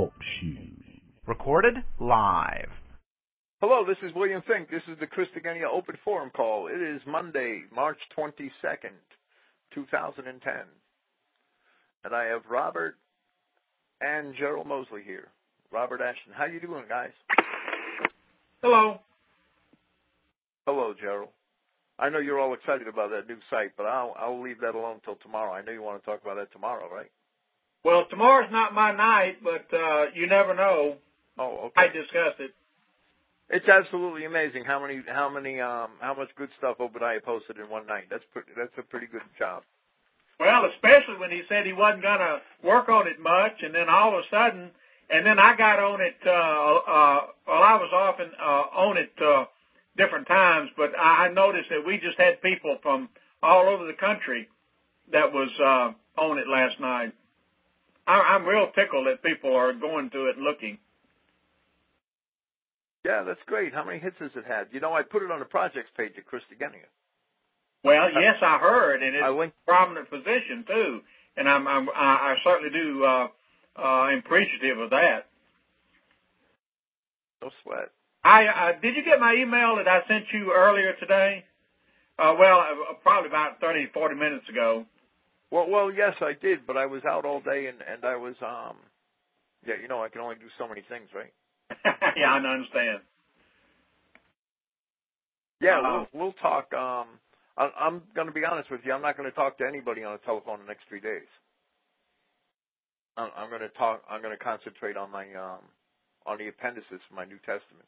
Talk Shoe. Recorded live. Hello, this is William Fink. This is the Christogenea Open Forum call. It is Monday, March 22nd, 2010. And I have Robert and Gerald Mosley here. Robert Ashton. How you doing, guys? Hello. Hello, Gerald. I know you're all excited about that new site, but I'll leave that alone until tomorrow. I know you want to talk about that tomorrow, right? Well, tomorrow's not my night, but you never know. Oh, okay. I discussed it. It's absolutely amazing how much good stuff Obadiah posted in one night. That's a pretty good job. Well, especially when he said he wasn't going to work on it much, and then all of a sudden, and then I got on it. Well, I was often on it different times, but I noticed that we just had people from all over the country that was on it last night. I'm real tickled that people are going to it and looking. Yeah, that's great. How many hits has it had? You know, I put it on the projects page at Christogenea. Well, yes, I heard, and it's a prominent position too, and I certainly do am appreciative of that. No sweat. Did you get my email that I sent you earlier today? Probably about 30, 40 minutes ago. Well, yes, I did, but I was out all day, and I was, yeah, you know, I can only do so many things, right? Yeah, I understand. Yeah, we'll talk. I'm going to be honest with you. I'm not going to talk to anybody on the telephone the next 3 days. I'm going to concentrate on my on the appendices for my New Testament.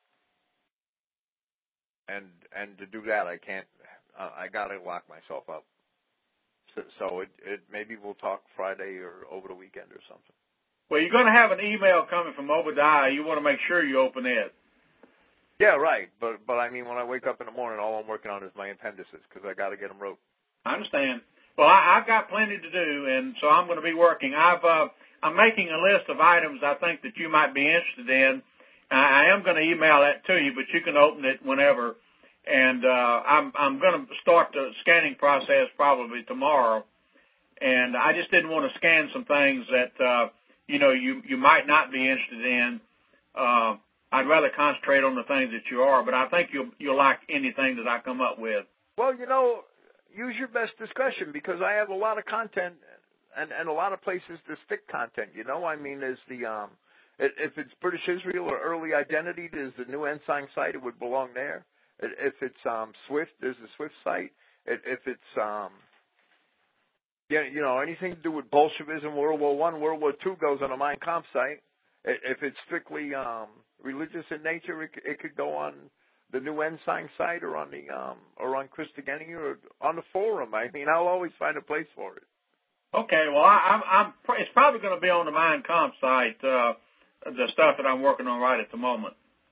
And to do that, I can't. I got to lock myself up. So it maybe we'll talk Friday or over the weekend or something. Well, you're going to have an email coming from Obadiah. You want to make sure you open it. Yeah, right. But I mean, when I wake up in the morning, all I'm working on is my appendices because I got to get them wrote. I understand. Well, I've got plenty to do, and so I'm going to be working. I'm making a list of items I think that you might be interested in. I am going to email that to you, but you can open it whenever. And I'm going to start the scanning process probably tomorrow. And I just didn't want to scan some things that you might not be interested in. I'd rather concentrate on the things that you are, but I think you'll like anything that I come up with. Well, use your best discretion because I have a lot of content and a lot of places to stick content. I mean, there's the if it's British Israel or early identity, there's the New Ensign site. It would belong there. If it's Swift, there's the Swift site. If it's anything to do with Bolshevism, World War I, World War II goes on a Mein Kampf site. If it's strictly religious in nature, it could go on the New Ensign site or on the or on Christogenea or on the forum. I mean, I'll always find a place for it. Okay, well, it's probably going to be on the Mein Kampf site, the stuff that I'm working on right at the moment.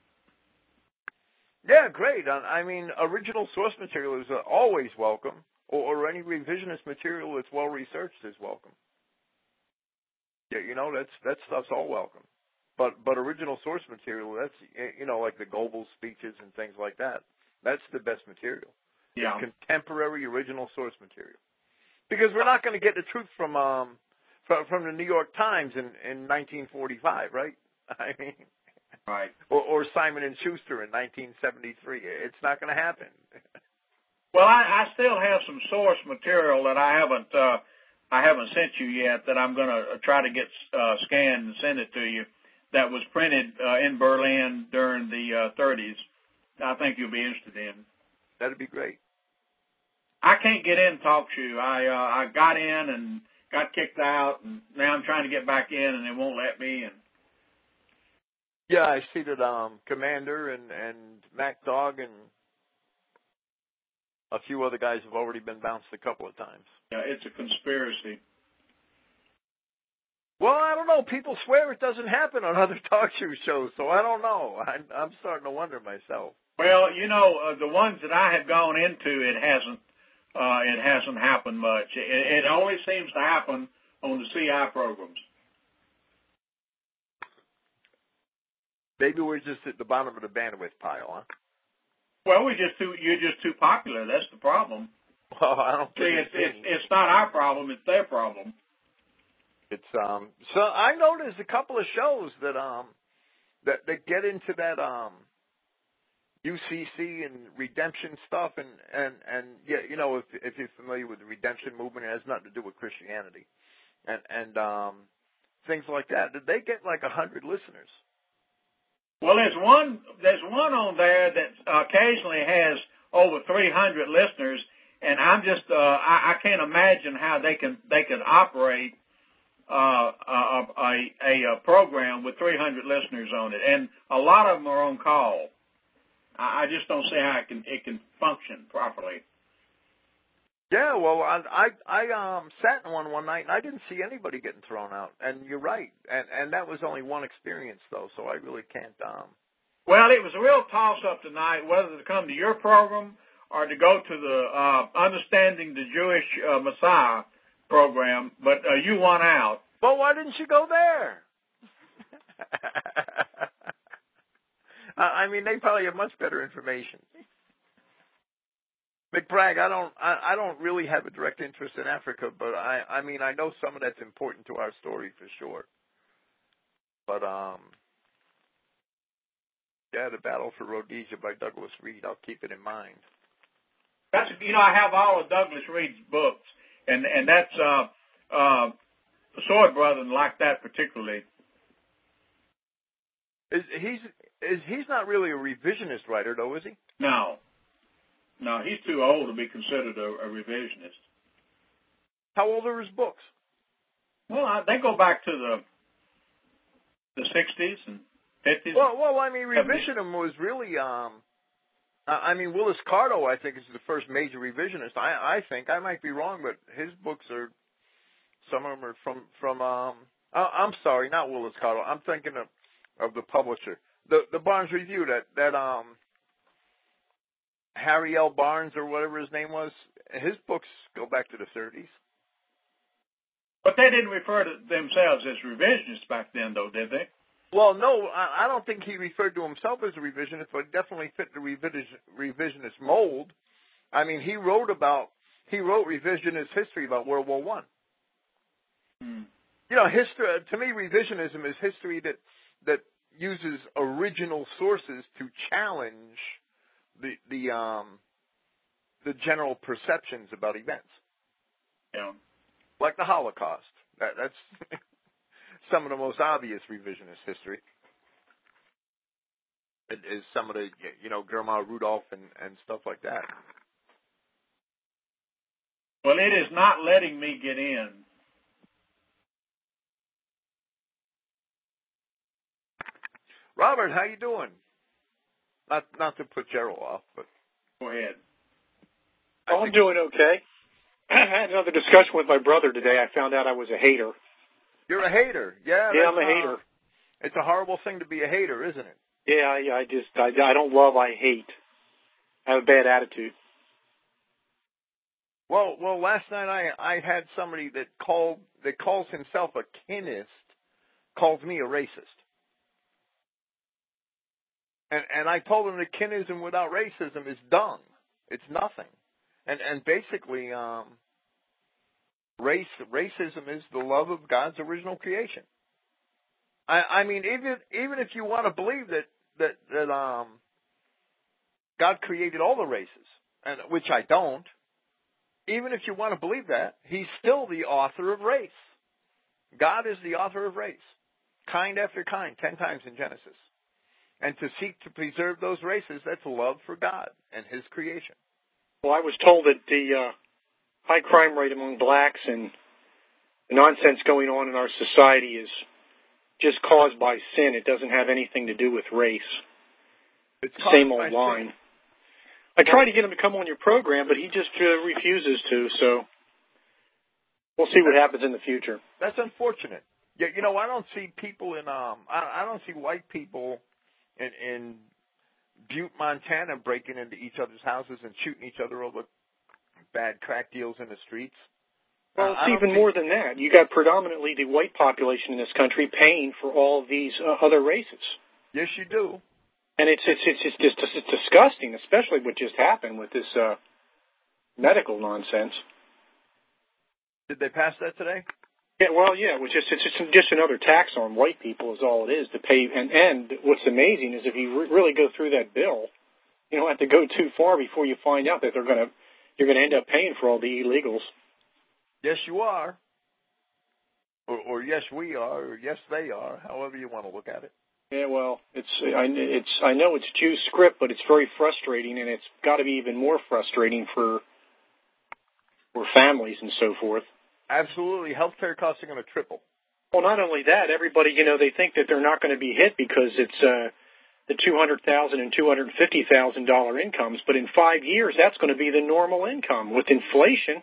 Yeah, great. I mean, original source material is always welcome, or any revisionist material that's well researched is welcome. Yeah, that stuff's all welcome. But original source material, that's like the Goebbels speeches and things like that. That's the best material. Yeah. Contemporary original source material. Because we're not going to get the truth from the New York Times in 1945, right? I mean. Right. Or Simon & Schuster in 1973. It's not going to happen. Well, I still have some source material that I haven't sent you yet that I'm going to try to get scanned and send it to you. That was printed in Berlin during the 30s. I think you'll be interested in. That'd be great. I can't get in TalkShoe. I got in and got kicked out, and now I'm trying to get back in, and they won't let me. And yeah, I see that Commander and MacDog and a few other guys have already been bounced a couple of times. Yeah, it's a conspiracy. Well, I don't know. People swear it doesn't happen on other talk shows, so I don't know. I'm starting to wonder myself. Well, the ones that I have gone into, it hasn't happened much. It only seems to happen on the CI programs. Maybe we're just at the bottom of the bandwidth pile, huh? Well, you're just too popular. That's the problem. Well, I don't think it's not our problem. It's their problem. It's so I noticed a couple of shows that that get into that UCC and redemption stuff and yeah, you know, if you're familiar with the redemption movement, it has nothing to do with Christianity and things like that. Did they get like 100 listeners? Well, there's one on there that occasionally has over 300 listeners, and I'm just I can't imagine how they can operate a program with 300 listeners on it, and a lot of them are on call. I just don't see how it can function properly. Yeah, well, I sat in one night and I didn't see anybody getting thrown out, and you're right, and that was only one experience though, so I really can't. Well, it was a real toss-up tonight whether to come to your program or to go to the Understanding the Jewish Messiah program, but you won out. Well, why didn't you go there? I mean, they probably have much better information. McBragg, I don't really have a direct interest in Africa, but I mean, I know some of that's important to our story for sure. But yeah, The Battle for Rhodesia by Douglas Reed. I'll keep it in mind. That's, you know, I have all of Douglas Reed's books, and that's Sword Brethren like that particularly. He's not really a revisionist writer, though, is he? No, he's too old to be considered a revisionist. How old are his books? Well, they go back to the 60s and 50s. Well, I mean, revisionism was really, I mean, Willis Carto, I think, is the first major revisionist. I think, I might be wrong, but his books are, some of them are from I'm sorry, not Willis Carto. I'm thinking of the publisher. The Barnes Review, that Harry L. Barnes or whatever his name was, his books go back to the 30s. But they didn't refer to themselves as revisionists back then, though, did they? Well, no, I don't think he referred to himself as a revisionist, but definitely fit the revisionist mold. I mean, he wrote revisionist history about World War I. You know, history, to me, revisionism is history that uses original sources to challenge the general perceptions about events. Yeah. Like the Holocaust. That's some of the most obvious revisionist history. It is some of the, you know, Germar Rudolph and stuff like that. Well, it is not letting me get in. Robert, how you doing? Not to put Gerald off, but go ahead. Oh, I'm doing okay. I had another discussion with my brother today. I found out I was a hater. You're a hater, yeah? Yeah, I'm a hater. It's a horrible thing to be a hater, isn't it? Yeah, I don't love, I hate. I have a bad attitude. Well, last night I had somebody that calls himself a kinist, calls me a racist. And I told him that kinism without racism is dung. It's nothing. And basically, racism is the love of God's original creation. I mean, even if you want to believe that God created all the races, and which I don't, even if you want to believe that, He's still the author of race. God is the author of race, kind after kind, 10 times in Genesis. And to seek to preserve those races, that's love for God and His creation. Well, I was told that the high crime rate among blacks and the nonsense going on in our society is just caused by sin. It doesn't have anything to do with race. It's the same old line. I tried to get him to come on your program, but he just refuses to, so we'll see what happens in the future. That's unfortunate. Yeah, you know, I don't see people in I don't see white people in Butte, Montana, breaking into each other's houses and shooting each other over bad crack deals in the streets. Well, it's even more than that. You got predominantly the white population in this country paying for all of these other races. Yes, you do. And it's disgusting, especially what just happened with this medical nonsense. Did they pass that today? Yeah, well, yeah, it's just another tax on white people is all it is to pay. And what's amazing is if you really go through that bill, you don't have to go too far before you find out that you're going to end up paying for all the illegals. Yes, you are. Or yes, we are, or yes, they are, however you want to look at it. Yeah, well, I know it's Jew script, but it's very frustrating, and it's got to be even more frustrating for families and so forth. Absolutely. Healthcare costs are going to triple. Well, not only that, everybody, they think that they're not going to be hit because it's the $200,000 and $250,000 incomes, but in 5 years, that's going to be the normal income with inflation.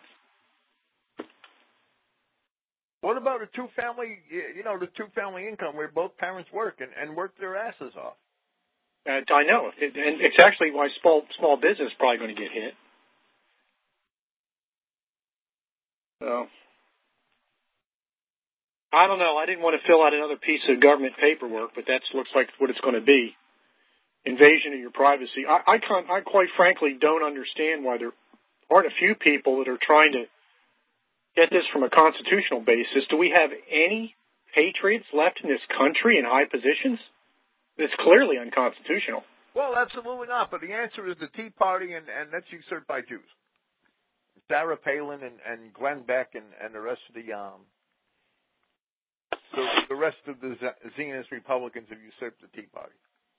What about the two-family income where both parents work and work their asses off? I know. And it's actually why small business is probably going to get hit. So, I don't know. I didn't want to fill out another piece of government paperwork, but that looks like what it's going to be. Invasion of your privacy. I quite frankly don't understand why there aren't a few people that are trying to get this from a constitutional basis. Do we have any patriots left in this country in high positions? It's clearly unconstitutional. Well, absolutely not. But the answer is the Tea Party, and that's usurped by Jews. Sarah Palin and Glenn Beck and the rest of the rest of the Zionist Republicans have usurped the Tea Party.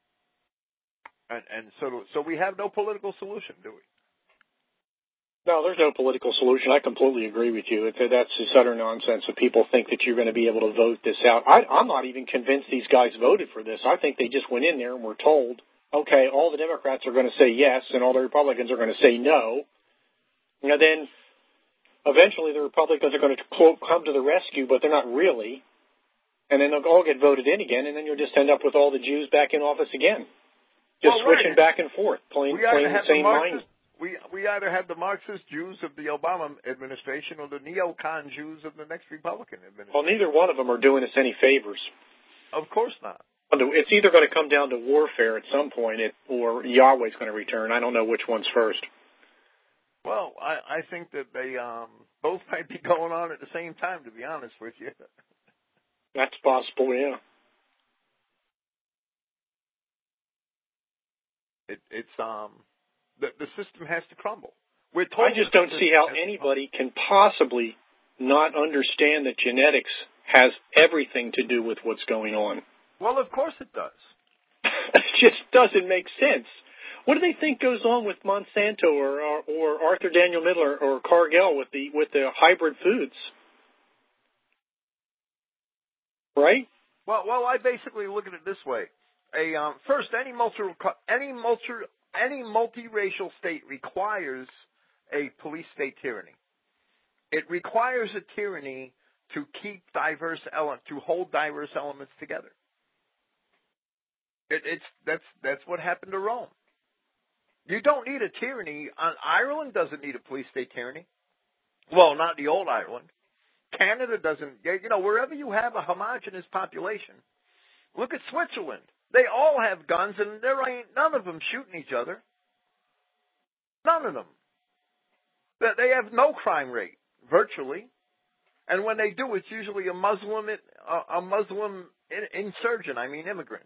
And so we have no political solution, do we? No, there's no political solution. I completely agree with you. That's just utter nonsense that people think that you're going to be able to vote this out. I'm not even convinced these guys voted for this. I think they just went in there and were told, okay, all the Democrats are going to say yes and all the Republicans are going to say no. And then eventually the Republicans are going to, quote, come to the rescue, but they're not really. And then they'll all get voted in again, and then you'll just end up with all the Jews back in office again. Just switching back and forth, playing the same line. We either have the Marxist Jews of the Obama administration or the neocon Jews of the next Republican administration. Well, neither one of them are doing us any favors. Of course not. It's either going to come down to warfare at some point or Yahweh's going to return. I don't know which one's first. Well, I think that they both might be going on at the same time, to be honest with you. That's possible, yeah. The system has to crumble. I just don't see how anybody can possibly not understand that genetics has everything to do with what's going on. Well, of course it does. It just doesn't make sense. What do they think goes on with Monsanto or Arthur Daniel Miller or Cargill with the hybrid foods? Right? Well, I basically look at it this way. First, any multiracial state requires a police state tyranny. It requires a tyranny to keep to hold diverse elements together. That's what happened to Rome. You don't need a tyranny. Ireland doesn't need a police state tyranny. Well, not the old Ireland. Canada doesn't. Wherever you have a homogenous population, look at Switzerland. They all have guns, and there ain't none of them shooting each other. None of them. They have no crime rate, virtually. And when they do, it's usually a Muslim insurgent. I mean, immigrant.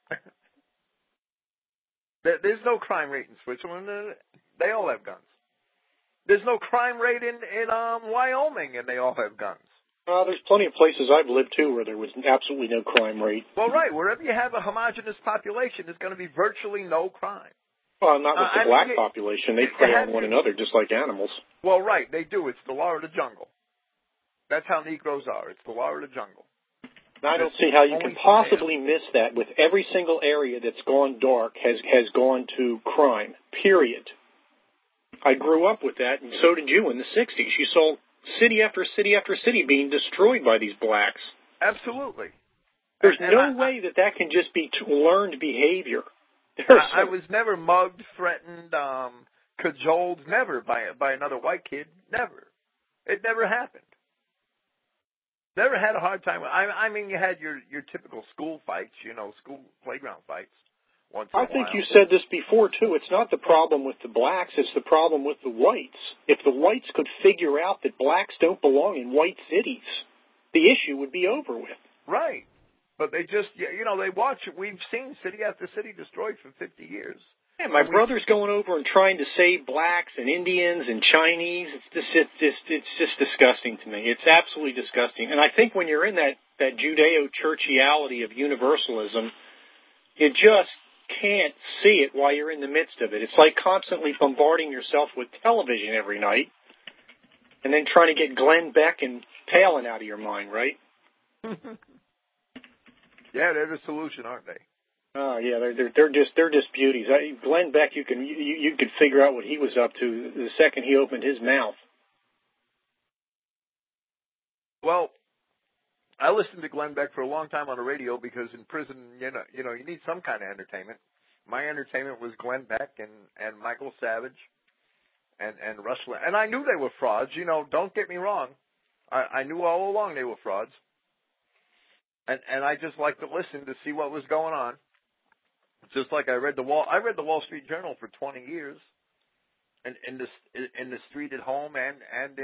There's no crime rate in Switzerland. They all have guns. There's no crime rate in Wyoming, and they all have guns. There's plenty of places I've lived, too, where there was absolutely no crime rate. Well, right. Wherever you have a homogenous population, there's going to be virtually no crime. Well, not with the black population. They prey on one another just like animals. Well, right. They do. It's the law of the jungle. That's how Negroes are. It's the law of the jungle. I don't see how you can possibly miss that with every single area that's gone dark has gone to crime, period. I grew up with that, and so did you in the 60s. You saw city after city after city being destroyed by these blacks. Absolutely. There's no way that can just be learned behavior. I was never mugged, threatened, cajoled, never by another white kid. Never. It never happened. Never had a hard time. I mean, you had your typical school fights, school playground fights. I think you said this before, too. It's not the problem with the blacks. It's the problem with the whites. If the whites could figure out that blacks don't belong in white cities, the would be over with. Right. But they just, they watch it. We've seen city after city destroyed for 50 years. Yeah, my brother's going over and trying to save blacks and Indians and Chinese. It's just disgusting to me. It's absolutely disgusting. And I think when you're in that Judeo-churchiality of universalism, you just can't see it while you're in the midst of it. It's like constantly bombarding yourself with television every night and then trying to get Glenn Beck and Palin out of your mind, right? Yeah, they're the solution, aren't they? Oh yeah, they're just beauties. Glenn Beck, you could figure out what he was up to the second he opened his mouth. Well, I listened to Glenn Beck for a long time on the radio because in prison, you need some kind of entertainment. My entertainment was Glenn Beck and Michael Savage and Rush Limbaugh. And I knew they were frauds. Don't get me wrong. I knew all along they were frauds. And I just liked to listen to see what was going on. Just like I read the Wall Street Journal for 20 years, and in the street at home and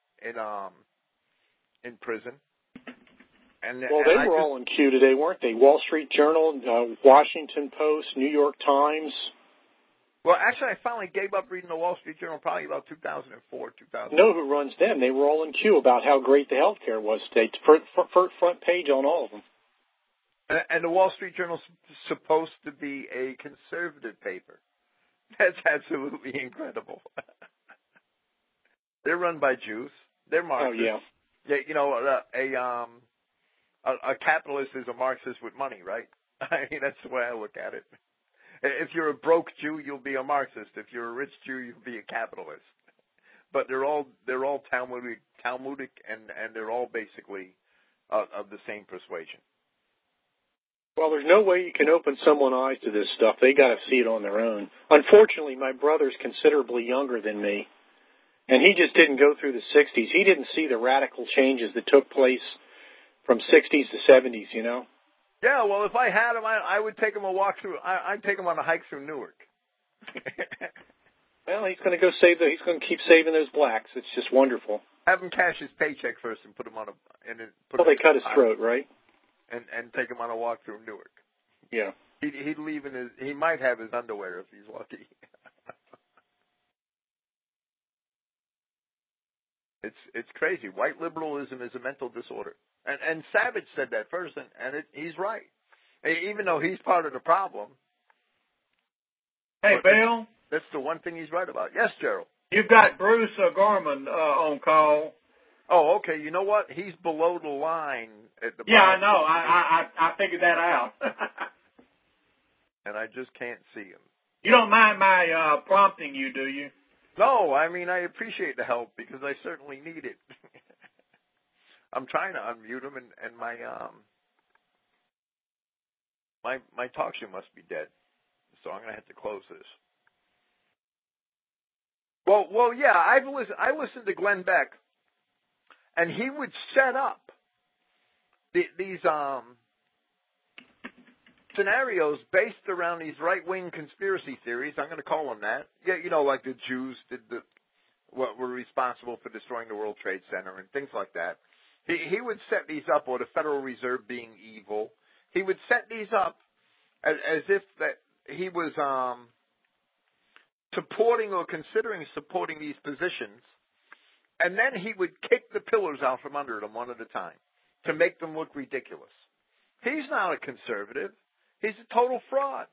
in prison. And they were all in queue today, weren't they? Wall Street Journal, Washington Post, New York Times. Well, actually, I finally gave up reading the Wall Street Journal probably about 2004, 2000. Know who runs them? They were all in queue about how great the health care was today. Front page on all of them. And the Wall Street Journal's supposed to be a conservative paper. That's absolutely incredible. They're run by Jews. They're Marxists. Oh, yeah. A capitalist is a Marxist with money, right? I mean, that's the way I look at it. If you're a broke Jew, you'll be a Marxist. If you're a rich Jew, you'll be a capitalist. But they're all Talmudic, and they're all basically of the same persuasion. Well, there's no way you can open someone's eyes to this stuff. They got to see it on their own. Unfortunately, my brother's considerably younger than me, and he just didn't go through the 60s. He didn't see the radical changes that took place from 60s to 70s, Yeah, well, if I had him, I would take him a walk through. I'd take him on a hike through Newark. Well, he's going to he's going to keep saving those blacks. It's just wonderful. Have him cash his paycheck first and put him on they cut his throat, right? And take him on a walk through Newark. Yeah. He'd leave he might have his underwear if he's lucky. It's crazy. White liberalism is a mental disorder. And Savage said that first, and he's right. Even though he's part of the problem. Hey, Bill? That's the one thing he's right about. Yes, Gerald. You've got Bruce Gorman on call. Oh, okay. You know what? He's below the line at the bottom. Yeah, I know. I figured that out. And I just can't see him. You don't mind my prompting you, do you? No, I mean, I appreciate the help because I certainly need it. I'm trying to unmute him, and my talk show must be dead. So I'm going to have to close this. Well, yeah, I listened to Glenn Beck, and he would set up these scenarios based around these right-wing conspiracy theories. I'm going to call them that. Yeah, like the Jews what were responsible for destroying the World Trade Center and things like that. He would set these up, or the Federal Reserve being evil. He would set these up as if that he was supporting or considering supporting these positions, and then he would kick the pillars out from under them one at a time to make them look ridiculous. He's not a conservative. He's a total fraud.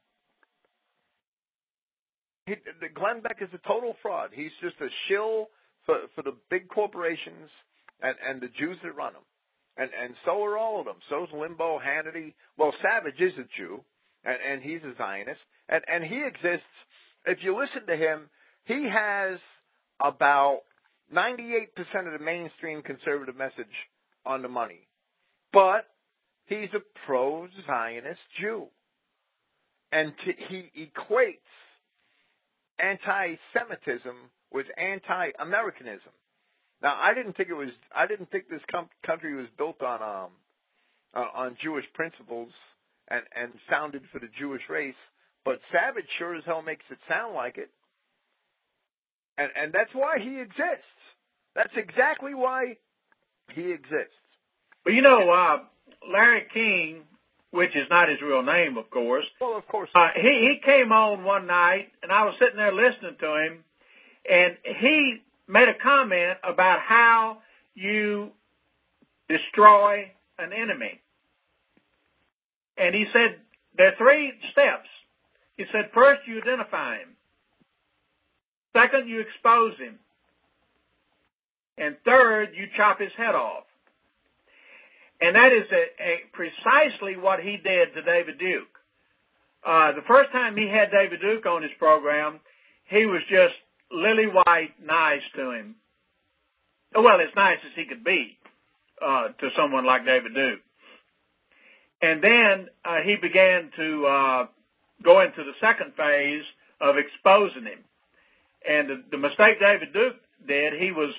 Glenn Beck is a total fraud. He's just a shill for the big corporations and the Jews that run them. And so are all of them. So is Limbaugh, Hannity. Well, Savage is a Jew, and he's a Zionist. And he exists. If you listen to him, he has about 98% of the mainstream conservative message on the money. But he's a pro-Zionist Jew. And he equates anti-Semitism with anti-Americanism. Now, I didn't think this country was built on Jewish principles and founded for the Jewish race, but Savage sure as hell makes it sound like it. And that's why he exists. That's exactly why he exists. But Larry King, which is not his real name, of course. Well, of course. He came on one night, and I was sitting there listening to him, and he made a comment about how you destroy an enemy. And he said there are 3 steps. He said, first, you identify him. Second, you expose him. And third, you chop his head off. And that is precisely what he did to David Duke. The first time he had David Duke on his program, he was just lily white nice to him. Well, as nice as he could be to someone like David Duke. And then he began to go into the second phase of exposing him. And the mistake David Duke did, he was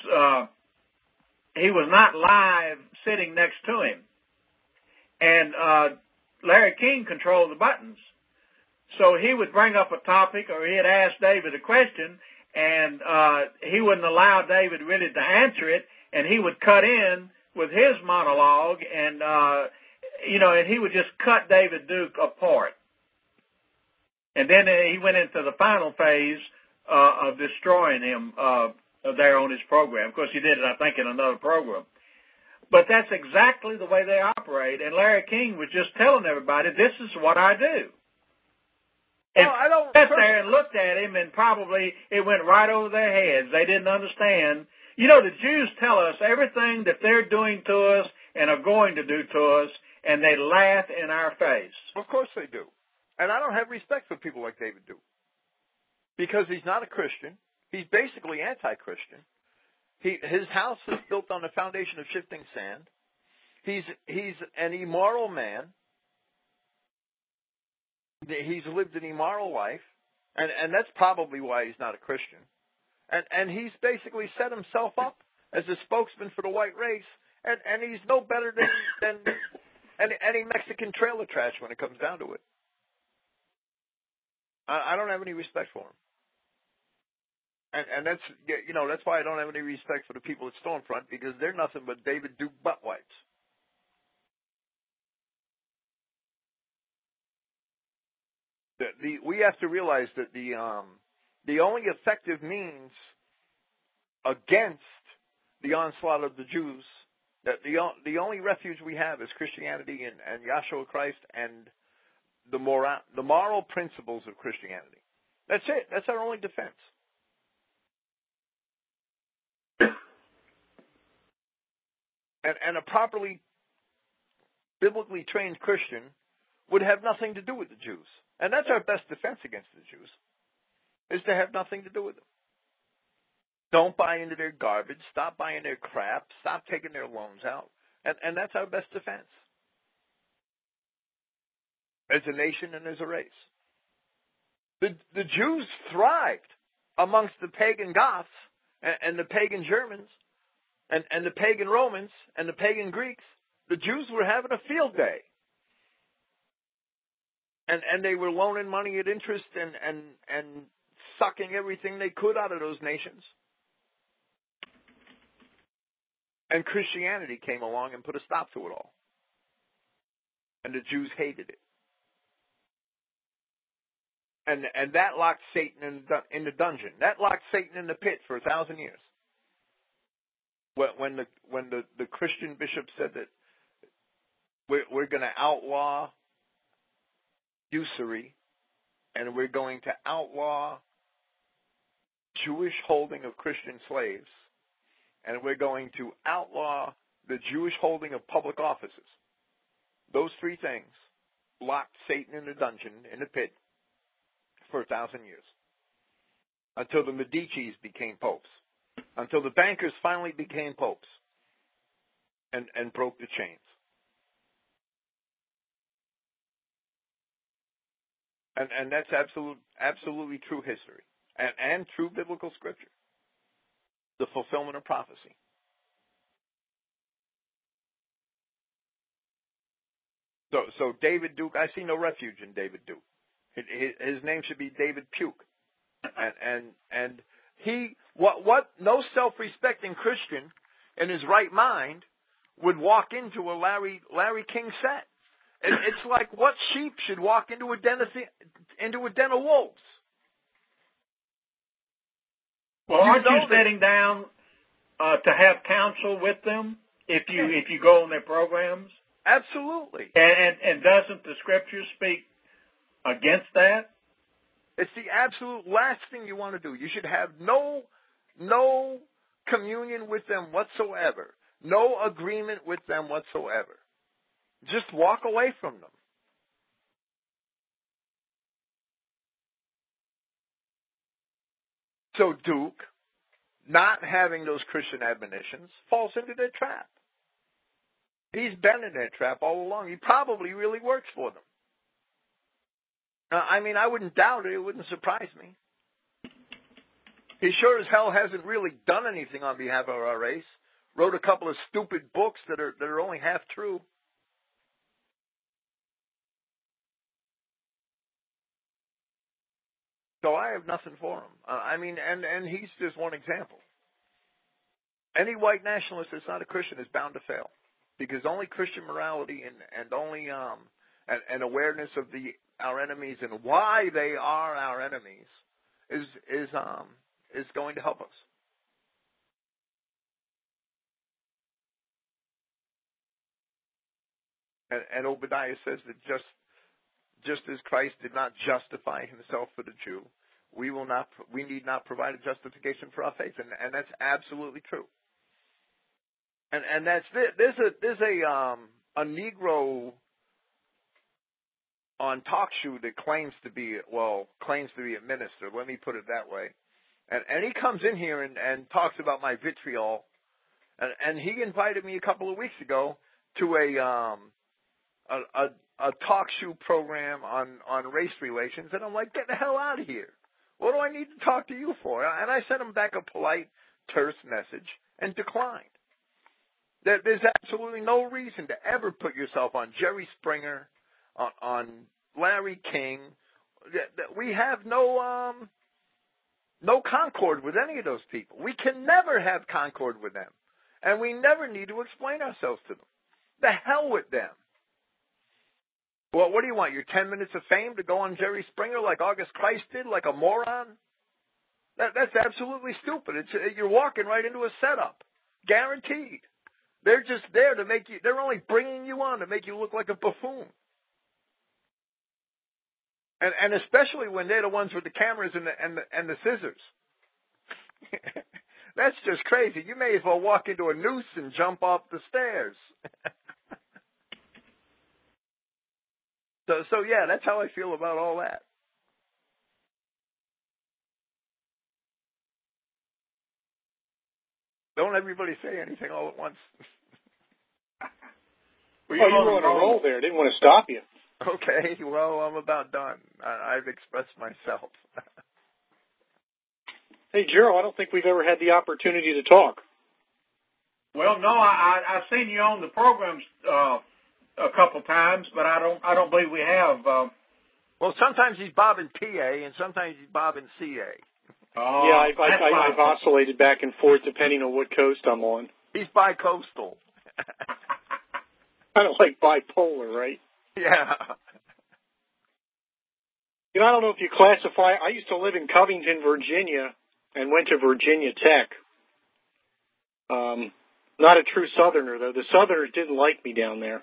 not live sitting next to him. And Larry King controlled the buttons. So he would bring up a topic, or he'd ask David a question, and he wouldn't allow David really to answer it, and he would cut in with his monologue, and and he would just cut David Duke apart. And then he went into the final phase of destroying him there on his program. Of course, he did it, I think, in another program. But that's exactly the way they operate. And Larry King was just telling everybody, this is what I do. And I don't sat there and looked at him, and probably it went right over their heads. They didn't understand. The Jews tell us everything that they're doing to us and are going to do to us, and they laugh in our face. Of course they do. And I don't have respect for people like David Duke. Because he's not a Christian. He's basically anti-Christian. His house is built on the foundation of shifting sand. He's an immoral man. He's lived an immoral life. And that's probably why he's not a Christian. And he's basically set himself up as a spokesman for the white race. And he's no better than any Mexican trailer trash when it comes down to it. I don't have any respect for him. And that's why I don't have any respect for the people at Stormfront, because they're nothing but David Duke butt wipes. We have to realize that the only effective means against the onslaught of the Jews, that the only refuge we have is Christianity and Yahshua Christ and the moral principles of Christianity. That's it. That's our only defense. And a properly biblically trained Christian would have nothing to do with the Jews. And that's our best defense against the Jews, is to have nothing to do with them. Don't buy into their garbage. Stop buying their crap. Stop taking their loans out. And that's our best defense. As a nation and as a race. The Jews thrived amongst the pagan Goths and the pagan Germans and the pagan Romans and the pagan Greeks. The Jews were having a field day. And they were loaning money at interest and sucking everything they could out of those nations. And Christianity came along and put a stop to it all. And the Jews hated it. And that locked Satan in the dungeon. That locked Satan in the pit for 1,000 years. When the Christian bishop said that we're going to outlaw usury, and we're going to outlaw Jewish holding of Christian slaves, and we're going to outlaw the Jewish holding of public offices. Those 3 things locked Satan in the dungeon, in the pit, for 1,000 years. Until the Medicis became popes. Until the bankers finally became popes and broke the chains. And that's absolutely true history and true biblical scripture. The fulfillment of prophecy. So David Duke, I see no refuge in David Duke. His name should be David Puke. And he, what no self-respecting Christian in his right mind would walk into a Larry King set. It's like, what sheep should walk into a den of wolves? Well, aren't you sitting down to have counsel with them if you go on their programs? Absolutely. And doesn't the Scripture speak against that? It's the absolute last thing you want to do. You should have no communion with them whatsoever, no agreement with them whatsoever. Just walk away from them. So Duke, not having those Christian admonitions, falls into their trap. He's been in their trap all along. He probably really works for them. I mean, I wouldn't doubt it. It wouldn't surprise me. He sure as hell hasn't really done anything on behalf of our race. Wrote a couple of stupid books that are only half true. So I have nothing for him. I mean, and he's just one example. Any white nationalist that's not a Christian is bound to fail, because only Christian morality and only an awareness of our enemies and why they are our enemies is going to help us. And Obadiah says that just as Christ did not justify himself for the Jew, we need not provide a justification for our faith, and that's absolutely true. And that's there's a Negro on TalkShoe that claims to be a minister. Let me put it that way. And he comes in here and talks about my vitriol, and he invited me a couple of weeks ago to a TalkShoe program on race relations, and I'm like, get the hell out of here. What do I need to talk to you for? And I sent him back a polite, terse message and declined. There's absolutely no reason to ever put yourself on Jerry Springer, on Larry King. We have no concord with any of those people. We can never have concord with them, and we never need to explain ourselves to them. The hell with them. Well, what do you want, your 10 minutes of fame to go on Jerry Springer like August Christ did, like a moron? That's absolutely stupid. You're walking right into a setup, guaranteed. They're just there to make you, they're only bringing you on to make you look like a buffoon. And especially when they're the ones with the cameras and the scissors. That's just crazy. You may as well walk into a noose and jump off the stairs. So yeah, that's how I feel about all that. Don't everybody say anything all at once. Well, you were on a roll there. Didn't want to stop you. Okay, well, I'm about done. I've expressed myself. Hey, Gerald, I don't think we've ever had the opportunity to talk. Well, no, I've seen you on the programs a couple times, but I don't believe we have. Well, sometimes he's bobbing PA, and sometimes he's bobbing CA. Oh, yeah, I've oscillated back and forth depending on what coast I'm on. He's bi-coastal. Kind of like bipolar, right? Yeah. You know, I don't know if you classify. I used to live in Covington, Virginia, and went to Virginia Tech. Not a true Southerner, though. The Southerners didn't like me down there.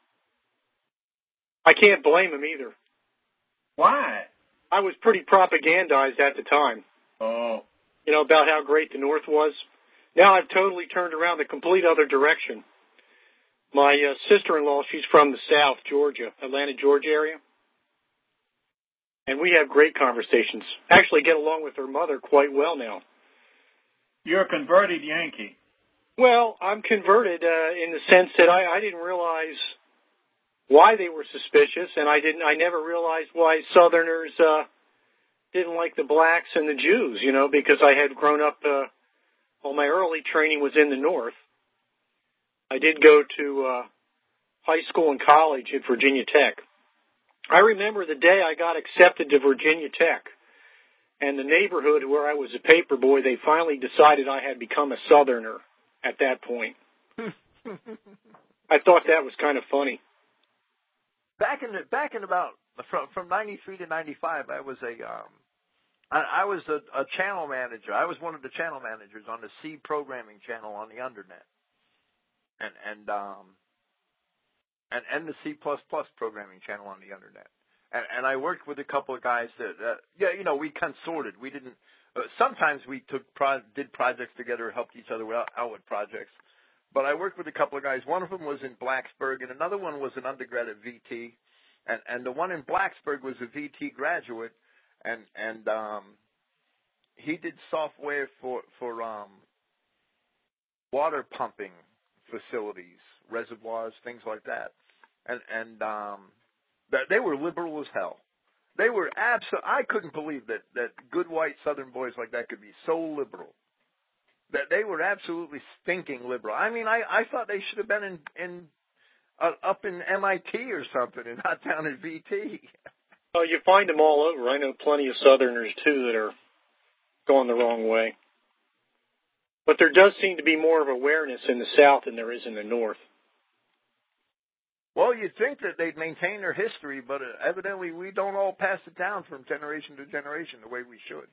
I can't blame them either. Why? I was pretty propagandized at the time. Oh. You know, about how great the North was. Now I've totally turned around the complete other direction. My sister-in-law, she's from the South, Georgia, Atlanta, Georgia area. And we have great conversations. Actually get along with her mother quite well now. You're a converted Yankee. Well, I'm converted in the sense that I didn't realize why they were suspicious, and I never realized why Southerners didn't like the blacks and the Jews, you know, because I had grown up, well, my early training was in the North. I did go to high school and college at Virginia Tech. I remember the day I got accepted to Virginia Tech, and the neighborhood where I was a paper boy, they finally decided I had become a Southerner at that point. I thought that was kind of funny. Back in about from 93 to 95, I was a channel manager. I was one of the channel managers on the C programming channel on the Undernet, and the C++ programming channel on the Undernet. And I worked with a couple of guys that we consorted. We didn't. Sometimes we did projects together, helped each other out with projects. But I worked with a couple of guys. One of them was in Blacksburg, and another one was an undergrad at VT. And the one in Blacksburg was a VT graduate, and he did software for water pumping facilities, reservoirs, things like that. And they were liberal as hell. They were I couldn't believe that good white Southern boys like that could be so liberal. That they were absolutely stinking liberal. I mean, I thought they should have been up in MIT or something and not down at VT. Oh, you find them all over. I know plenty of Southerners, too, that are going the wrong way. But there does seem to be more of awareness in the South than there is in the North. Well, you'd think that they'd maintain their history, but evidently we don't all pass it down from generation to generation the way we should.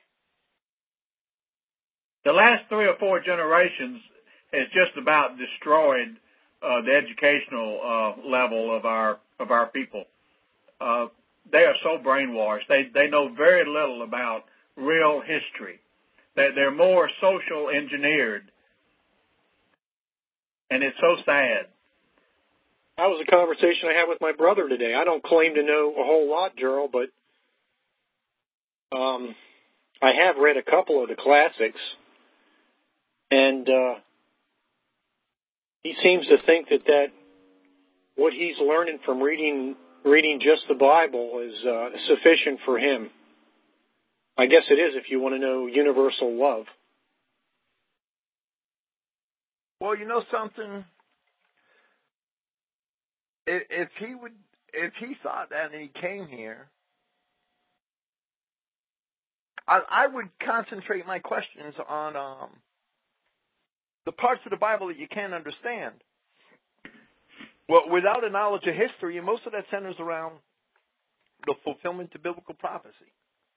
The last 3 or 4 generations has just about destroyed the educational level of our people. They are so brainwashed. They know very little about real history. They're more social engineered, and it's so sad. That was a conversation I had with my brother today. I don't claim to know a whole lot, Gerald, but I have read a couple of the classics, and he seems to think that what he's learning from reading just the Bible is sufficient for him. I guess it is if you want to know universal love. Well, you know something? If he thought that and he came here, I would concentrate my questions on the parts of the Bible that you can't understand. Well, without a knowledge of history, most of that centers around the fulfillment of biblical prophecy.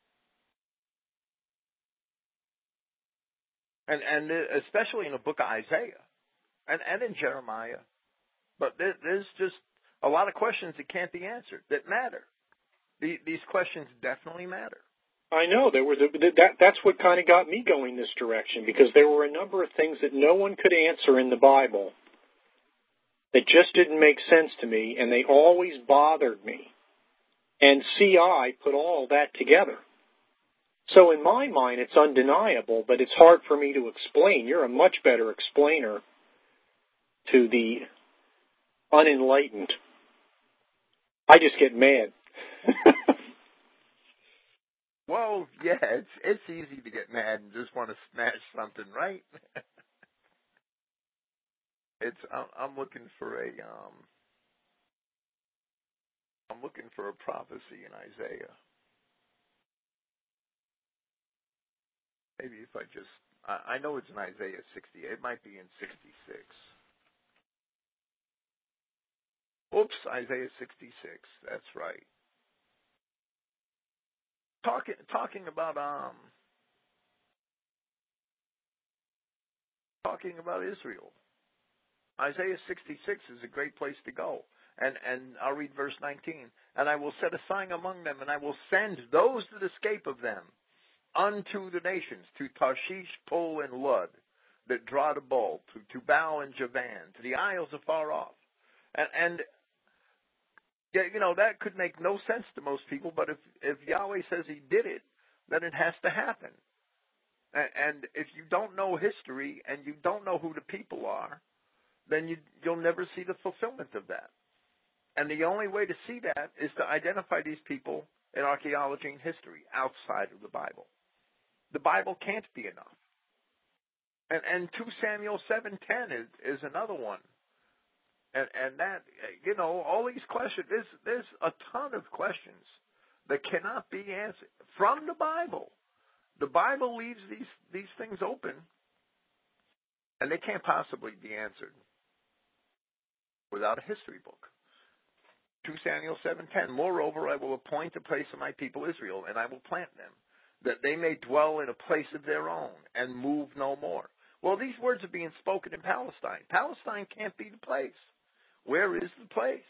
And especially in the book of Isaiah and in Jeremiah. But there's just a lot of questions that can't be answered that matter. These questions definitely matter. I know. That's what kind of got me going this direction, because there were a number of things that no one could answer in the Bible that just didn't make sense to me, and they always bothered me. And CI put all that together. So in my mind, it's undeniable, but it's hard for me to explain. You're a much better explainer to the unenlightened. I just get mad. Well, yeah, it's easy to get mad and just want to smash something, right? I'm looking for a prophecy in Isaiah. Maybe if I know it's in Isaiah 60. It might be in 66. Oops, Isaiah 66. That's right. Talking about Israel. Isaiah 66 is a great place to go. And I'll read verse 19. And I will set a sign among them, and I will send those that escape of them unto the nations, to Tarshish, Pul, and Lud, that draw the bow, to Tubal and Javan, to the isles afar off. And yeah, that could make no sense to most people, but if Yahweh says he did it, then it has to happen. And if you don't know history and you don't know who the people are, then you'll never see the fulfillment of that. And the only way to see that is to identify these people in archaeology and history outside of the Bible. The Bible can't be enough. And 2 Samuel 7:10 is another one. And that, all these questions, there's a ton of questions that cannot be answered from the Bible. The Bible leaves these things open, and they can't possibly be answered. without a history book. 2 Samuel 7:10. Moreover, I will appoint a place of my people Israel, and I will plant them, that they may dwell in a place of their own and move no more. Well, these words are being spoken in Palestine. Palestine can't be the place. Where is the place?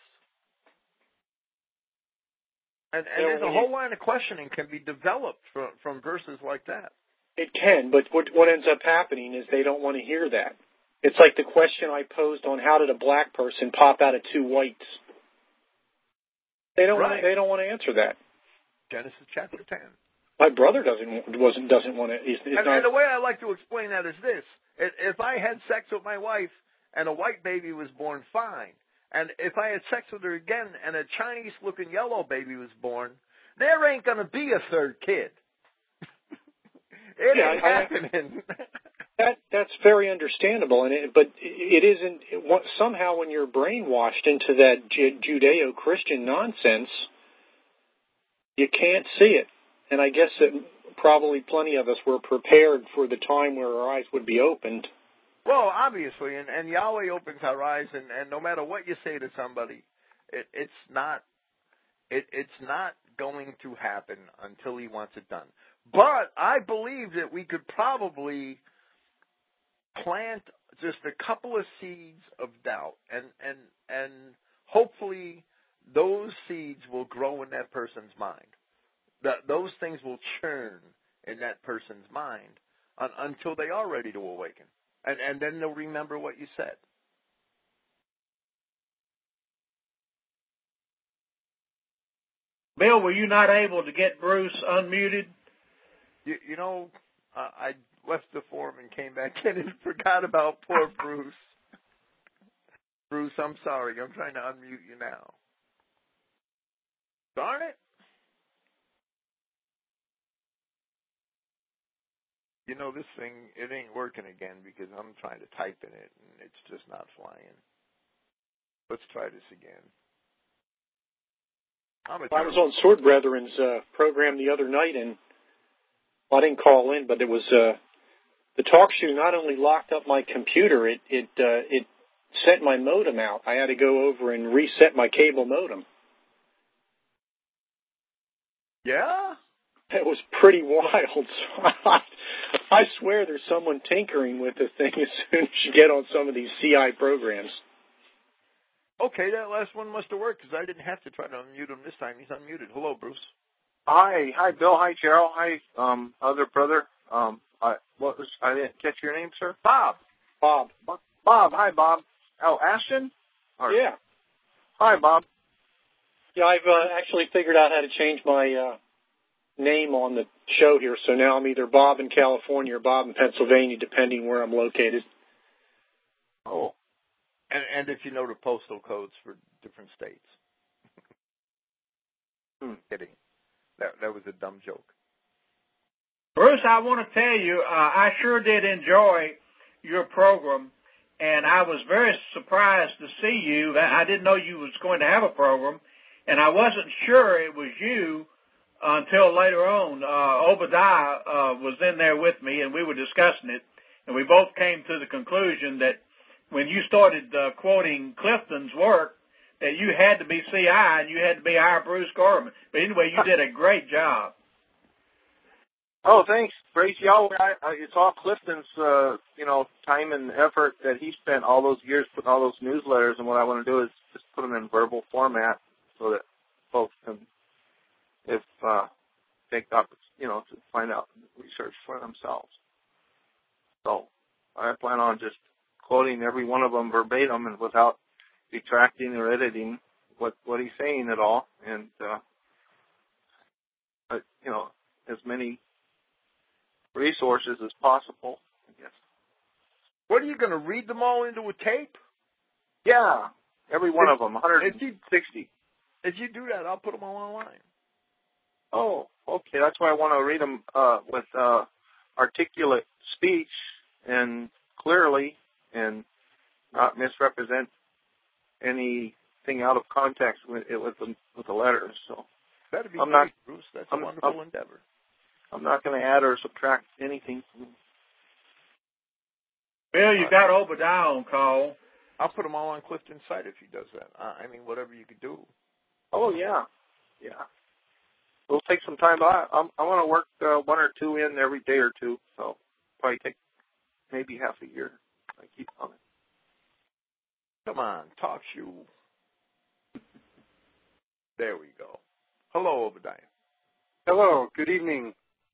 And there's a whole line of questioning can be developed from verses like that. It can, but what ends up happening is they don't want to hear that. It's like the question I posed on how did a black person pop out of 2 whites? They don't want to answer that. Genesis chapter 10. My brother doesn't want to. And the way I like to explain that is this: if I had sex with my wife and a white baby was born, fine. And if I had sex with her again and a Chinese-looking yellow baby was born, there ain't going to be a third kid. It ain't happening. That's very understandable, but it isn't. Somehow, when you're brainwashed into that Judeo-Christian nonsense, you can't see it. And I guess that probably plenty of us were prepared for the time where our eyes would be opened. Well, obviously, and Yahweh opens our eyes, and no matter what you say to somebody, it's not going to happen until He wants it done. But I believe that we could probably plant just a couple of seeds of doubt, and hopefully those seeds will grow in that person's mind. Those things will churn in that person's mind until they are ready to awaken. And then they'll remember what you said. Bill, were you not able to get Bruce unmuted? You know, I left the forum and came back in and forgot about poor Bruce. Bruce, I'm sorry. I'm trying to unmute you now. Darn it. You know, this thing, it ain't working again because I'm trying to type in it and it's just not flying. Let's try this again. I was on Sword Brethren's program the other night, and I didn't call in, but it was the talk show not only locked up my computer, it sent my modem out. I had to go over and reset my cable modem. Yeah? It was pretty wild. I swear there's someone tinkering with the thing as soon as you get on some of these CI programs. Okay, that last one must have worked because I didn't have to try to unmute him this time. He's unmuted. Hello, Bruce. Hi, Bill. Hi, Gerald. Hi, other brother. I didn't catch your name, sir. Bob. Hi, Bob. Oh, Ashton? Yeah. Hi, Bob. Yeah, I've actually figured out how to change my name on the show here, so now I'm either Bob in California or Bob in Pennsylvania, depending where I'm located. Oh. And if you know the postal codes for different states. Kidding. That was a dumb joke. Bruce, I want to tell you, I sure did enjoy your program, and I was very surprised to see you. I didn't know you was going to have a program, and I wasn't sure it was you until later on. Obadiah was in there with me, and we were discussing it, and we both came to the conclusion that when you started quoting Clifton's work, that you had to be CI and you had to be our Bruce Gorman. But anyway, you did a great job. Oh, thanks. Praise Yahweh. It's all Clifton's, time and effort that he spent all those years putting all those newsletters, and what I want to do is just put them in verbal format so that folks can, take up, to find out research for themselves. So I plan on just quoting every one of them verbatim and without detracting or editing what he's saying at all, and as many resources as possible, I guess. What, are you going to read them all into a tape? Yeah, every one of them, 160. If you do that, I'll put them all online. Oh, okay. That's why I want to read them with articulate speech and clearly, and not misrepresent anything out of context with the letters. So that'd be great, Bruce. That's a wonderful endeavor. I'm not going to add or subtract anything. Bill, you got Obadiah on call. I'll put them all on Clifton's site if he does that. I mean, whatever you could do. Oh, yeah. Yeah. We'll take some time. I want to work 1 or 2 in every day or two, so probably take maybe half a year. I keep on it. Come on, talk shoe. There we go. Hello, Obadiah. Hello, good evening.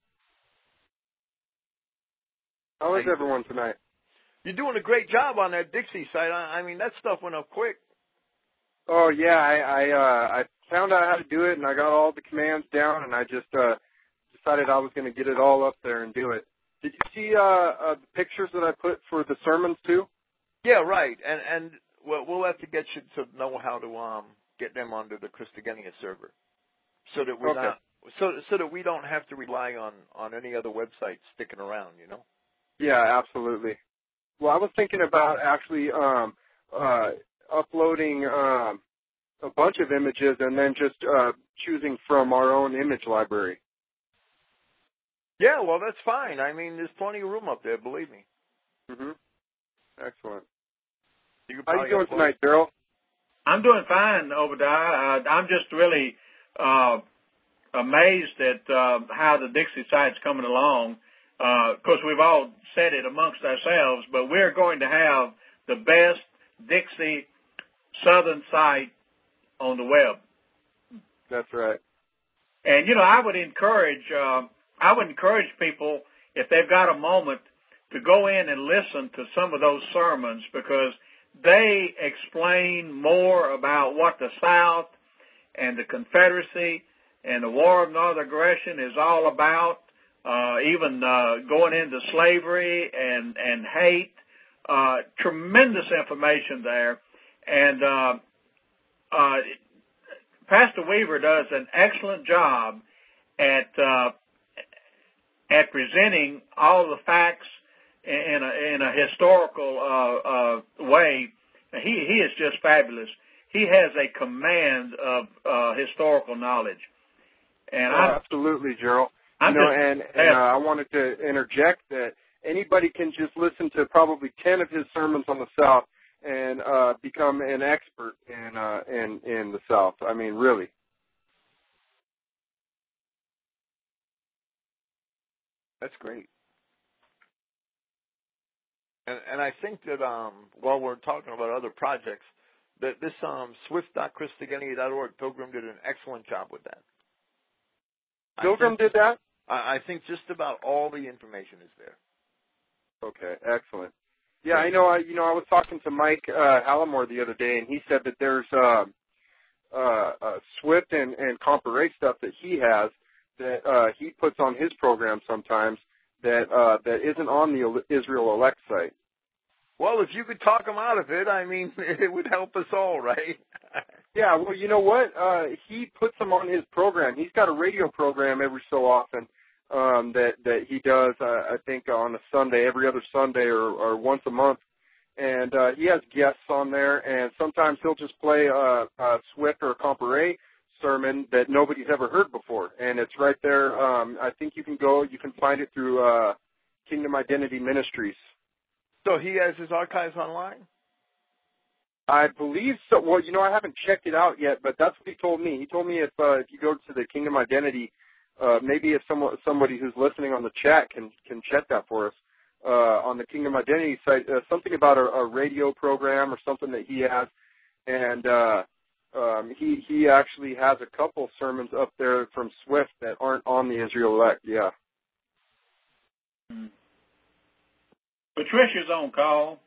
How is everyone tonight? You're doing a great job on that Dixie site. I mean, that stuff went up quick. Oh yeah, I found out how to do it, and I got all the commands down, and I just decided I was going to get it all up there and do it. Did you see the pictures that I put for the sermons too? Yeah, right. And we'll have to get you to know how to get them onto the Christogenea server, so that we're not so that we don't have to rely on any other websites sticking around. You know. Yeah, absolutely. Well, I was thinking about actually uploading a bunch of images and then just choosing from our own image library. Yeah, well, that's fine. I mean, there's plenty of room up there, believe me. Mhm. Excellent. How you doing tonight, Daryl? I'm doing fine, Obadiah. I'm just really amazed at how the Dixie site's coming along. Of course, we've all said it amongst ourselves, but we're going to have the best Dixie Southern site on the web. That's right. And, I would encourage people, if they've got a moment, to go in and listen to some of those sermons, because they explain more about what the South and the Confederacy and the War of Northern Aggression is all about, even going into slavery and hate. Tremendous information there. And Pastor Weaver does an excellent job at presenting all the facts in a historical way. He is just fabulous. He has a command of historical knowledge. And absolutely, Gerald. I wanted to interject that anybody can just listen to probably 10 of his sermons on the South and become an expert in the South. I mean, really. That's great. And I think that while we're talking about other projects, that this swift.christogenea.org, Pilgrim did an excellent job with that. Pilgrim did that? I think just about all the information is there. Okay, excellent. Yeah, I know. I was talking to Mike Hallamore the other day, and he said that there's Swift and Compare stuff that he has that he puts on his program sometimes that isn't on the Israel Elect site. Well, if you could talk him out of it, I mean, it would help us all, right? Yeah, well, you know what? He puts them on his program. He's got a radio program every so often that he does, I think, on a Sunday, every other Sunday or once a month. And he has guests on there, and sometimes he'll just play a Swift or a Compare sermon that nobody's ever heard before. And it's right there. I think you can find it through Kingdom Identity Ministries. So he has his archives online? I believe so. Well, I haven't checked it out yet, but that's what he told me. He told me if you go to the Kingdom Identity, maybe if somebody who's listening on the chat can check that for us on the Kingdom Identity site, something about a radio program or something that he has, and he actually has a couple sermons up there from Swift that aren't on the Israel Elect. Yeah. Patricia's on call.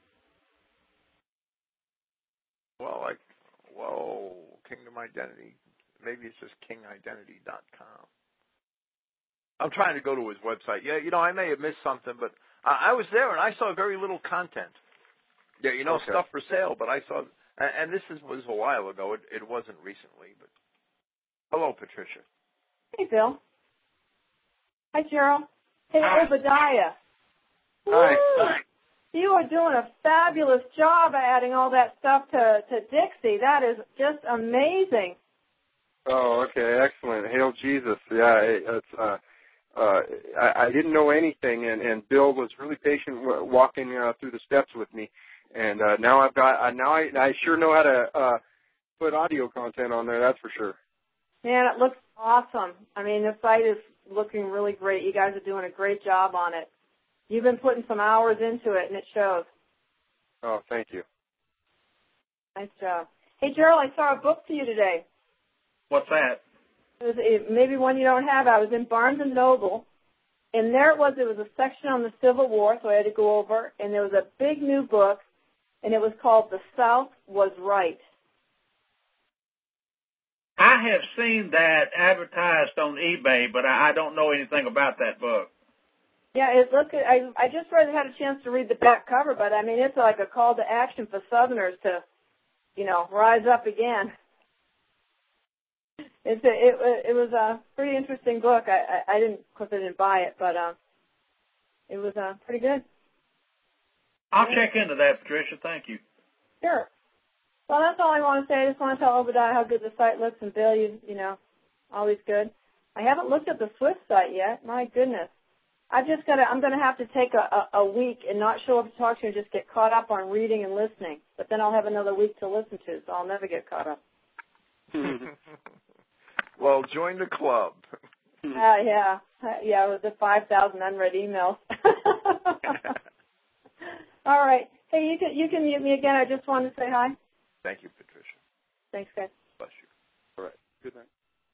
Well, Kingdom Identity. Maybe it's just kingidentity.com. I'm trying to go to his website. Yeah, I may have missed something, but I was there and I saw very little content. Yeah, okay. Stuff for sale, but I saw, and this was a while ago. It wasn't recently, but hello, Patricia. Hey, Bill. Hi, Gerald. Hey, Obadiah. Hi. Woo! You are doing a fabulous job adding all that stuff to Dixie. That is just amazing. Oh, okay, excellent. Hail Jesus. Yeah, it's I didn't know anything, and Bill was really patient walking through the steps with me. And now I've got now I sure know how to put audio content on there. That's for sure. Man, it looks awesome. I mean, the site is looking really great. You guys are doing a great job on it. You've been putting some hours into it, and it shows. Oh, thank you. Nice job. Hey, Gerald, I saw a book for you today. What's that? It was maybe one you don't have. I was in Barnes & Noble, and there it was a section on the Civil War, so I had to go over, and there was a big new book, and it was called The South Was Right. I have seen that advertised on eBay, but I don't know anything about that book. Yeah, I just had a chance to read the back cover, but I mean, it's like a call to action for Southerners to, rise up again. It was a pretty interesting book. I didn't buy it, but it was pretty good. I'll check into that, Patricia. Thank you. Sure. Well, that's all I want to say. I just want to tell Obadiah how good the site looks, and Bill, always good. I haven't looked at the Swift site yet. My goodness. I'm going to have to take a week and not show up to talk to you and just get caught up on reading and listening. But then I'll have another week to listen to, so I'll never get caught up. Well, join the club. Yeah, with the 5,000 unread emails. All right. Hey, you can mute me again. I just wanted to say hi. Thank you, Patricia. Thanks, guys. Bless you. All right. Good night.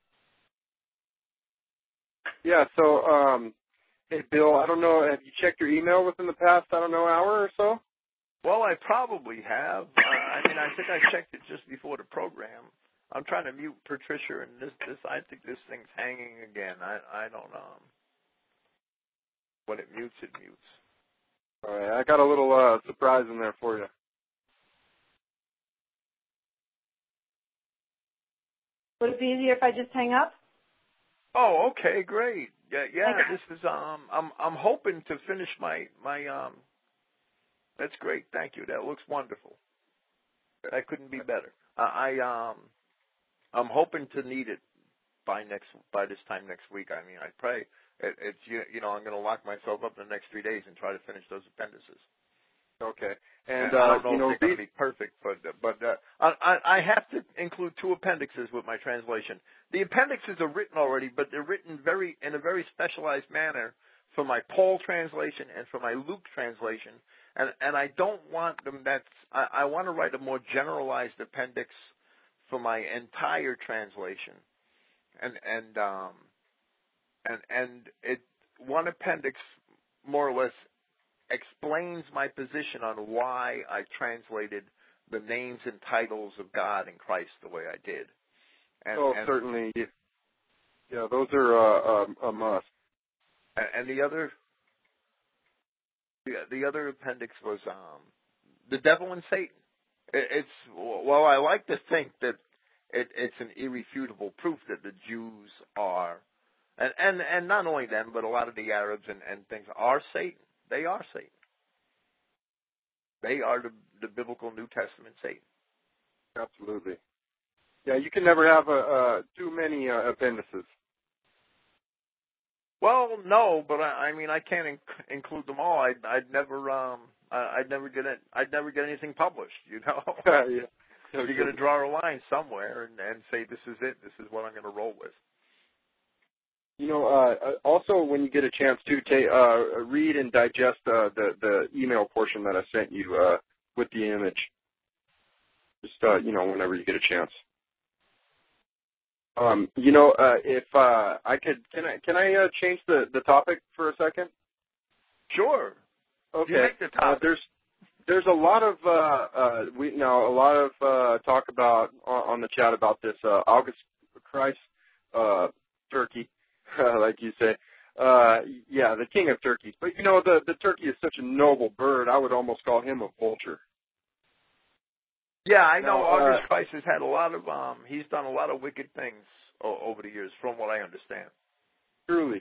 Yeah, so, hey, Bill, I don't know, have you checked your email within the past, hour or so? Well, I probably have. I think I checked it just before the program. I'm trying to mute Patricia, and this I think this thing's hanging again. I don't know. When it mutes, it mutes. All right, I got a little surprise in there for you. Would it be easier if I just hang up? Oh, okay, great. Yeah. Okay. This is I'm hoping to finish my That's great. Thank you. That looks wonderful. That couldn't be better. I'm hoping to need it by this time next week. I mean, I pray it's I'm going to lock myself up in the next 3 days and try to finish those appendices. Okay. And I don't know if they're going to be perfect, but I have to include 2 appendixes with my translation. The appendixes are written already, but they're written in a very specialized manner for my Paul translation and for my Luke translation. And I don't want them. I want to write a more generalized appendix for my entire translation, and one appendix more or less explains my position on why I translated the names and titles of God and Christ the way I did. Certainly, yeah, those are a must. And the other appendix was the devil and Satan. I like to think that it's an irrefutable proof that the Jews are, and not only them, but a lot of the Arabs and things are Satan. They are Satan. They are the biblical New Testament Satan. Absolutely. Yeah, you can never have too many appendices. Well, no, but I mean I can't include them all. I'd never get anything published. Yeah. You're going to draw a line somewhere and say this is it. This is what I'm going to roll with. Also, when you get a chance to read and digest the email portion that I sent you with the image. Just whenever you get a chance. If I could, can I change the topic for a second? Sure. Okay. You make the topic. There's a lot of talk about on the chat about this August Christ turkey, like you say. The king of turkeys. But the turkey is such a noble bird. I would almost call him a vulture. Yeah, I know. August Christ has had a lot of he's done a lot of wicked things over the years, from what I understand. Truly.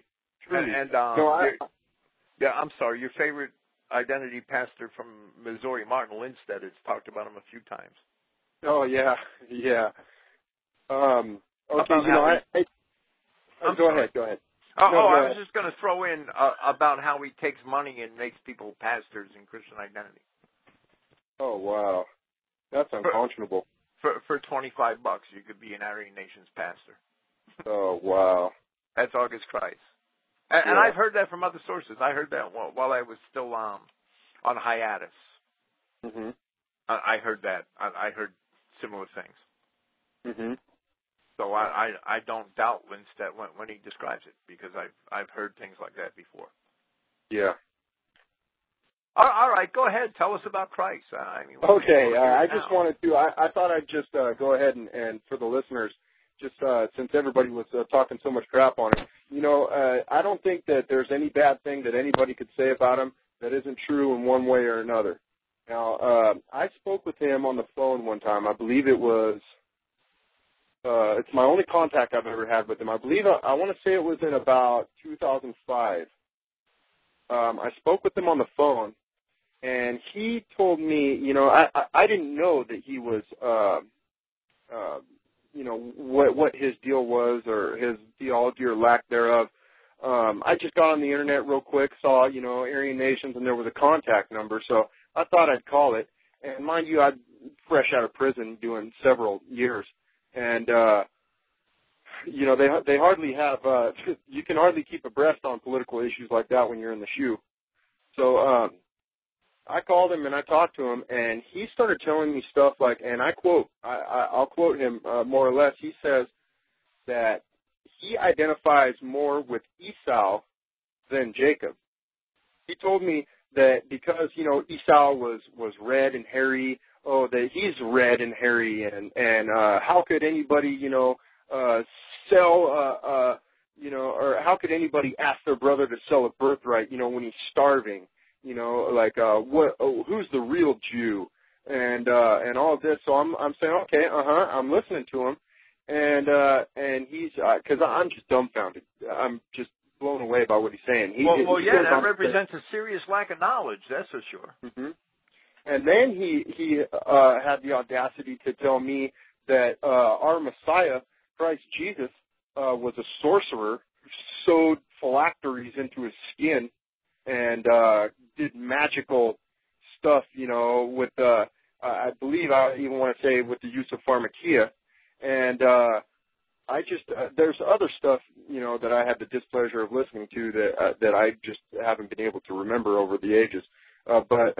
I'm sorry. Your favorite identity pastor from Missouri, Martin Lindstedt, has talked about him a few times. Oh yeah. Okay. Go ahead. I was just going to throw in about how he takes money and makes people pastors in Christian identity. Oh, wow. That's unconscionable. For $25, you could be an Aryan Nations pastor. Oh, wow. That's August Christ. And I've heard that from other sources. I heard that while I was still on hiatus. Mm-hmm. I heard that. I heard similar things. Mm-hmm. So I don't doubt Lindstedt when he describes it, because I've heard things like that before. Yeah. All right, go ahead. Tell us about Christ. Okay, I just wanted to, I thought I'd just go ahead and for the listeners, just since everybody was talking so much crap on him, I don't think that there's any bad thing that anybody could say about him that isn't true in one way or another. Now, I spoke with him on the phone one time. I believe it was, it's my only contact I've ever had with him. I believe, I want to say it was in about 2005. I spoke with him on the phone. And he told me, I didn't know that he was, what his deal was or his theology or lack thereof. I just got on the internet real quick, saw, Aryan Nations, and there was a contact number, so I thought I'd call it. And mind you, I'm fresh out of prison doing several years. And, they hardly have, you can hardly keep abreast on political issues like that when you're in the shoe. So, I called him and I talked to him, and he started telling me stuff like, and I quote, I'll quote him more or less. He says that he identifies more with Esau than Jacob. He told me that because Esau was red and hairy, that he's red and hairy, and how could anybody sell or how could anybody ask their brother to sell a birthright when he's starving? Who's the real Jew, and all of this. So I'm saying, okay, I'm listening to him, and he's, cause I'm just dumbfounded. I'm just blown away by what he's saying. That represents a serious lack of knowledge, that's for sure. Mm-hmm. And then he had the audacity to tell me that, our Messiah, Christ Jesus, was a sorcerer who sewed phylacteries into his skin and did magical stuff, with I believe I even want to say with the use of pharmakia, and I just there's other stuff that I had the displeasure of listening to that I just haven't been able to remember over the ages. But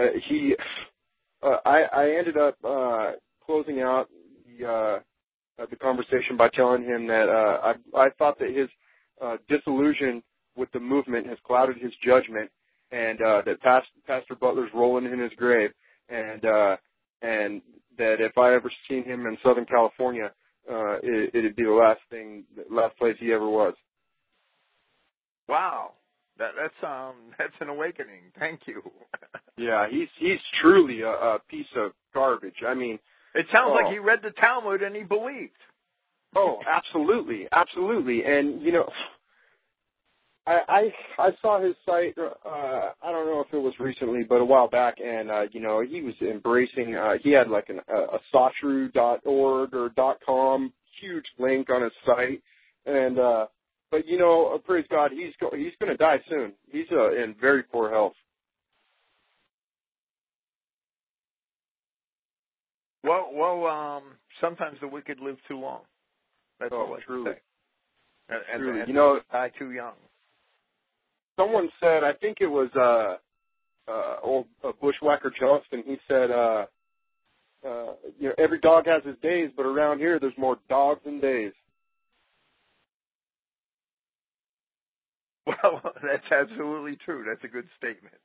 I ended up closing out the conversation by telling him that I thought that his disillusion with the movement has clouded his judgment, and that Pastor Butler's rolling in his grave, and that if I ever seen him in Southern California, it'd be the last place he ever was. Wow, that's an awakening. Thank you. Yeah, he's truly a piece of garbage. I mean, it sounds like he read the Talmud and he believed. Oh, absolutely, and I saw his site, I don't know if it was recently, but a while back, and, he was embracing, he had like a Sotru.org or .com, huge link on his site, and, but, praise God, he's going to die soon. He's in very poor health. Well, sometimes the wicked live too long. That's all I truly. say. And truly. die too young. Someone said, I think it was old Bushwhacker Johnston. He said, every dog has his days, but around here there's more dogs than days. Well, that's absolutely true. That's a good statement.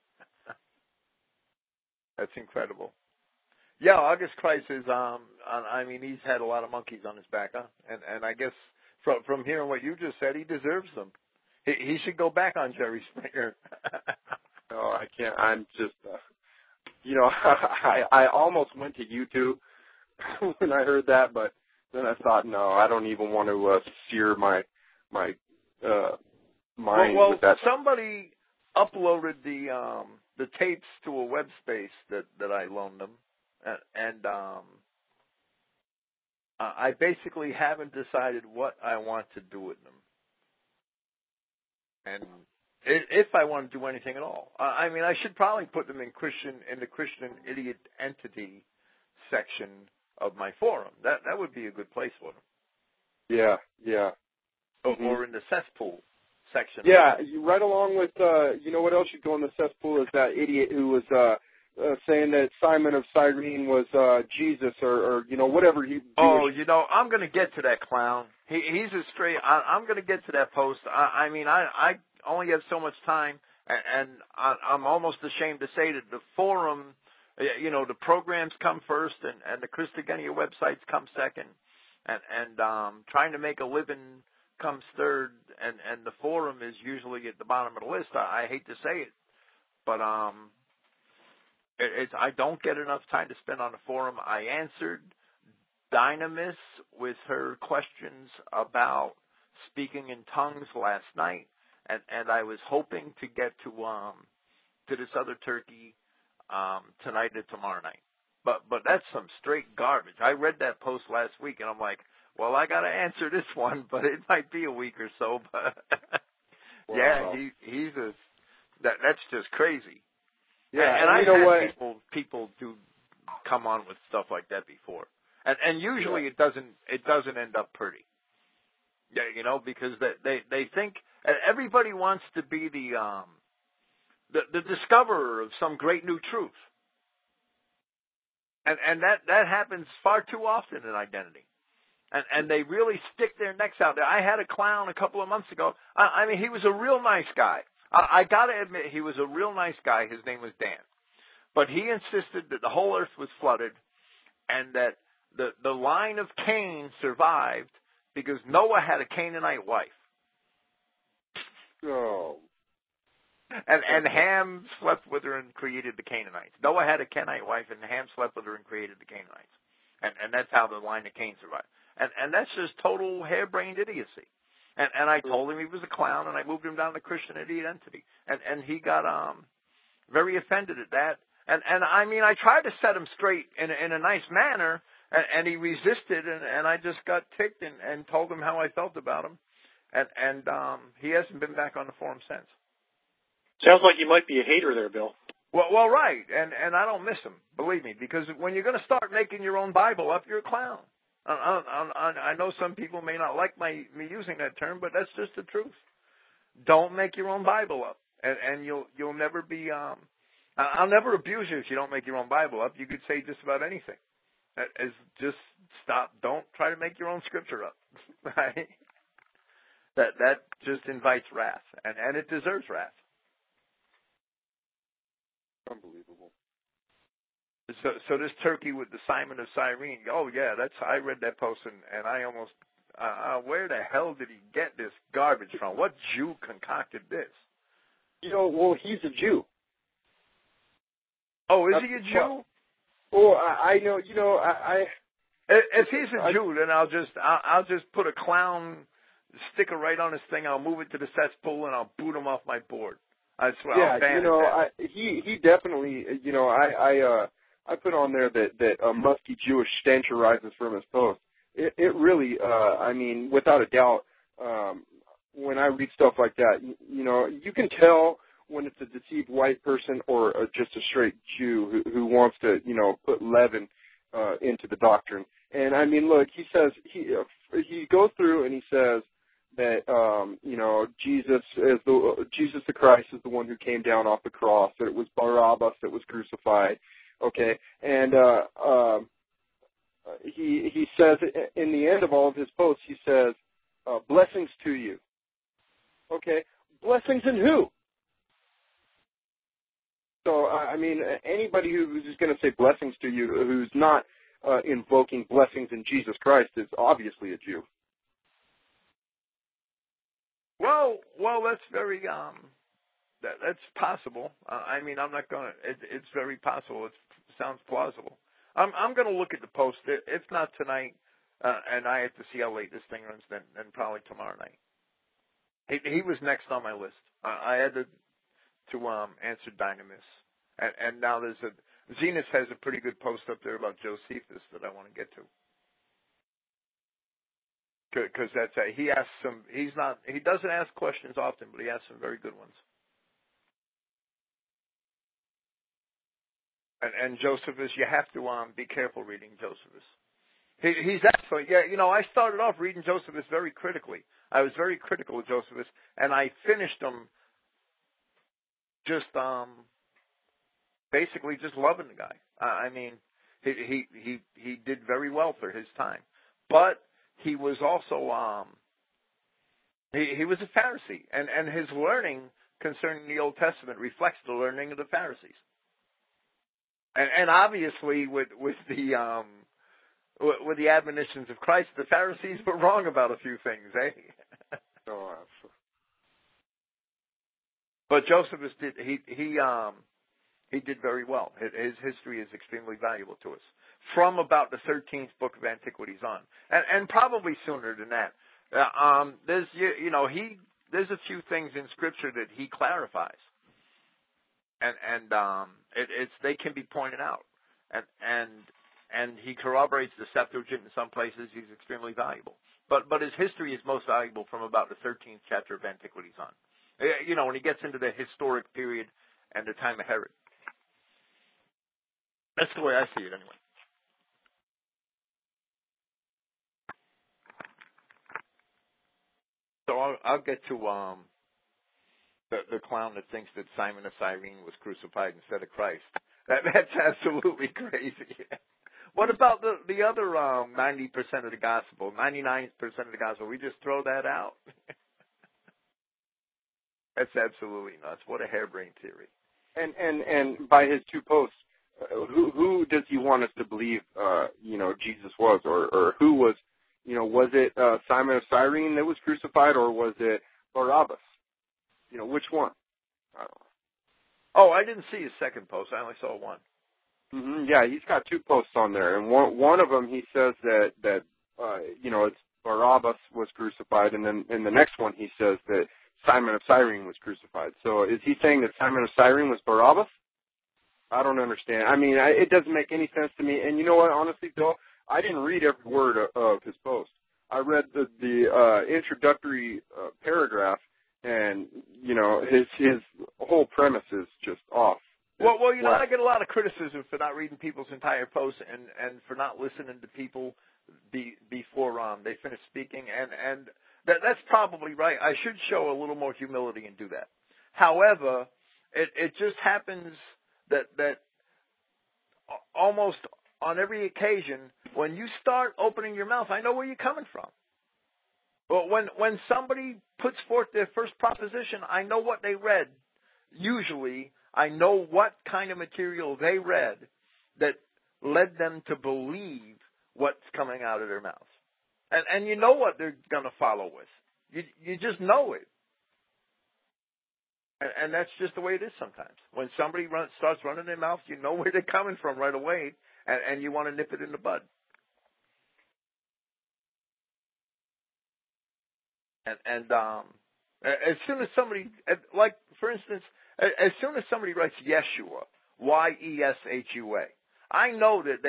That's incredible. Yeah, August Christ is. He's had a lot of monkeys on his back, huh? And I guess from hearing what you just said, he deserves them. He should go back on Jerry Springer. No, I can't. I'm just, I almost went to YouTube when I heard that, but then I thought, no, I don't even want to sear my mind with that. Somebody uploaded the tapes to a web space that I loaned them, and I basically haven't decided what I want to do with them. And if I want to do anything at all. I mean, I should probably put them in the Christian Idiot Entity section of my forum. That would be a good place for them. Yeah. Or in the cesspool section. Yeah, right along with, you know what else should go in the cesspool is that idiot who was saying that Simon of Cyrene was Jesus or you know, whatever he... Oh, you know, I'm going to get to that clown. He's a straight... I'm going to get to that post. I mean, I only have so much time, and I'm almost ashamed to say that the forum, you know, the programs come first, and the Christogenea websites come second, and trying to make a living comes third, and the forum is usually at the bottom of the list. I hate to say it, but I don't get enough time to spend on the forum. I answered Dynamis with her questions about speaking in tongues last night, and I was hoping to get to this other turkey tonight or tomorrow night. But that's some straight garbage. I read that post last week, and I'm like, well, I got to answer this one, but it might be a week or so. But wow. Yeah, that's just crazy. Yeah, and I've you know had what? people do come on with stuff like that before, and usually it doesn't end up pretty. Yeah, you know, because they think everybody wants to be the discoverer of some great new truth, and that happens far too often in identity. And they really stick their necks out there. I had a clown a couple of months ago. I mean, he was a real nice guy. I got to admit, he was a real nice guy. His name was Dan. But he insisted that the whole earth was flooded and that the line of Cain survived because Noah had a Canaanite wife. Oh. And Ham slept with her and created the Canaanites. Noah had a Canaanite wife, and Ham slept with her and created the Canaanites. And that's how the line of Cain survived. And that's just total harebrained idiocy. And I told him he was a clown, and I moved him down to Christian Idiot Entity. And he got very offended at that. And I mean, I tried to set him straight in a nice manner, and he resisted, and I just got ticked and told him how I felt about him. And he hasn't been back on the forum since. Sounds like you might be a hater there, Bill. Well, right, and I don't miss him, believe me, because when you're going to start making your own Bible up, you're a clown. I know some people may not like me using that term, but that's just the truth. Don't make your own Bible up, and you'll never be. I'll never abuse you if you don't make your own Bible up. You could say just about anything. Just stop. Don't try to make your own scripture up. Right? That just invites wrath, and it deserves wrath. Unbelievable. So this turkey with the Simon of Cyrene, oh yeah, I read that post and I almost, where the hell did he get this garbage from? What Jew concocted this? You know, well, he's a Jew. Oh, is he a Jew? Oh, I know. You know, If he's a Jew, then I'll just put a clown sticker right on his thing. I'll move it to the cesspool and I'll boot him off my board. I swear. Yeah, you know, he definitely. You know, I put on there that a musky Jewish stench arises from his post. It really, I mean, without a doubt, when I read stuff like that, you know, you can tell when it's a deceived white person or just a straight Jew who wants to, you know, put leaven into the doctrine. And I mean, look, he says he goes through and he says that you know, Jesus the Christ is the one who came down off the cross. That it was Barabbas that was crucified. Okay, and he says in the end of all of his posts, he says, "Blessings to you." Okay, blessings in who? So I mean, anybody who's just going to say blessings to you, who's not invoking blessings in Jesus Christ, is obviously a Jew. Well, that's very that's possible. I mean, I'm not going to. It's very possible. It sounds plausible. I'm going to look at the post. If not tonight, and I have to see how late this thing runs, then probably tomorrow night. He was next on my list. I had to answer Dynamis, and now there's Zenas has a pretty good post up there about Josephus that I want to get to. Because he asks some. He doesn't ask questions often, but he asks some very good ones. And Josephus, you have to be careful reading Josephus. He's excellent. Yeah, I started off reading Josephus very critically. I was very critical of Josephus, and I finished him just basically just loving the guy. I mean, he did very well for his time, but he was also he was a Pharisee, and his learning concerning the Old Testament reflects the learning of the Pharisees. And obviously with the admonitions of Christ, the Pharisees were wrong about a few things, eh? Oh, but Josephus did he did very well. His history is extremely valuable to us from about the 13th book of Antiquities on, and probably sooner than that. There's there's a few things in Scripture that he clarifies, and they can be pointed out, and he corroborates the Septuagint in some places. He's extremely valuable, but his history is most valuable from about the 13th chapter of Antiquities on. When he gets into the historic period and the time of Herod. That's the way I see it, anyway. So I'll get to the clown that thinks that Simon of Cyrene was crucified instead of Christ. That's absolutely crazy. What about the other 90% of the gospel, 99% of the gospel? We just throw that out? That's absolutely nuts. What a harebrained theory. And by his two posts, who does he want us to believe, Jesus was, or who was, was it Simon of Cyrene that was crucified, or was it Barabbas? Which one? I don't know. Oh, I didn't see his second post. I only saw one. Mm-hmm. Yeah, he's got two posts on there, and one of them he says that it's Barabbas was crucified, and then in the next one he says that Simon of Cyrene was crucified. So is he saying that Simon of Cyrene was Barabbas? I don't understand. I mean, it doesn't make any sense to me. And you know what? Honestly, Bill, I didn't read every word of his post. I read the introductory paragraph, and his whole premise is just off. Well, I get a lot of criticism for not reading people's entire posts and for not listening to people before they finish speaking, and that's probably right. I should show a little more humility and do that. However, it just happens that almost on every occasion, when you start opening your mouth, I know where you're coming from. But when somebody puts forth their first proposition, I know what they read. Usually, I know what kind of material they read that led them to believe what's coming out of their mouths. And you know what they're going to follow with. You just know it. And that's just the way it is sometimes. When somebody starts running their mouth, you know where they're coming from right away, and you want to nip it in the bud. And as soon as somebody, like for instance, as soon as somebody writes Yeshua, Yeshua, I know that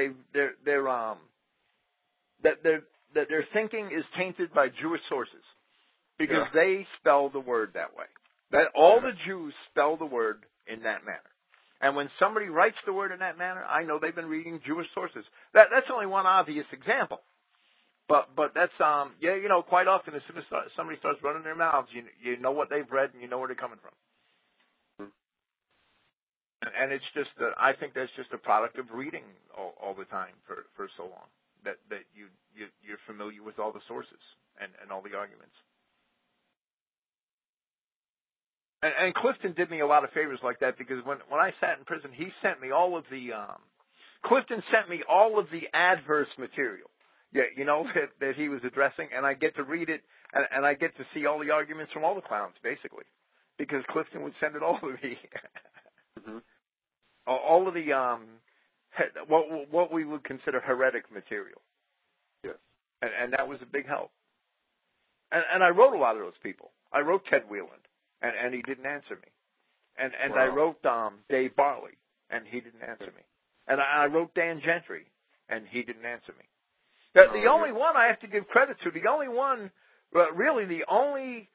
that their thinking is tainted by Jewish sources because they spell the word that way. That all the Jews spell the word in that manner. And when somebody writes the word in that manner, I know they've been reading Jewish sources. That's only one obvious example. But that's quite often as soon as somebody starts running their mouths, you know what they've read and you know where they're coming from. And it's just I think that's just a product of reading all the time for so long that you're familiar with all the sources and all the arguments. And Clifton did me a lot of favors like that because when I sat in prison, he sent me all of the Clifton sent me all of the adverse material. That he was addressing, and I get to read it, and I get to see all the arguments from all the clowns, basically, because Clifton would send it all to me. Mm-hmm. All of the what we would consider heretic material. Yes. And that was a big help. And I wrote a lot of those people. I wrote Ted Wheeland, and he didn't answer me. And wow. I wrote Dave Barley, and he didn't answer me. And I wrote Dan Gentry, and he didn't answer me. The only one I have to give credit to, the only one, really the only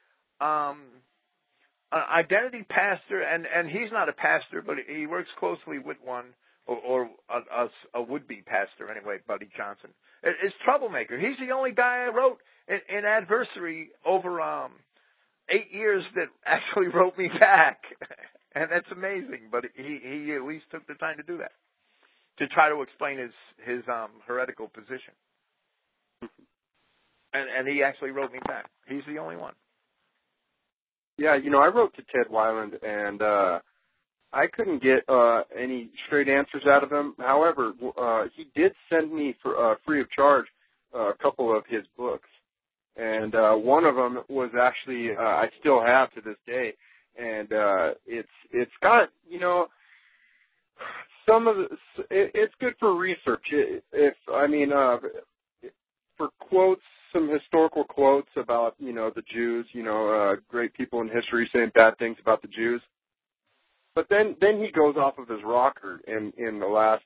identity pastor, and he's not a pastor, but he works closely with one, or a would-be pastor anyway, Buddy Johnson, is troublemaker. He's the only guy I wrote in Adversary over 8 years that actually wrote me back, and that's amazing. But he at least took the time to do that, to try to explain his heretical position, and he actually wrote me back. He's the only one. Yeah, I wrote to Ted Weiland, and I couldn't get any straight answers out of him. However, he did send me for free of charge a couple of his books, and one of them was actually I still have to this day, and it's got some of it's good for research. For quotes, some historical quotes about the Jews, great people in history saying bad things about the Jews. But then he goes off of his rocker in the last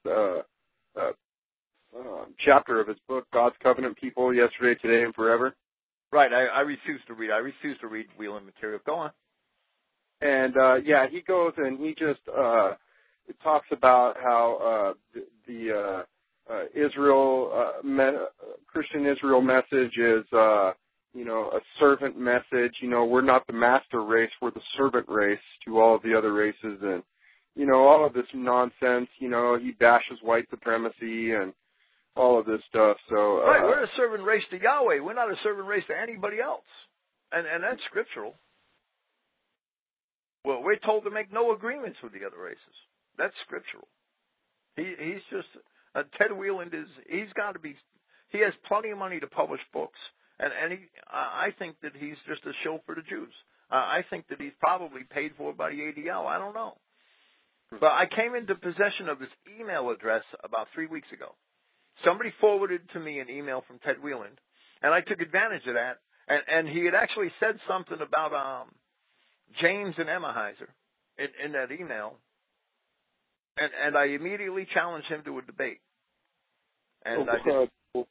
chapter of his book, God's Covenant People, Yesterday, Today, and Forever. Right. I refuse to read. I refuse to read Wheeling material. Go on. And he goes and he just talks about how the Christian Israel message is a servant message. We're not the master race, we're the servant race to all of the other races, and all of this nonsense. He bashes white supremacy and all of this stuff. So right, we're a servant race to Yahweh. We're not a servant race to anybody else, and that's scriptural. Well, we're told to make no agreements with the other races. That's scriptural. He's just Ted Weiland he's got to be. He has plenty of money to publish books. And I think that he's just a shill for the Jews. I think that he's probably paid for by the ADL. I don't know. But I came into possession of his email address about 3 weeks ago. Somebody forwarded to me an email from Ted Weiland, and I took advantage of that. And he had actually said something about James and Emma Heiser in that email. And I immediately challenged him to a debate. And I did.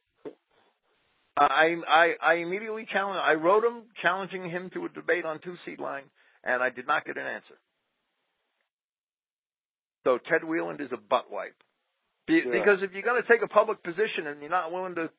I immediately challenged. I wrote him challenging him to a debate on Two Seed Line, and I did not get an answer. So Ted Weiland is a butt wipe. Because if you're going to take a public position and you're not willing to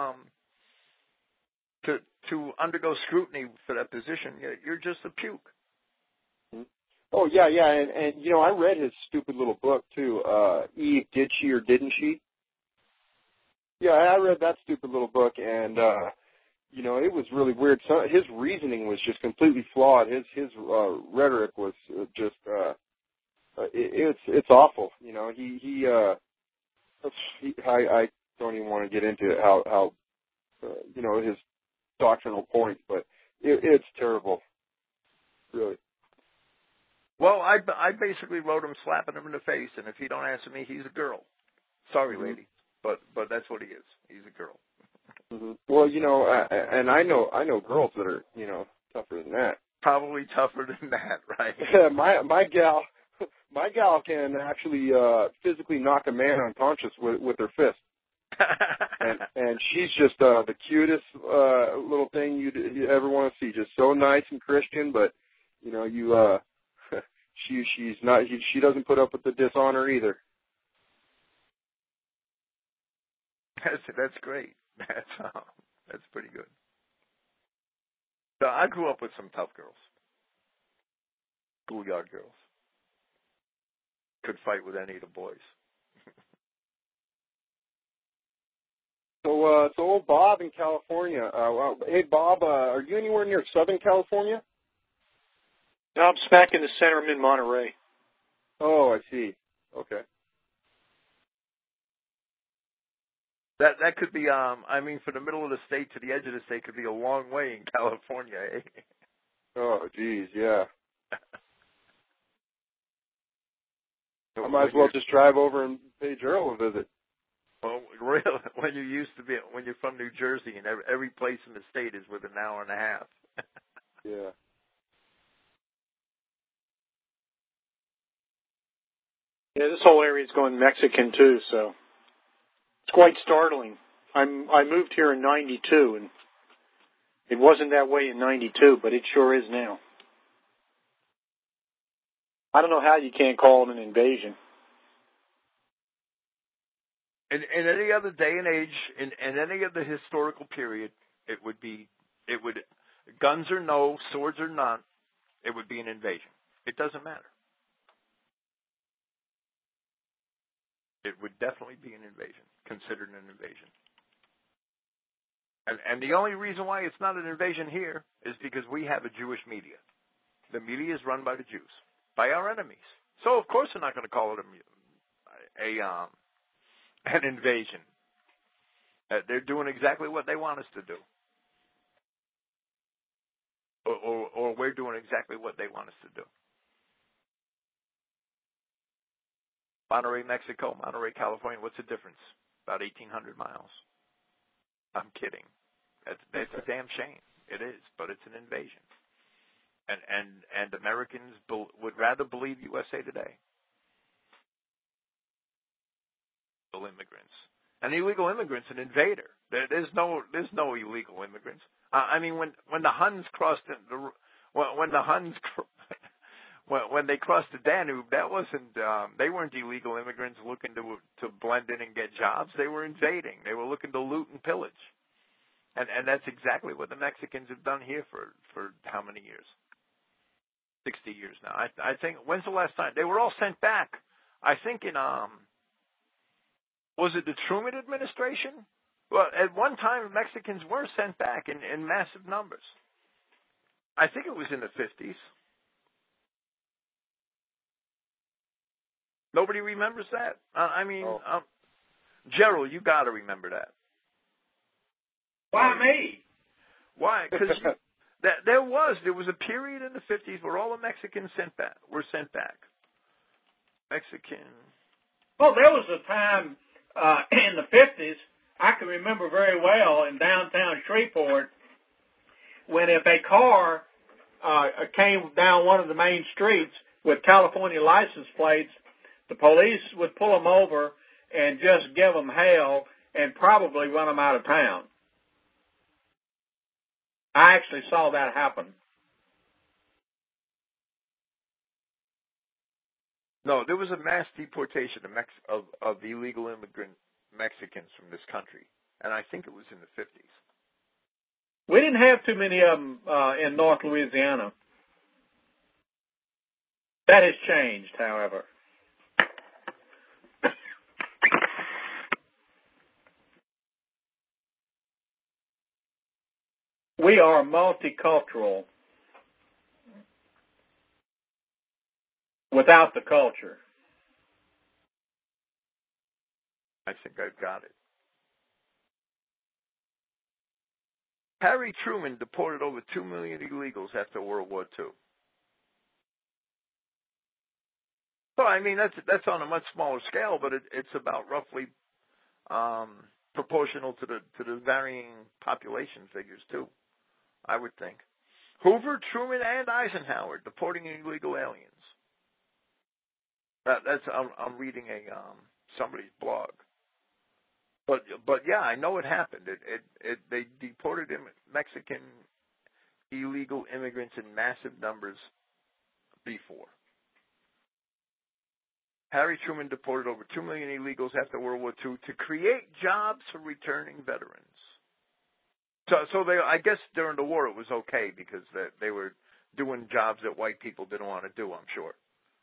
undergo scrutiny for that position, you're just a puke. Oh yeah, and I read his stupid little book too. Eve, did she or didn't she? Yeah, I read that stupid little book, and it was really weird. So his reasoning was just completely flawed. His rhetoric was just it's awful. I don't even want to get into how his doctrinal points, but it's terrible, really. Well, I basically wrote him slapping him in the face, and if he don't answer me, he's a girl. Sorry, lady. But that's what he is. He's a girl. Mm-hmm. Well, and I know girls that are tougher than that. Probably tougher than that, right? my gal can actually physically knock a man unconscious with her fist. and she's just the cutest little thing you ever want to see. Just so nice and Christian, but she's not. She doesn't put up with the dishonor either. That's great. That's pretty good. So I grew up with some tough girls, schoolyard girls. Could fight with any of the boys. So old Bob in California. Hey Bob, are you anywhere near Southern California? No, I'm smack in the center. I'm in Monterey. Oh, I see. Okay. That could be, for the middle of the state to the edge of the state could be a long way in California, eh? Oh, geez, yeah. I might as well just drive over and pay Gerald a visit. Well, really, when you're from New Jersey, and every place in the state is within an hour and a half. Yeah. Yeah, this whole area is going Mexican too, so it's quite startling. I moved here in '92, and it wasn't that way in '92, but it sure is now. I don't know how you can't call it an invasion. in any other day and age, in any other historical period, it would guns or no, swords or not, it would be an invasion. It doesn't matter. It would definitely be an invasion, considered an invasion. And the only reason why it's not an invasion here is because we have a Jewish media. The media is run by the Jews, by our enemies. So of course they're not going to call it an invasion. They're doing exactly what they want us to do, or we're doing exactly what they want us to do. Monterey, Mexico, Monterey, California. What's the difference? About 1,800 miles. I'm kidding. That's a damn shame. It is, but it's an invasion. And Americans would rather believe USA Today. Illegal immigrants. An illegal immigrant's an invader. There's no illegal immigrants. I mean, when the Huns crossed when they crossed the Danube, that wasn't they weren't illegal immigrants looking to blend in and get jobs. They were invading. They were looking to loot and pillage. And that's exactly what the Mexicans have done here for how many years? 60 years now. I think, when's the last time? They were all sent back. I think in, was it the Truman administration? Well, at one time, Mexicans were sent back in massive numbers. I think it was in the 50s. Nobody remembers that? Gerald, you got to remember that. Why me? Why? Because there was a period in the 50s where all the Mexicans were sent back. Mexican. Well, there was a time in the 50s, I can remember very well in downtown Shreveport, when if a car came down one of the main streets with California license plates, the police would pull them over and just give them hell and probably run them out of town. I actually saw that happen. No, there was a mass deportation of illegal immigrant Mexicans from this country, and I think it was in the 50s. We didn't have too many of them in North Louisiana. That has changed, however. We are multicultural without the culture. I think I've got it. Harry Truman deported over 2 million illegals after World War II. So, I mean, that's on a much smaller scale, but it's about roughly proportional to the varying population figures, too, I would think. Hoover, Truman, and Eisenhower deporting illegal aliens. I'm reading somebody's blog. But yeah, I know it happened. They deported Mexican illegal immigrants in massive numbers before. Harry Truman deported over 2 million illegals after World War II to create jobs for returning veterans. So I guess during the war it was okay because they were doing jobs that white people didn't want to do, I'm sure.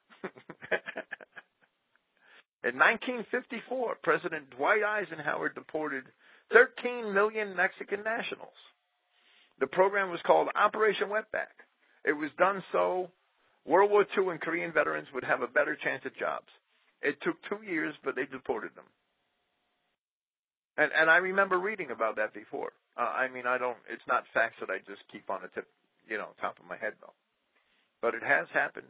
In 1954, President Dwight Eisenhower deported 13 million Mexican nationals. The program was called Operation Wetback. It was done so World War II and Korean veterans would have a better chance at jobs. It took 2 years, but they deported them. And I remember reading about that before. It's not facts that I just keep on the top of my head, though. But it has happened.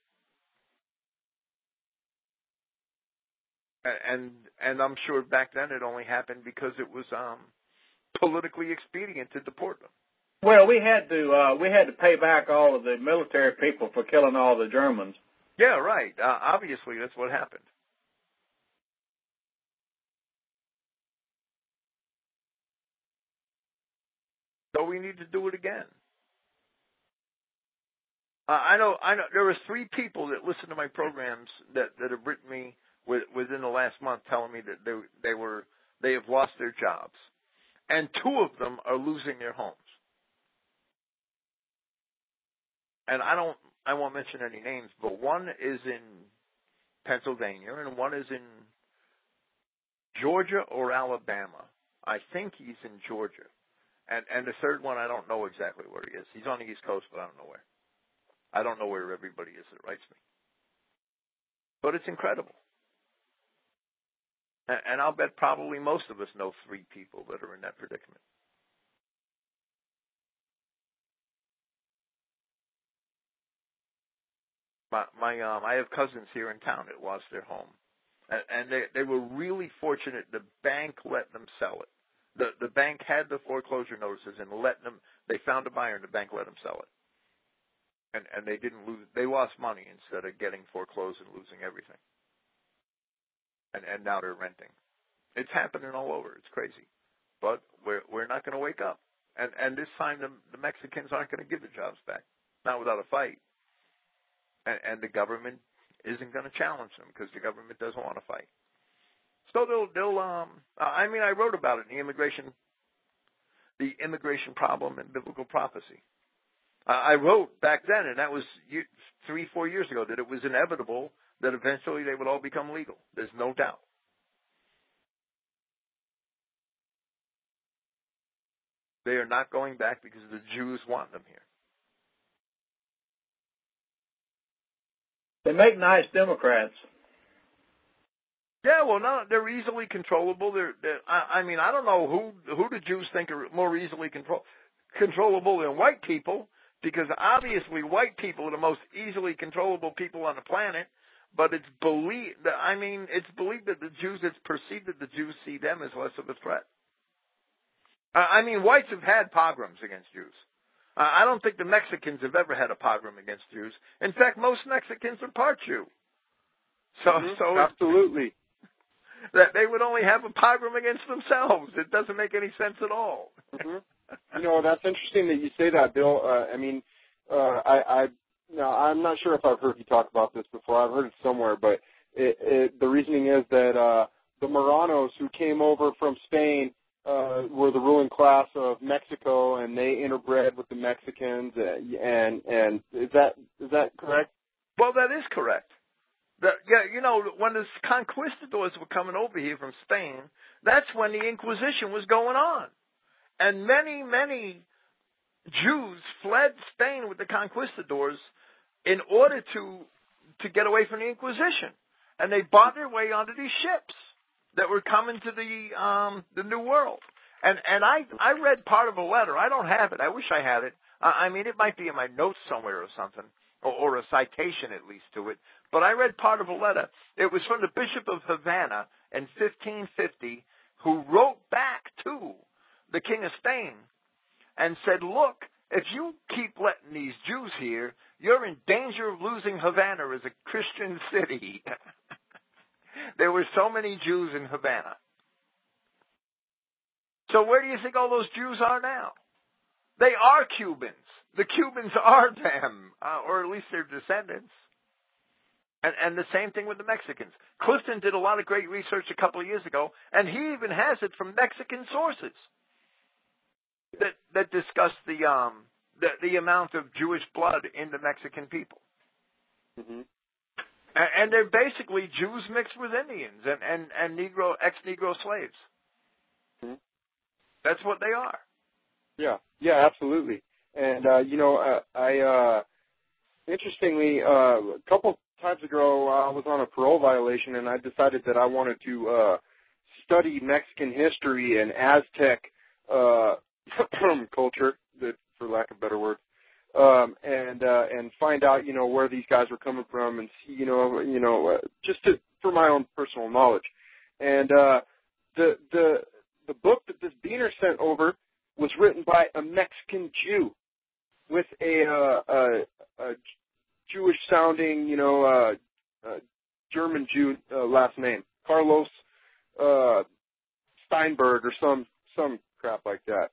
And I'm sure back then it only happened because it was politically expedient to deport them. Well, we had to pay back all of the military people for killing all the Germans. Yeah, right. Obviously, that's what happened. So we need to do it again. I know. There are 3 people that listen to my programs that have written me within the last month telling me that they have lost their jobs, and 2 of them are losing their homes. And I won't mention any names, but one is in Pennsylvania and one is in Georgia or Alabama. I think he's in Georgia. And the third one, I don't know exactly where he is. He's on the East Coast, but I don't know where. I don't know where everybody is that writes me. But it's incredible. And I'll bet probably most of us know 3 people that are in that predicament. I have cousins here in town that lost their home. And they were really fortunate the bank let them sell it. The bank had the foreclosure notices and they found a buyer and the bank let them sell it. And they didn't lose, they lost money instead of getting foreclosed and losing everything. And now they're renting. It's happening all over. It's crazy. But we're not going to wake up. And this time the Mexicans aren't going to give the jobs back. Not without a fight. And the government isn't going to challenge them because the government doesn't want to fight. So I wrote about it in the immigration problem and biblical prophecy. I wrote back then, and that was 3-4 years ago, that it was inevitable that eventually they would all become legal. There's no doubt. They are not going back because the Jews want them here. They make nice Democrats. Yeah, well, no, they're easily controllable. I don't know who the Jews think are more easily controllable than white people, because obviously white people are the most easily controllable people on the planet. But it's believed that it's perceived that the Jews see them as less of a threat. Whites have had pogroms against Jews. I don't think the Mexicans have ever had a pogrom against Jews. In fact, most Mexicans are part Jew. So absolutely. That they would only have a pogrom against themselves. It doesn't make any sense at all. Mm-hmm. That's interesting that you say that, Bill. I'm not sure if I've heard you talk about this before. I've heard it somewhere, but the reasoning is that the Marranos who came over from Spain were the ruling class of Mexico, and they interbred with the Mexicans. And is that correct? Well, that is correct. When the conquistadors were coming over here from Spain, that's when the Inquisition was going on. And many, many Jews fled Spain with the conquistadors in order to get away from the Inquisition. And they bought their way onto these ships that were coming to the New World. And I read part of a letter. I don't have it. I wish I had it. It might be in my notes somewhere or something, or a citation at least to it. But I read part of a letter. It was from the Bishop of Havana in 1550, who wrote back to the King of Spain and said, look, if you keep letting these Jews here, you're in danger of losing Havana as a Christian city. There were so many Jews in Havana. So where do you think all those Jews are now? They are Cubans. The Cubans are them, or at least their descendants. And the same thing with the Mexicans. Clifton did a lot of great research a couple of years ago, and he even has it from Mexican sources that discuss the amount of Jewish blood in the Mexican people. Mm-hmm. And they're basically Jews mixed with Indians and ex-Negro slaves. Mm-hmm. That's what they are. Yeah, absolutely. And interestingly, a couple times ago, I was on a parole violation, and I decided that I wanted to study Mexican history and Aztec culture, for lack of better words, and find out, where these guys were coming from, and see, just for my own personal knowledge. And the book that this Beaner sent over was written by a Mexican Jew with a Jewish-sounding, German Jew last name, Carlos Steinberg or some crap like that.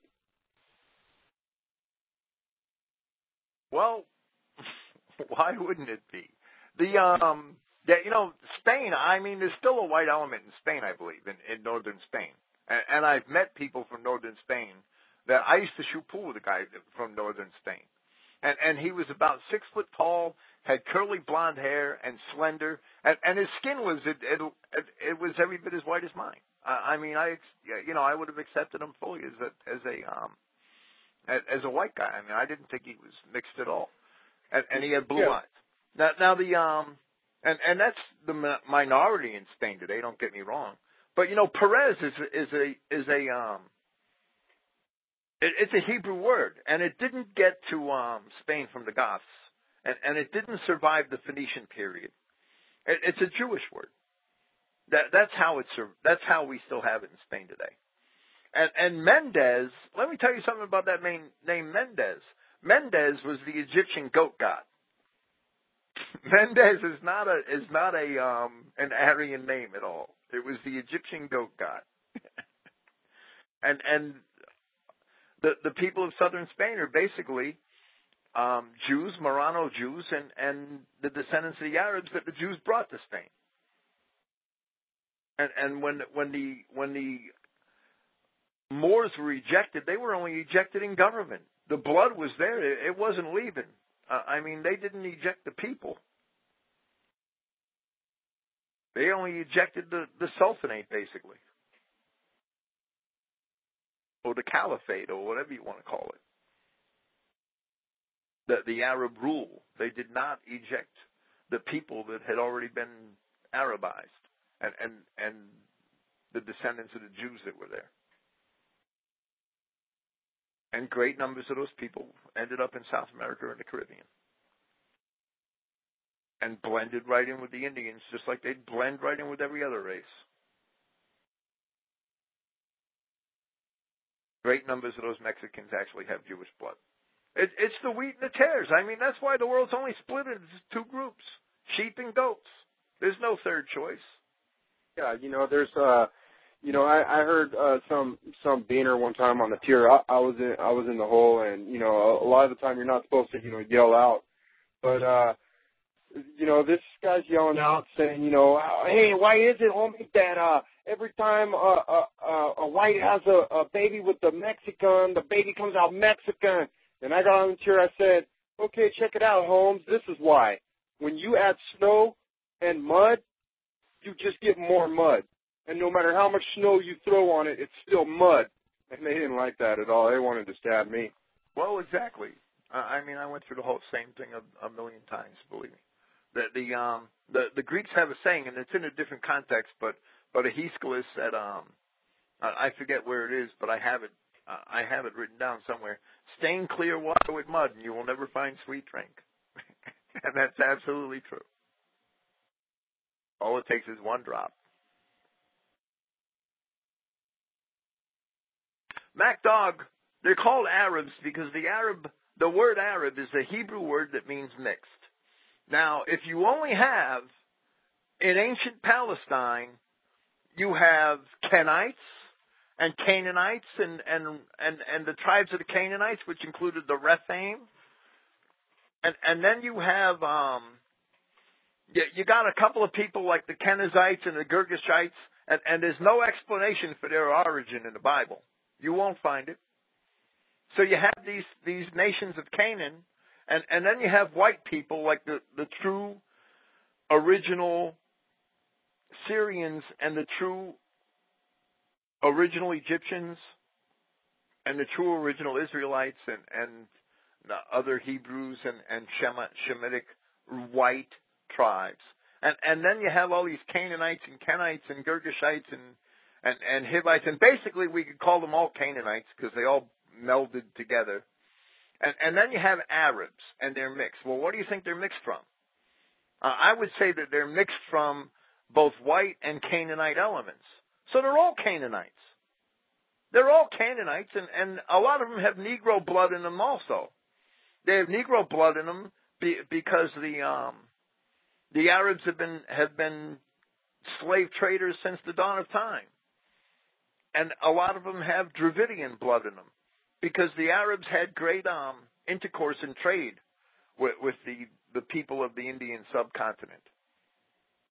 Well, why wouldn't it be? Yeah, Spain, I mean, there's still a white element in Spain, I believe, in northern Spain. And I've met people from northern Spain that I used to shoot pool with a guy from northern Spain. And he was about 6 foot tall, had curly blonde hair and slender, and his skin was, it was every bit as white as mine. I mean, I would have accepted him fully as a white guy. I mean, I didn't think he was mixed at all. And he had blue eyes. Now and that's the minority in Spain today. Don't get me wrong, but Perez is a Hebrew word, and it didn't get to Spain from the Goths, and it didn't survive the Phoenician period. It's a Jewish word. That's how we still have it in Spain today. And Mendes, let me tell you something about that name Mendes. Mendes was the Egyptian goat god. Mendes is not an Aryan name at all. It was the Egyptian goat god. and the people of southern Spain are basically Jews, Marrano Jews, and the descendants of the Arabs that the Jews brought to Spain. And when the Moors were ejected, they were only ejected in government. The blood was there; it wasn't leaving. I mean, they didn't eject the people. They only ejected the Sultanate, basically. Or the Caliphate, or whatever you want to call it. The Arab rule. They did not eject the people that had already been Arabized, and the descendants of the Jews that were there. And great numbers of those people ended up in South America and the Caribbean. And blended right in with the Indians, just like they'd blend right in with every other race. Great numbers of those Mexicans actually have Jewish blood. It's the wheat and the tares. I mean, that's why the world's only split into 2 groups, sheep and goats. There's no third choice. Yeah, there's I heard some beaner one time on the tier. I was in the hole, and a lot of the time you're not supposed to yell out, but this guy's yelling out saying hey, why is it, homie, that every time a white has a baby with the Mexican, the baby comes out Mexican? And I got on the tier. I said, okay, check it out, Holmes. This is why. When you add snow and mud, you just get more mud. And no matter how much snow you throw on it, it's still mud. And they didn't like that at all. They wanted to stab me. Well, exactly. I mean, I went through the whole same thing a million times, believe me. The Greeks have a saying, and it's in a different context, but Aeschylus said, I forget where it is, but I have it written down somewhere. Stain clear water with mud, and you will never find sweet drink. And that's absolutely true. All it takes is one drop. MacDog, they're called Arabs because the word Arab is a Hebrew word that means mixed. Now, if you only have, in ancient Palestine, you have Kenites and Canaanites and the tribes of the Canaanites, which included the Rephaim. And then you have, you got a couple of people like the Kenizzites and the Girgashites, and there's no explanation for their origin in the Bible. You won't find it. So you have these nations of Canaan, and then you have white people like the true original Syrians and the true original Egyptians and the true original Israelites and the other Hebrews and Shemitic white tribes. And then you have all these Canaanites and Kenites and Girgashites and Hivites, and basically we could call them all Canaanites because they all melded together. And then you have Arabs, and they're mixed. Well, what do you think they're mixed from? I would say that they're mixed from both white and Canaanite elements. So they're all Canaanites. They're all Canaanites, and a lot of them have Negro blood in them also. They have Negro blood in them because the Arabs have been slave traders since the dawn of time. And a lot of them have Dravidian blood in them because the Arabs had great intercourse and trade with the people of the Indian subcontinent.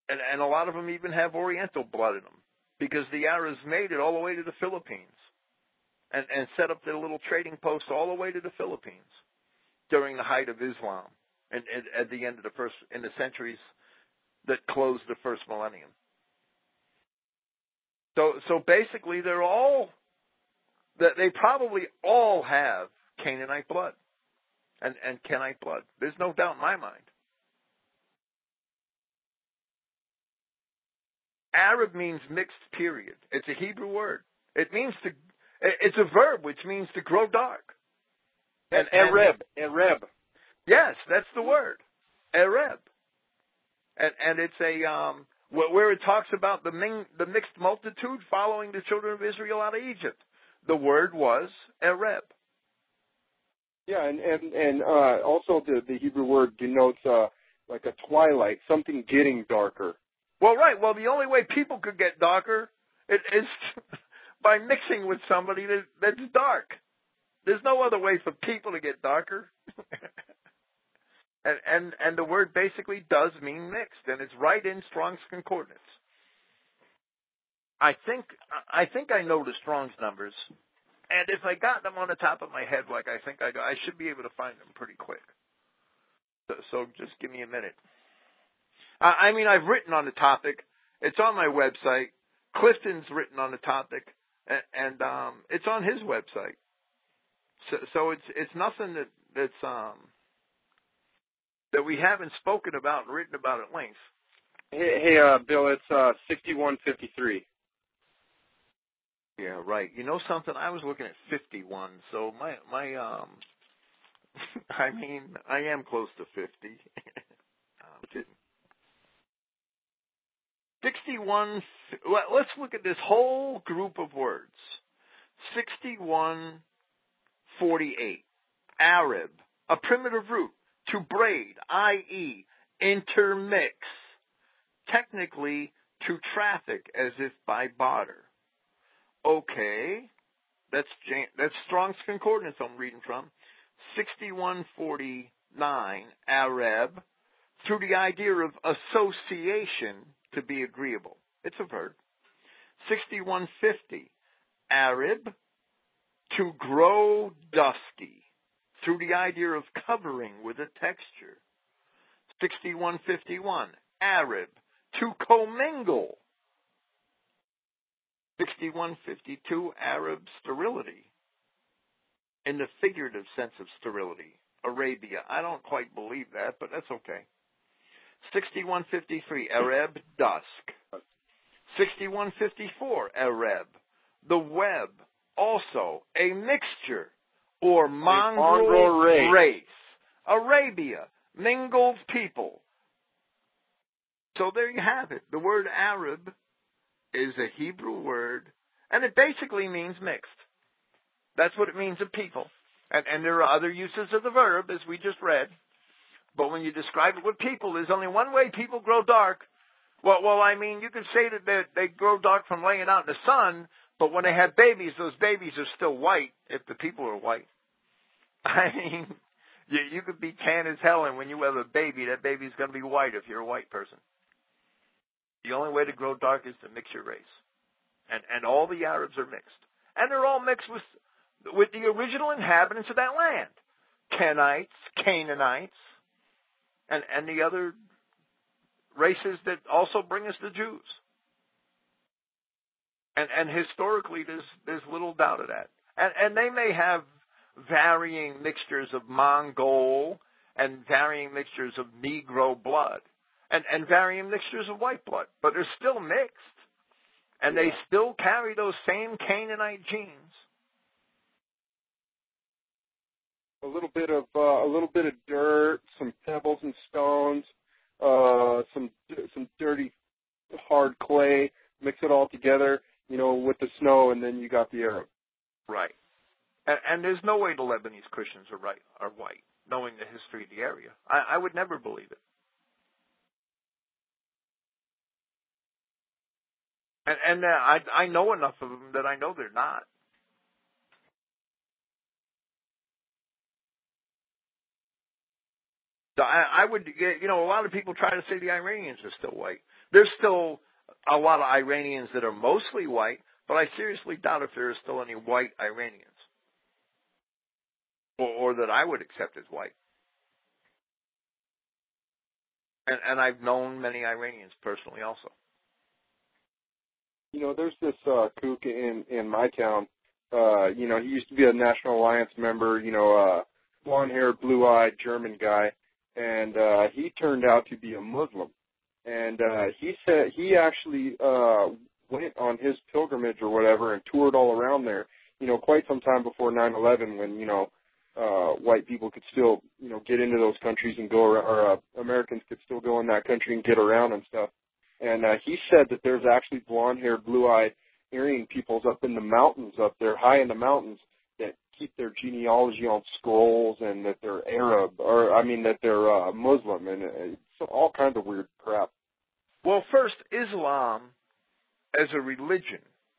And a lot of them even have Oriental blood in them, because the Arabs made it all the way to the Philippines and set up their little trading posts all the way to the Philippines during the height of Islam and at the end of in the centuries that closed the first millennium. So basically they probably all have Canaanite blood and Kenite blood. There's no doubt in my mind. Arab means mixed, period. It's a Hebrew word. It's a verb which means to grow dark. Arab. Yes, that's the word. Arab. And it's where it talks about the mixed multitude following the children of Israel out of Egypt. The word was Arab. Yeah, and also the Hebrew word denotes like a twilight, something getting darker. Well, right. Well, the only way people could get darker is by mixing with somebody that's dark. There's no other way for people to get darker. and the word basically does mean mixed, and it's right in Strong's Concordance. I think I know the Strong's numbers, and if I got them on the top of my head like I think I do, I should be able to find them pretty quick. So just give me a minute. I mean, I've written on the topic. It's on my website. Clifton's written on the topic, and it's on his website. So it's nothing that's that we haven't spoken about and written about at length. Hey, Bill, it's 6153. Yeah, right. You know something? I was looking at 51, so my I mean, I am close to 50. 61. Let's look at this whole group of words. 6148. Arab, a primitive root, to braid, i.e., intermix. Technically, to traffic as if by barter. Okay, that's Strong's Concordance I'm reading from. 6149, Arab, through the idea of association to be agreeable. It's a verb. 6150, Arab, to grow dusky, through the idea of covering with a texture. 6151, Arab, to commingle. 6152, Arab, sterility, in the figurative sense of sterility. Arabia. I don't quite believe that, but that's okay. 6153, Arab, dusk. 6154, Arab, the web, also a mixture or mongrel race. Arabia, mingled people. So there you have it. The word Arab is a Hebrew word, and it basically means mixed. That's what it means of people. And there are other uses of the verb, as we just read. But when you describe it with people, there's only one way people grow dark. Well, I mean, you could say that they grow dark from laying out in the sun, but when they have babies, those babies are still white if the people are white. I mean, you could be tan as hell, and when you have a baby, that baby's going to be white if you're a white person. The only way to grow dark is to mix your race. And all the Arabs are mixed. And they're all mixed with the original inhabitants of that land. Kenites, Canaanites, and the other races that also bring us the Jews. And historically, there's little doubt of that. And they may have varying mixtures of Mongol and varying mixtures of Negro blood and varying mixtures of white blood, but they're still mixed, and they still carry those same Canaanite genes. A little bit of dirt, some pebbles and stones, some dirty hard clay. Mix it all together, with the snow, and then you got the Arab. Right. And there's no way the Lebanese Christians are white, knowing the history of the area. I would never believe it. And I know enough of them that I know they're not. So I would, a lot of people try to say the Iranians are still white. There's still a lot of Iranians that are mostly white, but I seriously doubt if there are still any white Iranians, or that I would accept as white. And I've known many Iranians personally also. There's this kook in my town. He used to be a National Alliance member, blonde-haired, blue-eyed German guy, and he turned out to be a Muslim. And he said he actually went on his pilgrimage or whatever and toured all around there, quite some time before 9/11 when, white people could still, get into those countries and go around, or Americans could still go in that country and get around and stuff. And he said that there's actually blonde-haired, blue-eyed Aryan peoples up in the mountains up there, high in the mountains, that keep their genealogy on scrolls, and that they're Arab, that they're Muslim, and it's all kinds of weird crap. Well, first, Islam as a religion,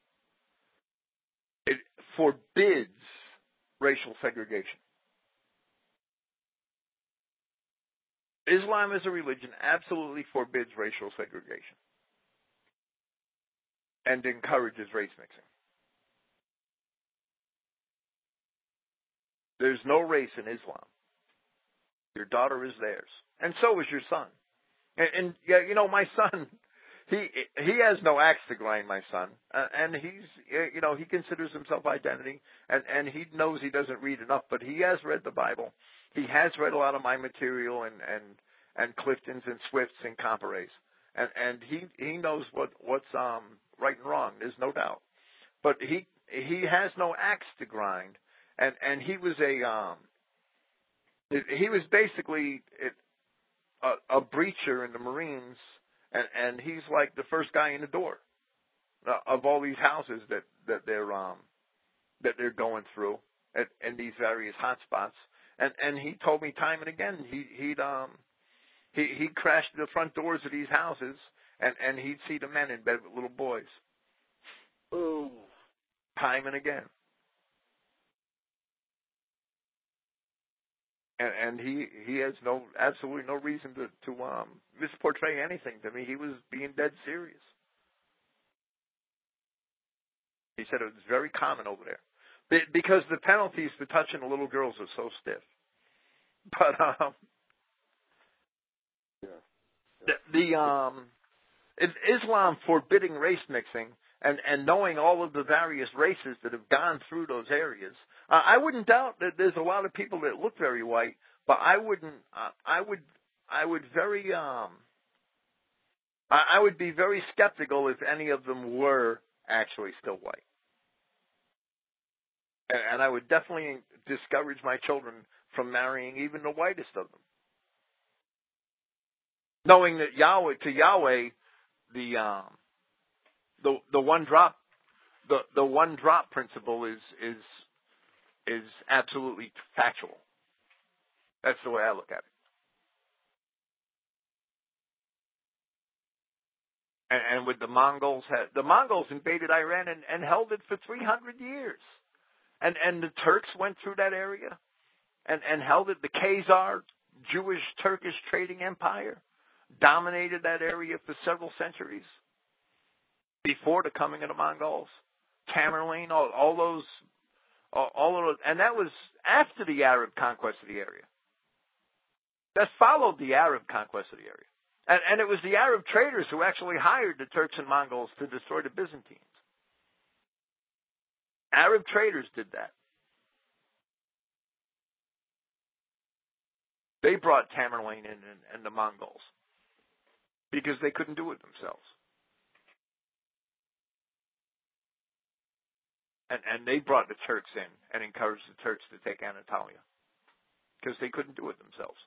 it forbids racial segregation. Islam as a religion absolutely forbids racial segregation and encourages race mixing. There's no race in Islam. Your daughter is theirs, and so is your son. And my son, he has no axe to grind, my son, and he's, he considers himself identity, and he knows he doesn't read enough, but he has read the Bible. He has read a lot of my material and Clifton's and Swift's and Comparet's, and he knows what's right and wrong. There's no doubt, but he has no axe to grind, and he was he was basically a breacher in the Marines, and he's like the first guy in the door of all these houses that they're going through in these various hot spots. And he told me time and again he crashed the front doors of these houses, and he'd see the men in bed with little boys. Ooh. Time and again. And he has absolutely no reason to misportray anything to me. He was being dead serious. He said it was very common over there because the penalties for touching the little girls are so stiff. But Islam forbidding race mixing and knowing all of the various races that have gone through those areas, I wouldn't doubt that there's a lot of people that look very white, but I would be very skeptical if any of them were actually still white. And I would definitely discourage my children from marrying even the whitest of them. Knowing that Yahweh, the one drop principle is absolutely factual. That's the way I look at it. And with the Mongols invaded Iran and held it for 300 years. And the Turks went through that area and held it. The Khazar, Jewish Turkish trading empire, dominated that area for several centuries before the coming of the Mongols. Tamerlane, all of those, and that was after the Arab conquest of the area. That followed the Arab conquest of the area. And it was the Arab traders who actually hired the Turks and Mongols to destroy the Byzantines. Arab traders did that. They brought Tamerlane in and the Mongols because they couldn't do it themselves. And they brought the Turks in and encouraged the Turks to take Anatolia because they couldn't do it themselves.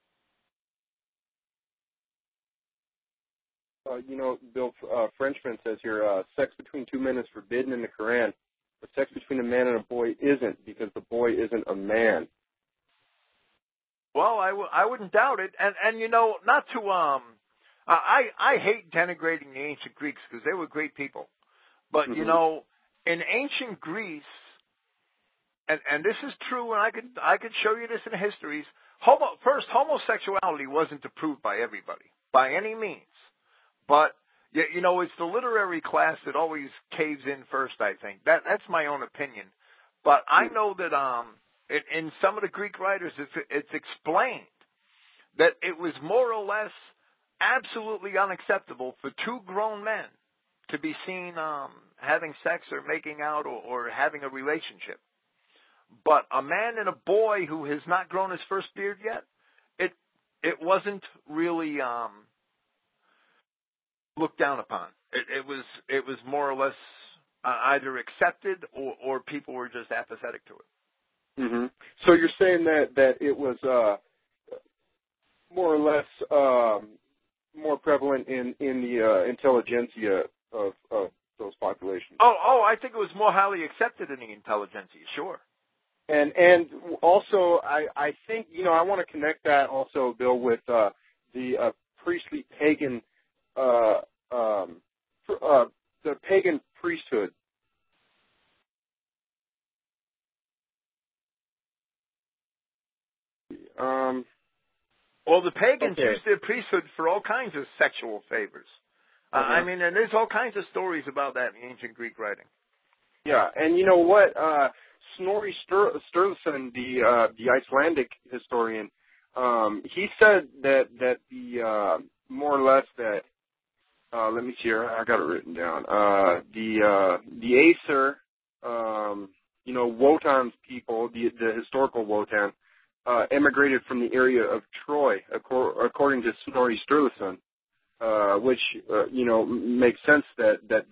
Bill Frenchman says here, sex between two men is forbidden in the Quran, but sex between a man and a boy isn't because the boy isn't a man. Well, I wouldn't doubt it. And not to, I hate denigrating the ancient Greeks because they were great people. But, in ancient Greece and this is true, and I could show you this in histories. First, homosexuality wasn't approved by everybody, by any means. But, you know, it's the literary class that always caves in first, I think. That's my own opinion. But I know that in some of the Greek writers, it's explained that it was more or less absolutely unacceptable for two grown men to be seen having sex or making out or having a relationship. But a man and a boy who has not grown his first beard yet, it wasn't really looked down upon. It was more or less either accepted or people were just apathetic to it. Mm-hmm. So you're saying that it was more or less more prevalent in the intelligentsia of those populations. Oh, I think it was more highly accepted in the intelligentsia, sure. And also, I think, you know, I want to connect that also, Bill, with the priestly pagan, the pagan priesthood. Well, the pagans used their priesthood for all kinds of sexual favors. I mean, and there's all kinds of stories about that in ancient Greek writing. Yeah, and you know what? Snorri Sturluson, the Icelandic historian, he said that the more or less that let me see here, I got it written down. The Aesir, you know, Wotan's people, the historical Wotan, emigrated from the area of Troy, according to Snorri Sturluson, which you know, makes sense that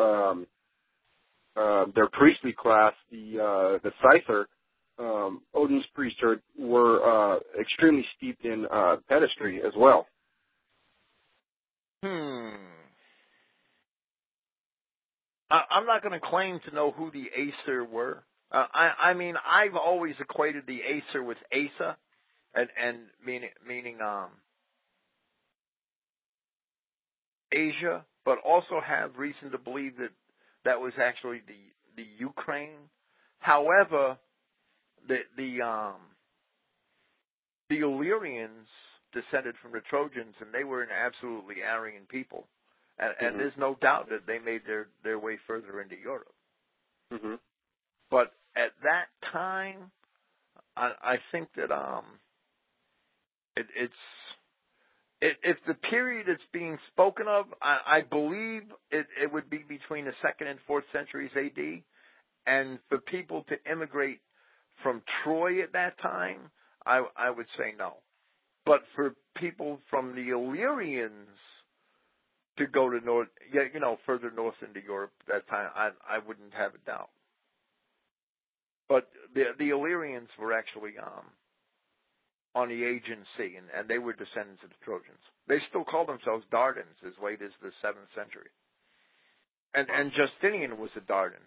their priestly class, the Scyther, Odin's priesthood, were extremely steeped in pedestry as well. I'm not going to claim to know who the Aesir were. I mean, I've always equated the Aesir with Asa, and meaning Asia, but also have reason to believe that was actually the Ukraine. However, the Illyrians descended from the Trojans, and they were an absolutely Aryan people, and there's no doubt that they made their way further into Europe. Mm-hmm. But at that time, I think that if the period it's being spoken of, I believe it would be between the 2nd and 4th centuries AD. And for people to immigrate from Troy at that time, I would say no. But for people from the Illyrians to go to further north into Europe at that time, I wouldn't have a doubt. But the Illyrians were actually on the Aegean Sea, and they were descendants of the Trojans. They still call themselves Dardans as late as the 7th century. And Justinian was a Dardan.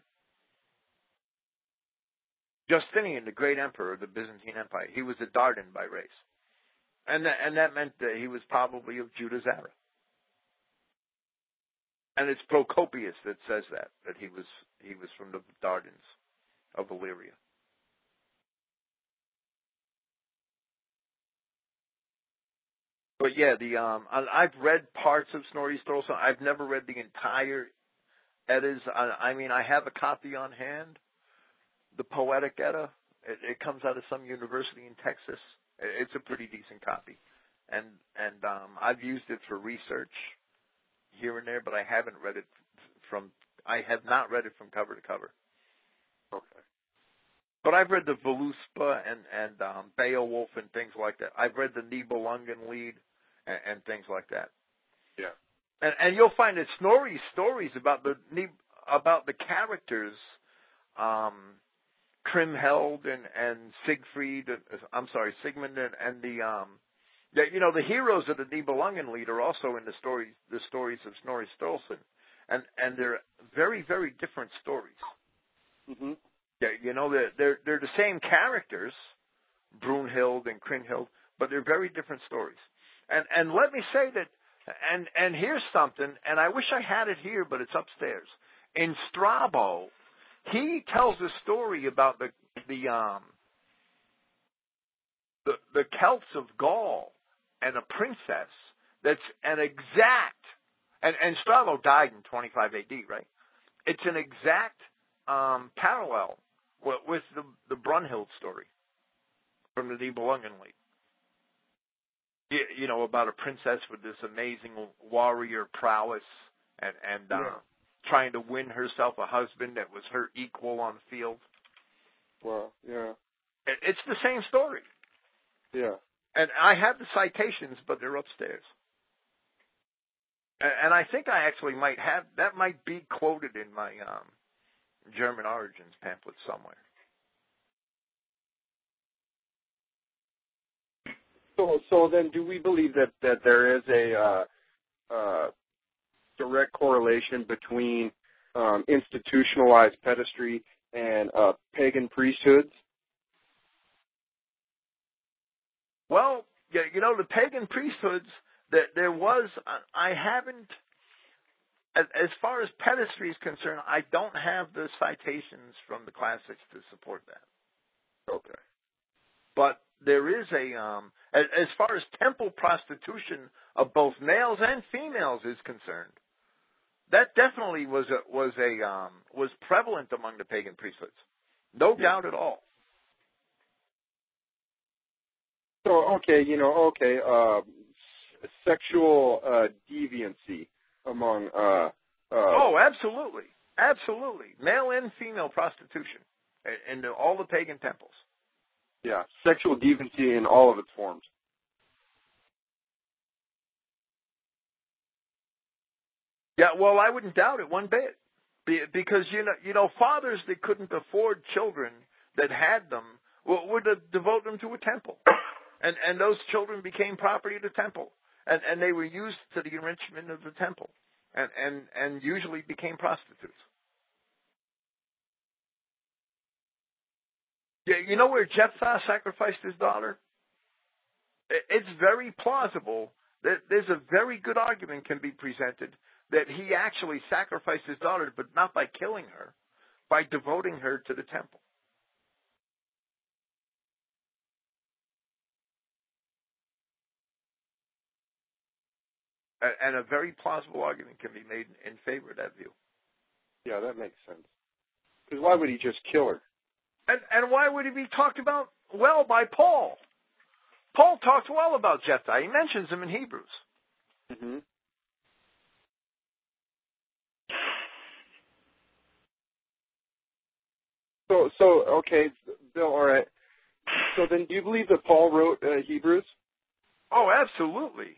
Justinian, the great emperor of the Byzantine Empire, he was a Dardan by race. And that meant that he was probably of Judah's era. And it's Procopius that says that he was from the Dardans of Illyria. But yeah, I've read parts of Snorri Sturluson. I've never read the entire Eddas. I mean, I have a copy on hand, the Poetic Edda. It comes out of some university in Texas. It's a pretty decent copy, and I've used it for research here and there, but I haven't read it I have not read it from cover to cover. Okay. But I've read the Voluspa and Beowulf and things like that. I've read the Nibelungenlied and things like that. Yeah. And you'll find that Snorri's stories about the characters, Kriemhild and Sigmund and the heroes of the Nibelungenlied are also in the stories of Snorri Sturluson, and they're very, very different stories. Mm-hmm. Yeah, they're the same characters, Brunhild and Kriemhild, but they're very different stories. And let me say that, and here's something, and I wish I had it here, but it's upstairs. In Strabo, he tells a story about the the Celts of Gaul and a princess that's an exact, and Strabo died in 25 AD, right? It's an exact parallel with the Brunhild story from the Nibelungenlied. You know, about a princess with this amazing warrior prowess and trying to win herself a husband that was her equal on the field. Well, yeah. It's the same story. Yeah. And I have the citations, but they're upstairs. And I think I actually might have, that might be quoted in my German Origins pamphlet somewhere. So then do we believe that there is a direct correlation between institutionalized pederasty and pagan priesthoods? Well, you know, the pagan priesthoods, there was, I haven't, as far as pederasty is concerned, I don't have the citations from the classics to support that. Okay. But there is as far as temple prostitution of both males and females is concerned, that definitely was prevalent among the pagan priesthoods. No doubt at all. So, sexual deviancy among oh, absolutely. Absolutely. Male and female prostitution in all the pagan temples. Yeah, sexual deviancy in all of its forms. Yeah, well, I wouldn't doubt it one bit, because you know, fathers that couldn't afford children that had them would devote them to a temple, and those children became property of the temple, and they were used to the enrichment of the temple, and usually became prostitutes. Yeah, you know where Jephthah sacrificed his daughter? It's very plausible that there's a very good argument can be presented that he actually sacrificed his daughter, but not by killing her, by devoting her to the temple. And a very plausible argument can be made in favor of that view. Yeah, that makes sense. Because why would he just kill her? And why would he be talked about well by Paul? Paul talks well about Jephthah. He mentions him in Hebrews. Mm-hmm. So okay, Bill. All right. So then, do you believe that Paul wrote Hebrews? Oh, absolutely,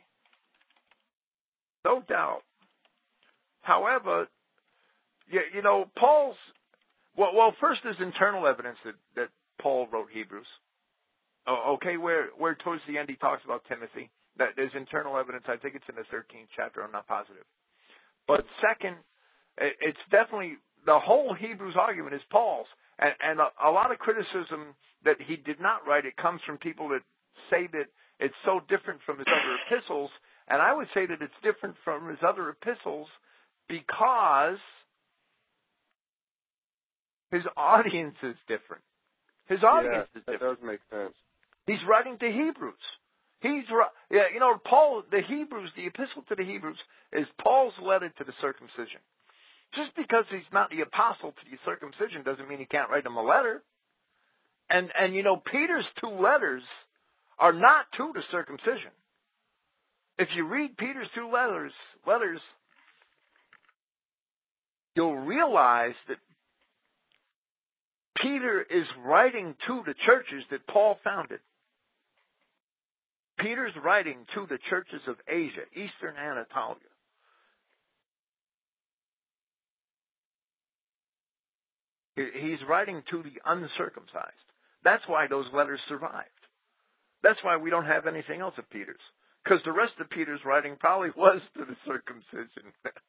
no doubt. However, you know, Paul's well, first there's internal evidence that Paul wrote Hebrews. Oh, okay, where towards the end he talks about Timothy. That there's internal evidence. I think it's in the 13th chapter. I'm not positive. But second, it's definitely the whole Hebrews argument is Paul's. And a lot of criticism that he did not write, it comes from people that say that it's so different from his other epistles. And I would say that it's different from his other epistles because his audience is different. His audience is different. That does make sense. He's writing to Hebrews. You know, Paul, the Hebrews, the epistle to the Hebrews is Paul's letter to the circumcision. Just because he's not the apostle to the circumcision doesn't mean he can't write them a letter. And you know, Peter's two letters are not to the circumcision. If you read Peter's two letters, you'll realize that Peter is writing to the churches that Paul founded. Peter's writing to the churches of Asia, Eastern Anatolia. He's writing to the uncircumcised. That's why those letters survived. That's why we don't have anything else of Peter's. Because the rest of Peter's writing probably was to the circumcision.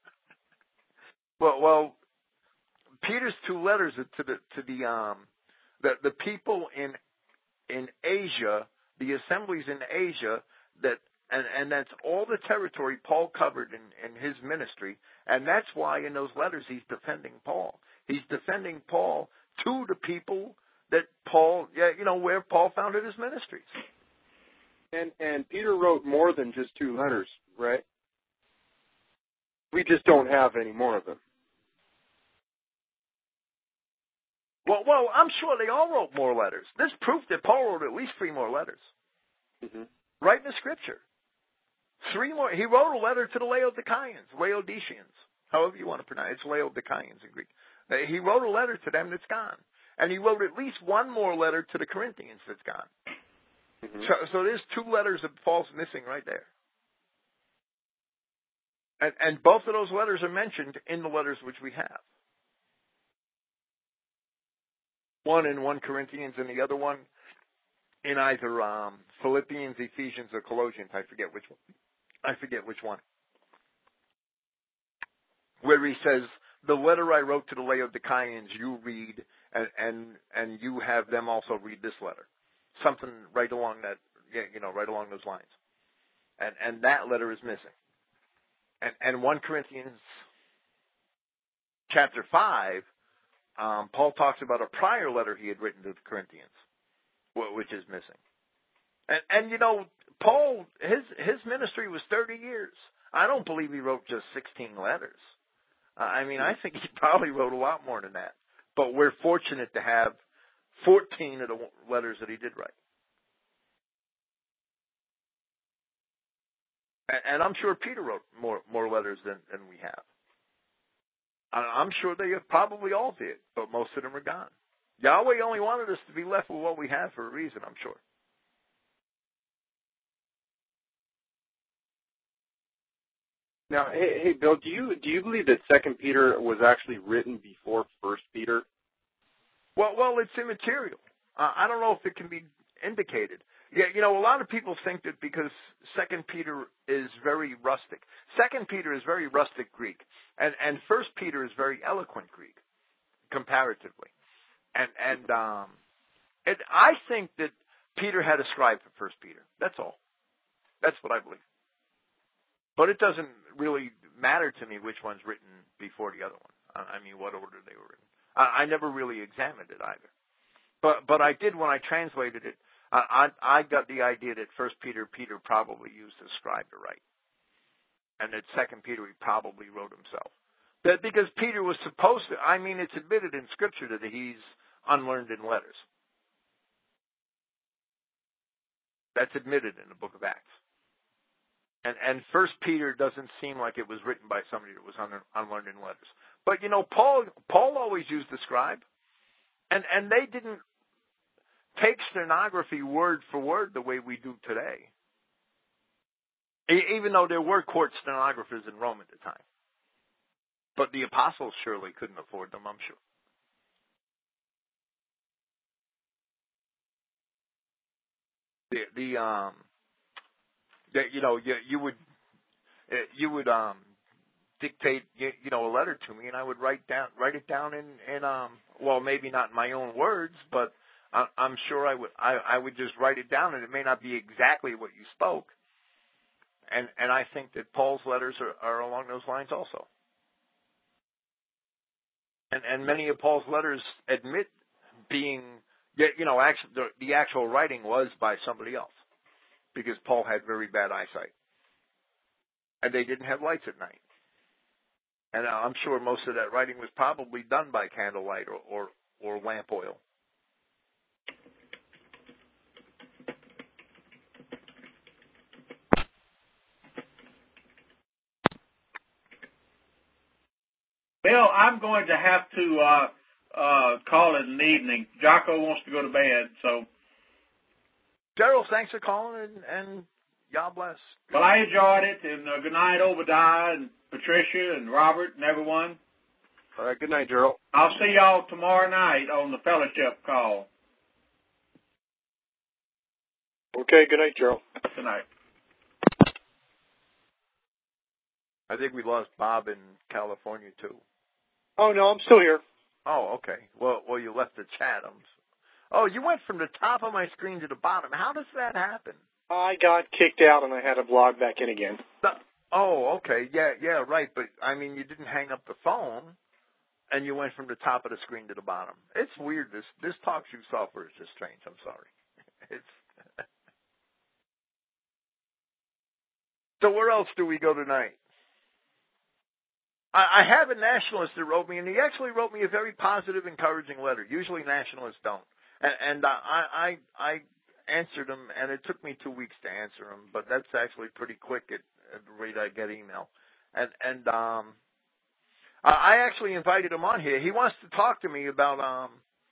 well, Peter's two letters are to the people in Asia, the assemblies in Asia, and that's all the territory Paul covered in his ministry, and that's why in those letters he's defending Paul. He's defending Paul to the people that Paul, where Paul founded his ministries. And Peter wrote more than just 2 letters, right? We just don't have any more of them. Well, I'm sure they all wrote more letters. There's proof that Paul wrote at least 3 more letters. Mm-hmm. Right in the Scripture. 3 more. He wrote a letter to the Laodiceans, however you want to pronounce it. It's Laodiceans in Greek. He wrote a letter to them that's gone. And he wrote at least 1 more letter to the Corinthians that's gone. Mm-hmm. So there's 2 letters that Paul's missing right there. And both of those letters are mentioned in the letters which we have. One in 1 Corinthians and the other one in either Philippians, Ephesians, or Colossians. I forget which one. Where he says, the letter I wrote to the Laodiceans you read, and you have them also read this letter. Something right along that, right along those lines. And that letter is missing. And 1 Corinthians chapter 5, Paul talks about a prior letter he had written to the Corinthians, which is missing. And Paul, his ministry was 30 years. I don't believe he wrote just 16 letters. I think he probably wrote a lot more than that. But we're fortunate to have 14 of the letters that he did write. And I'm sure Peter wrote more letters than we have. I'm sure they probably all did, but most of them are gone. Yahweh only wanted us to be left with what we have for a reason, I'm sure. Now, hey, Bill, do you believe that 2 Peter was actually written before 1 Peter? Well, it's immaterial. I don't know if it can be indicated. Yeah, a lot of people think that because 2 Peter is very rustic. 2 Peter is very rustic Greek, and 1 Peter is very eloquent Greek, comparatively. And I think that Peter had a scribe for 1 Peter. That's all. That's what I believe. But it doesn't really matter to me which one's written before the other one. What order they were in. I never really examined it either. But I did when I translated it. I got the idea that 1 Peter probably used a scribe to write. And that 2 Peter he probably wrote himself. Because Peter was supposed to, it's admitted in Scripture that he's unlearned in letters. That's admitted in the book of Acts. And 1 Peter doesn't seem like it was written by somebody that was unlearned in letters. But, Paul always used the scribe. And they didn't take stenography word for word the way we do today. Even though there were court stenographers in Rome at the time. But the apostles surely couldn't afford them, I'm sure. You would dictate a letter to me, and I would write it down in maybe not in my own words, but I'm sure I would just write it down, and it may not be exactly what you spoke. And I think that Paul's letters are along those lines also. And many of Paul's letters admit being, the actual writing was by somebody else, because Paul had very bad eyesight, and they didn't have lights at night. And I'm sure most of that writing was probably done by candlelight or lamp oil. Bill, I'm going to have to call it an evening. Jocko wants to go to bed, so. Gerald, thanks for calling, and God bless. Well, I enjoyed it, and good night, Obadiah, and Patricia, and Robert, and everyone. All right, good night, Gerald. I'll see y'all tomorrow night on the fellowship call. Okay, good night, Gerald. Good night. I think we lost Bob in California, too. Oh, no, I'm still here. Oh, okay. Well, you left the chat. You went from the top of my screen to the bottom. How does that happen? I got kicked out, and I had to log back in again. Oh, okay. Yeah, right. But, you didn't hang up the phone. and you went from the top of the screen to the bottom. It's weird. This TalkShoe software is just strange. I'm sorry. It's So where else do we go tonight? I have a nationalist that wrote me, and he actually wrote me a very positive, encouraging letter. Usually nationalists don't. And I answered him, and it took me 2 weeks to answer him, but that's actually pretty quick at the rate I get email. And I actually invited him on here. He wants to talk to me about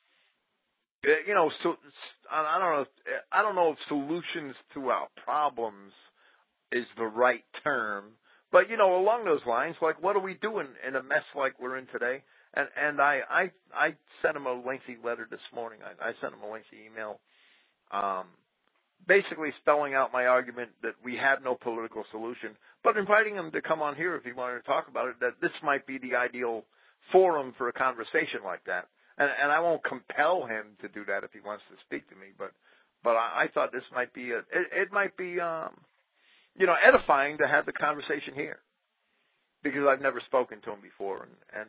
so I don't know if solutions to our problems is the right term, but along those lines, like what are we doing in a mess like we're in today? And I sent him a lengthy letter this morning. I sent him a lengthy email, basically spelling out my argument that we have no political solution, but inviting him to come on here if he wanted to talk about it, that this might be the ideal forum for a conversation like that. And I won't compel him to do that if he wants to speak to me, but I thought this might be it might be edifying to have the conversation here, because I've never spoken to him before, and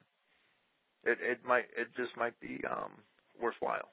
it just might be worthwhile.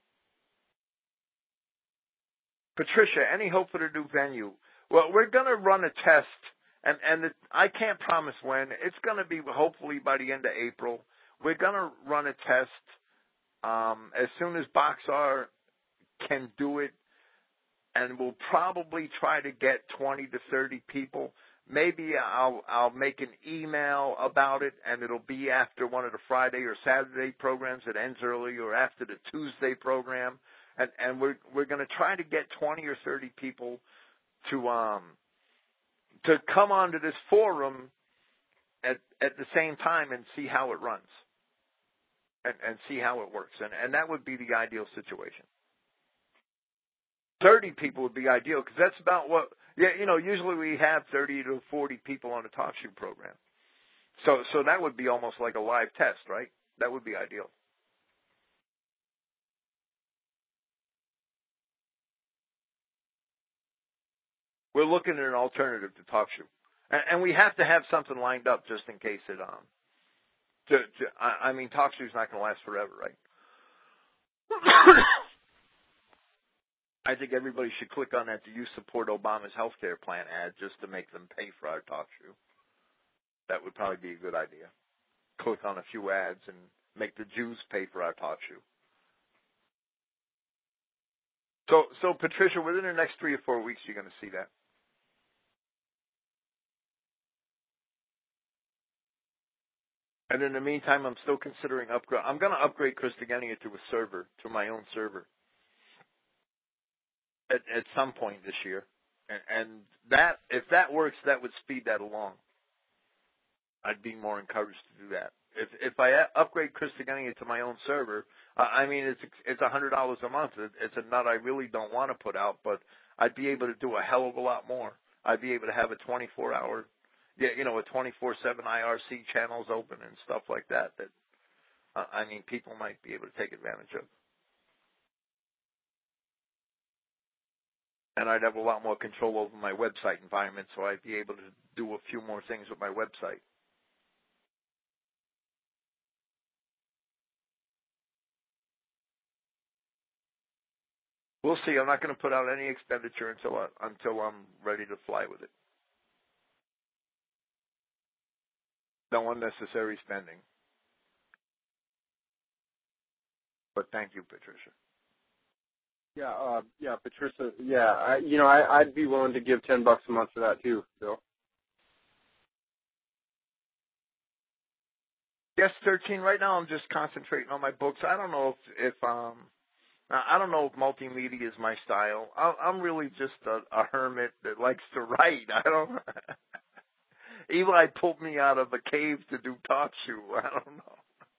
Patricia, any hope for the new venue? Well, we're going to run a test, and I can't promise when. It's going to be hopefully by the end of April. We're going to run a test as soon as BoxR can do it, and we'll probably try to get 20 to 30 people. Maybe I'll make an email about it, and it'll be after one of the Friday or Saturday programs that ends early, or after the Tuesday program. And we're going to try to get 20 or 30 people to come onto this forum at the same time and see how it runs and see how it works. And that would be the ideal situation. 30 people would be ideal, because that's about what, usually we have 30 to 40 people on a TalkShoe program. So that would be almost like a live test, right? That would be ideal. We're looking at an alternative to TalkShoe. And we have to have something lined up just in case it, TalkShoe's not going to last forever, right? I think everybody should click on that "Do you support Obama's health care plan" ad just to make them pay for our TalkShoe. That would probably be a good idea. Click on a few ads and make the Jews pay for our TalkShoe. So Patricia, within the next 3 or 4 weeks, you're going to see that. And in the meantime, I'm still considering upgrade. I'm going to upgrade Christogenea to a server, to my own server, at some point this year. And that, if that works, that would speed that along. I'd be more encouraged to do that. If I upgrade Christogenea to my own server, it's $100 a month. It's a nut I really don't want to put out, but I'd be able to do a hell of a lot more. I'd be able to have a 24-hour, a 24/7 IRC channels open and stuff like that. People might be able to take advantage of. And I'd have a lot more control over my website environment, so I'd be able to do a few more things with my website. We'll see. I'm not going to put out any expenditure until I'm ready to fly with it. No unnecessary spending. But thank you, Patricia. Yeah, Patricia. Yeah, I'd be willing to give $10 a month for that too, Bill. Yes, 13. Right now, I'm just concentrating on my books. I don't know if multimedia is my style. I'm really just a hermit that likes to write. Eli pulled me out of a cave to do TalkShoe. I don't know.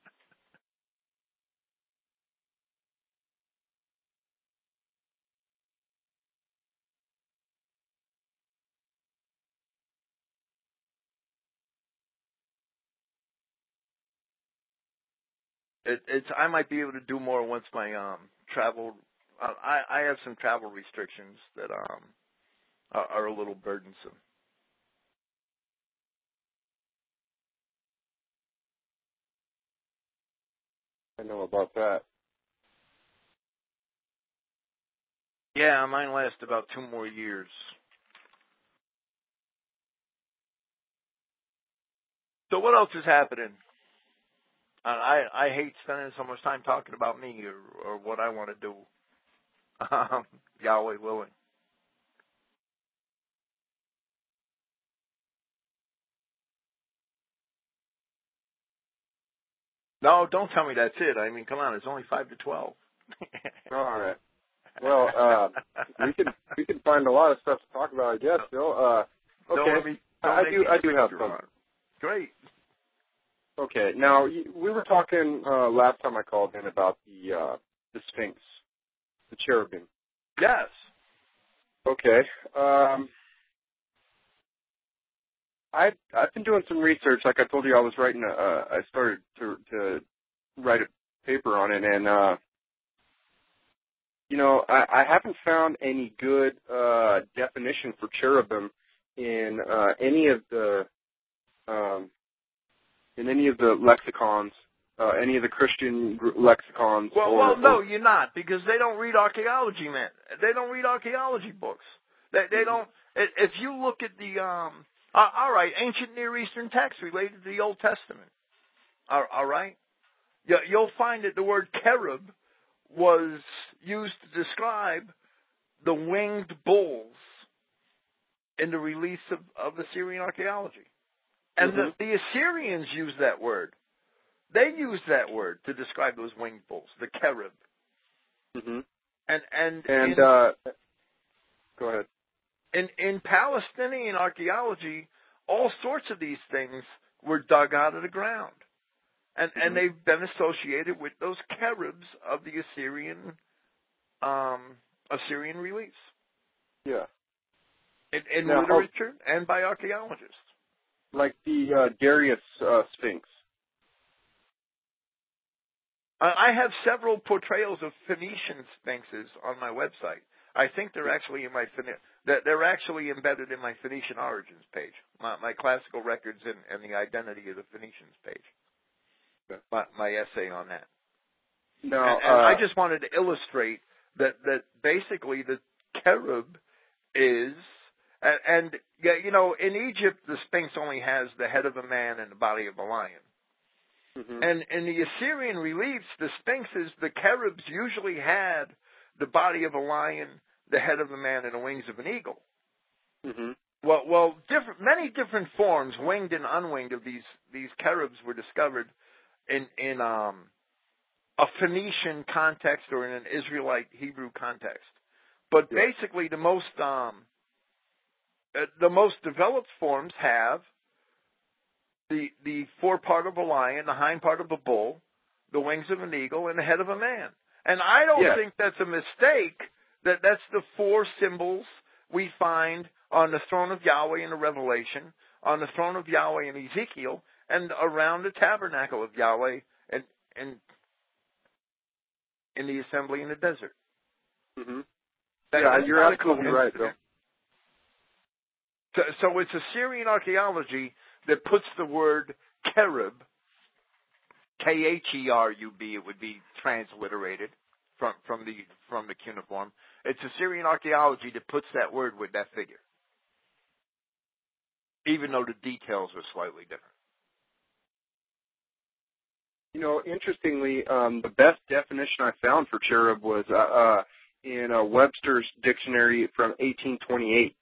I might be able to do more once my travel. I have some travel restrictions that are a little burdensome. I know about that. Yeah, mine lasts about 2 more years. So what else is happening? I hate spending so much time talking about me or what I want to do. Yahweh willing. No, don't tell me that's it. I mean, come on, it's only 5 to 12. All right. Well, we can find a lot of stuff to talk about, I guess. Bill. Okay. I do have some. Great. Okay. Now we were talking last time I called in about the Sphinx, the cherubim. Yes. Okay. I've been doing some research. Like I told you, I was writing. I started to write a paper on it, and I haven't found any good definition for cherubim in any of the lexicons, any of the Christian lexicons. Well, no, you're not, because they don't read archaeology, man. They don't read archaeology books. They don't. If you look at the all right, ancient Near Eastern texts related to the Old Testament, all right, you'll find that the word cherub was used to describe the winged bulls in the release of Assyrian archaeology. And the Assyrians used that word. They used that word to describe those winged bulls, the cherub. Mm-hmm. And go ahead. In Palestinian archaeology, all sorts of these things were dug out of the ground. And they've been associated with those cherubs of the Assyrian release. Yeah. In literature and by archaeologists. Like the Darius Sphinx. I have several portrayals of Phoenician sphinxes on my website. I think they're actually they're actually embedded in my Phoenician origins page, my classical records and the identity of the Phoenicians page. My essay on that. No, and I just wanted to illustrate that basically the cherub is, and in Egypt the Sphinx only has the head of a man and the body of a lion. Mm-hmm. And in the Assyrian reliefs, the Sphinxes, the cherubs usually had the body of a lion, the head of a man, and the wings of an eagle. Mm-hmm. Well, many different forms, winged and unwinged, of these cherubs were discovered in a Phoenician context or in an Israelite Hebrew context. But basically, the most developed forms have the forepart of a lion, the hind part of a bull, the wings of an eagle, and the head of a man. And I don't think that's a mistake. That's the 4 symbols we find on the throne of Yahweh in the Revelation, on the throne of Yahweh in Ezekiel, and around the tabernacle of Yahweh and in the assembly in the desert. Mm-hmm. You're absolutely right, Bill. So it's Assyrian archaeology that puts the word cherub, K-H-E-R-U-B, it would be transliterated from the cuneiform. It's Assyrian archaeology that puts that word with that figure, even though the details are slightly different. Interestingly, the best definition I found for cherub was in Webster's dictionary from 1828.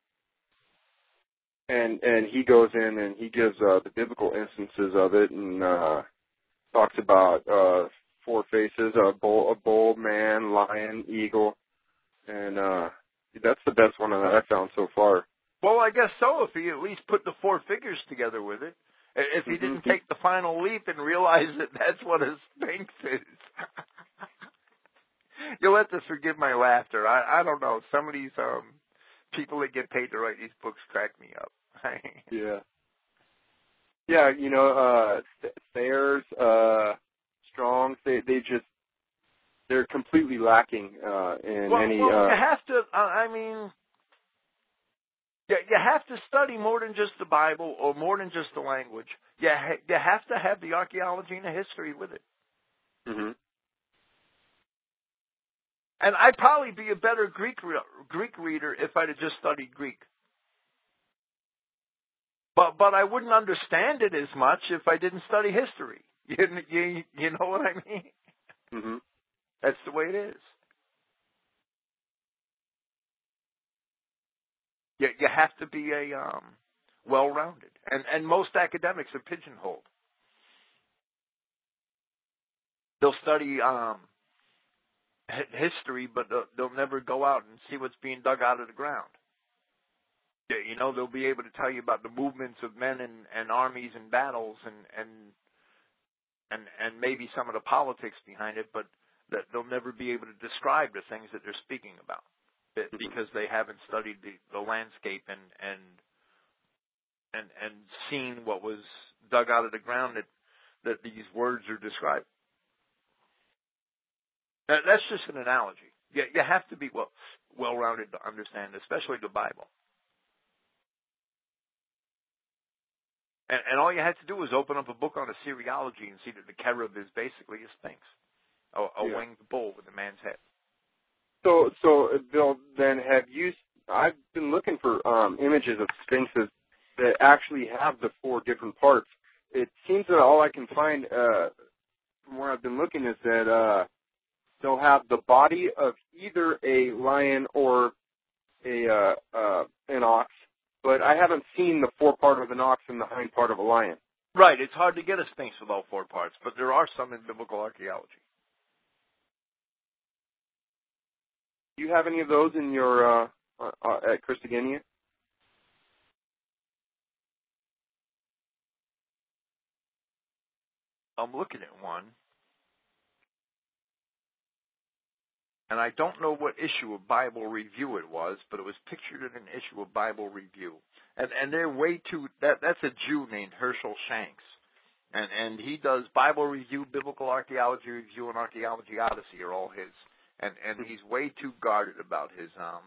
And he goes in and he gives the biblical instances of it and talks about 4 faces, a bull, man, lion, eagle, and that's the best one that I found so far. Well, I guess so, if he at least put the 4 figures together with it. If he didn't take the final leap and realize that that's what a sphinx is. You'll have to forgive my laughter. I don't know. Some of these people that get paid to write these books crack me up. Yeah. Thayer's, Strong's, they're completely lacking in any. Well, you have to. You have to study more than just the Bible or more than just the language. You have to have the archaeology and the history with it. Mm-hmm. And I'd probably be a better Greek reader if I'd have just studied Greek. But I wouldn't understand it as much if I didn't study history. You know what I mean? Mm-hmm. That's the way it is. You have to be a well-rounded, and most academics are pigeonholed. They'll study history, but they'll never go out and see what's being dug out of the ground. You know, they'll be able to tell you about the movements of men and armies and battles and maybe some of the politics behind it, but that they'll never be able to describe the things that they're speaking about because they haven't studied the landscape and seen what was dug out of the ground that these words are described. That's just an analogy. You have to be well-rounded to understand, especially the Bible. And all you had to do was open up a book on Assyriology and see that the cherub is basically a sphinx, a winged bull with a man's head. So Bill, then I've been looking for images of sphinxes that actually have the 4 different parts. It seems that all I can find from where I've been looking is that they'll have the body of either a lion or an ox, but I haven't seen the forepart of an ox and the hind part of a lion. Right. It's hard to get a sphinx with all 4 parts, but there are some in biblical archaeology. Do you have any of those in your at Christogenea? I'm looking at one, and I don't know what issue of Bible Review it was, but it was pictured in an issue of Bible Review. And they're way too, that's a Jew named Herschel Shanks. And he does Bible Review, Biblical Archaeology Review, and Archaeology Odyssey are all his. And he's way too guarded about his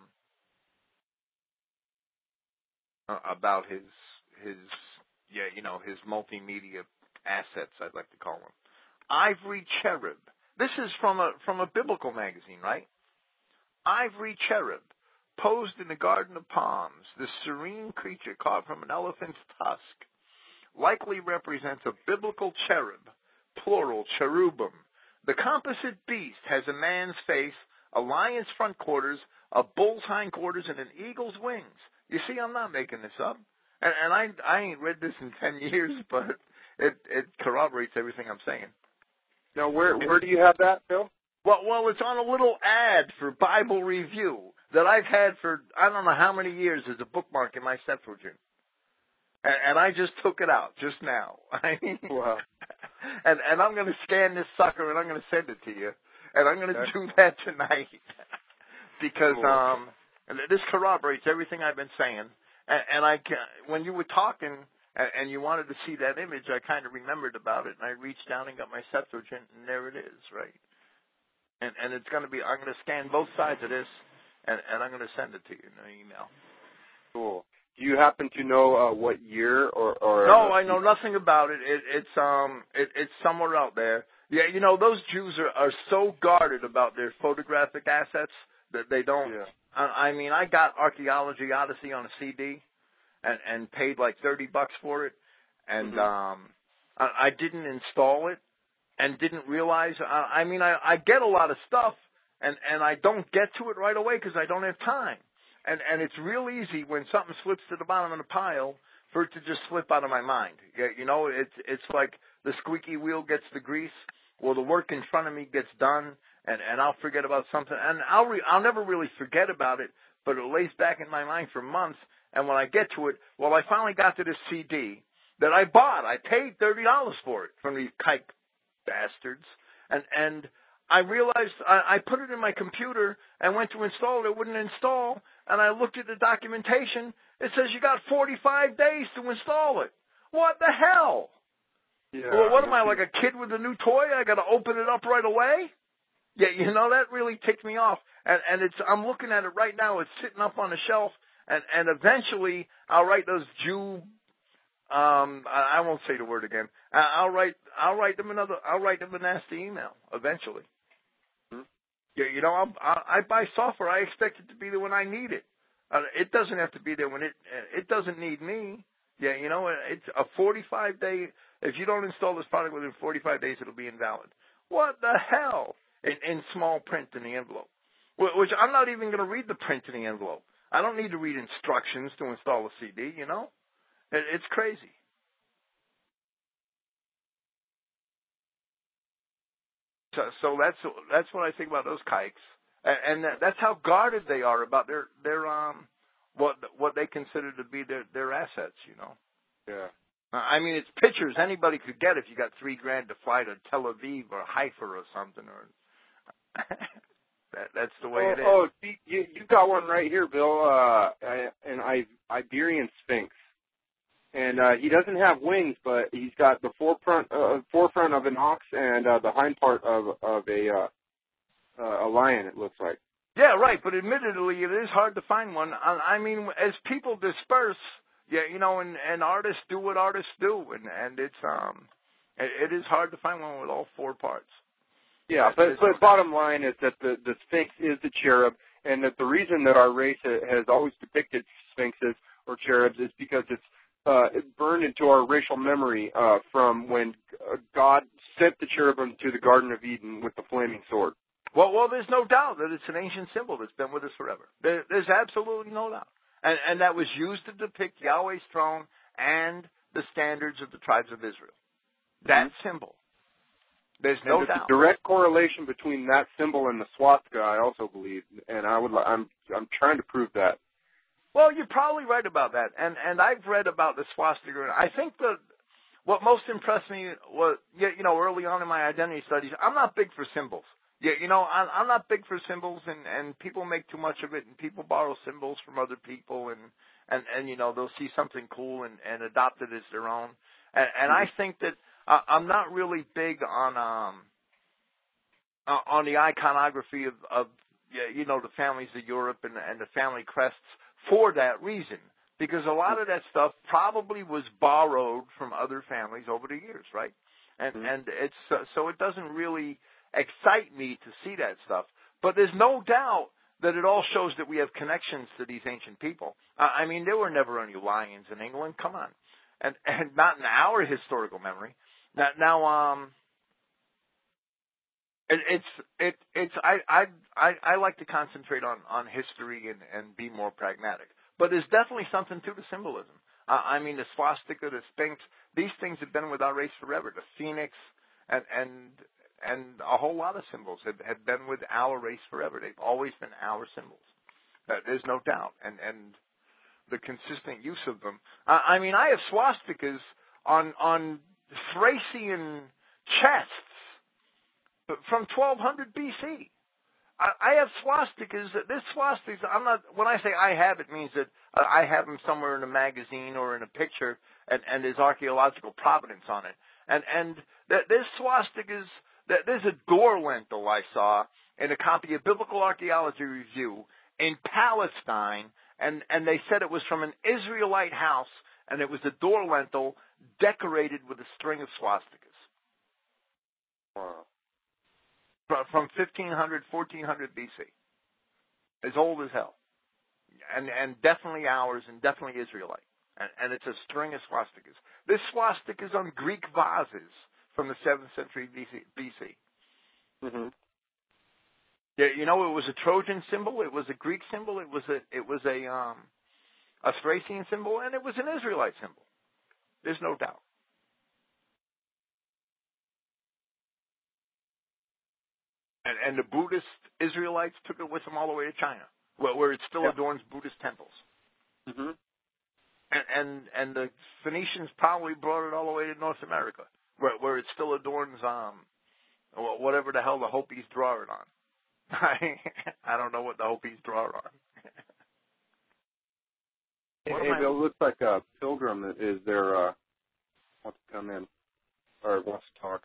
his multimedia assets, I'd like to call them. Ivory Cherub. This is from a biblical magazine, right? Ivory Cherub, posed in the Garden of Palms, the serene creature caught from an elephant's tusk, likely represents a biblical cherub, plural cherubim. The composite beast has a man's face, a lion's front quarters, a bull's hindquarters, and an eagle's wings. You see, I'm not making this up. And I ain't read this in 10 years, but it corroborates everything I'm saying. Now, where do you have that, Bill? Well, it's on a little ad for Bible Review that I've had for I don't know how many years as a bookmark in my Septuagint. And I just took it out just now. Wow. And I'm going to scan this sucker and I'm going to send it to you. And I'm going to do that tonight because this corroborates everything I've been saying. And when you were talking and you wanted to see that image, I kind of remembered about it, and I reached down and got my Septuagint, and there it is, right? And it's going to be, I'm going to scan both sides of this, and I'm going to send it to you in an email. Cool. Do you happen to know what year or? No, I know nothing about it. It's somewhere out there. Yeah, you know, those Jews are so guarded about their photographic assets that they don't. Yeah. I mean, I got Archaeology Odyssey on a CD and paid like $30 for it, and I didn't install it and didn't realize. I mean, I get a lot of stuff, and I don't get to it right away because I don't have time. And it's real easy when something slips to the bottom of the pile for it to just slip out of my mind. You know, it's like the squeaky wheel gets the grease. Well, the work in front of me gets done, and I'll forget about something. And I'll never really forget about it, but it lays back in my mind for months. And when I get to it, well, I finally got to this CD that I bought. I paid $30 for it from these kike bastards. And I realized I put it in my computer and went to install it. It wouldn't install. And I looked at the documentation. It says you got 45 days to install it. What the hell? Yeah, well, what am I, like a kid with a new toy? I got to open it up right away? Yeah, you know, that really ticked me off. And I'm looking at it right now. It's sitting up on the shelf. And eventually I'll write those Jew I won't say the word again. I'll write them a nasty email eventually. Yeah, you know, I buy software. I expect it to be there when I need it. It doesn't have to be there when it doesn't need me. Yeah, you know, it's a 45-day. If you don't install this product within 45 days, it'll be invalid. What the hell? In small print in the envelope, which I'm not even going to read the print in the envelope. I don't need to read instructions to install a CD. You know, it's crazy. So that's what I think about those kikes, and that's how guarded they are about their what they consider to be their assets. You know. Yeah. I mean, it's pictures anybody could get if you got $3,000 to fly to Tel Aviv or Haifa or something. Or that's the way it is. Oh, you got one right here, Bill. An Iberian Sphinx, and he doesn't have wings, but he's got the forefront of an ox and the hind part of a lion. It looks like. Yeah, right. But admittedly, it is hard to find one. I mean, as people disperse. Yeah, you know, and artists do what artists do, and it's it is hard to find one with all four parts. Yeah, but bottom line is that the Sphinx is the cherub, and that the reason that our race has always depicted sphinxes or cherubs is because it's burned into our racial memory from when God sent the cherubim to the Garden of Eden with the flaming sword. Well, there's no doubt that it's an ancient symbol that's been with us forever. There's absolutely no doubt. And that was used to depict Yahweh's throne and the standards of the tribes of Israel. That symbol. There's no doubt. There's a direct correlation between that symbol and the swastika, I also believe, and I'm trying to prove that. Well, you're probably right about that, and I've read about the swastika. I think that what most impressed me was, you know, early on in my identity studies, I'm not big for symbols. Yeah, you know, I'm not big for symbols, and people make too much of it, and people borrow symbols from other people, and you know, they'll see something cool and adopt it as their own. And I think that I'm not really big on the iconography of you know, the families of Europe and the family crests for that reason, because a lot of that stuff probably was borrowed from other families over the years, right? And it's so it doesn't really excite me to see that stuff. But there's no doubt that it all shows that we have connections to these ancient people. I mean, there were never any lions in England. Come on. And not in our historical memory. Now I like to concentrate on history and be more pragmatic. But there's definitely something to the symbolism. I mean, the swastika, the Sphinx, these things have been with our race forever. The phoenix and a whole lot of symbols have been with our race forever. They've always been our symbols. There's no doubt. And the consistent use of them. I mean, I have swastikas on Thracian chests from 1200 BC. I have swastikas. This swastikas, when I say I have, it means that I have them somewhere in a magazine or in a picture, and there's archaeological provenance on it. And there's swastikas. There's a door lintel I saw in a copy of Biblical Archaeology Review in Palestine, and they said it was from an Israelite house, and it was a door lintel decorated with a string of swastikas. Wow. From 1500, 1400 BC. As old as hell. And definitely ours, and definitely Israelite. And it's a string of swastikas. This swastika is on Greek vases from the 7th century BC. Mm-hmm. Yeah, you know, it was a Trojan symbol, it was a Greek symbol, it was a Thracian symbol, and it was an Israelite symbol. There's no doubt. And the Buddhist Israelites took it with them all the way to China, where it still adorns Buddhist temples. Mm-hmm. And the Phoenicians probably brought it all the way to North America, where it still adorns whatever the hell the Hopis draw it on. I don't know what the Hopis draw it on. It looks like a pilgrim is there, wants to come in, or wants to talk.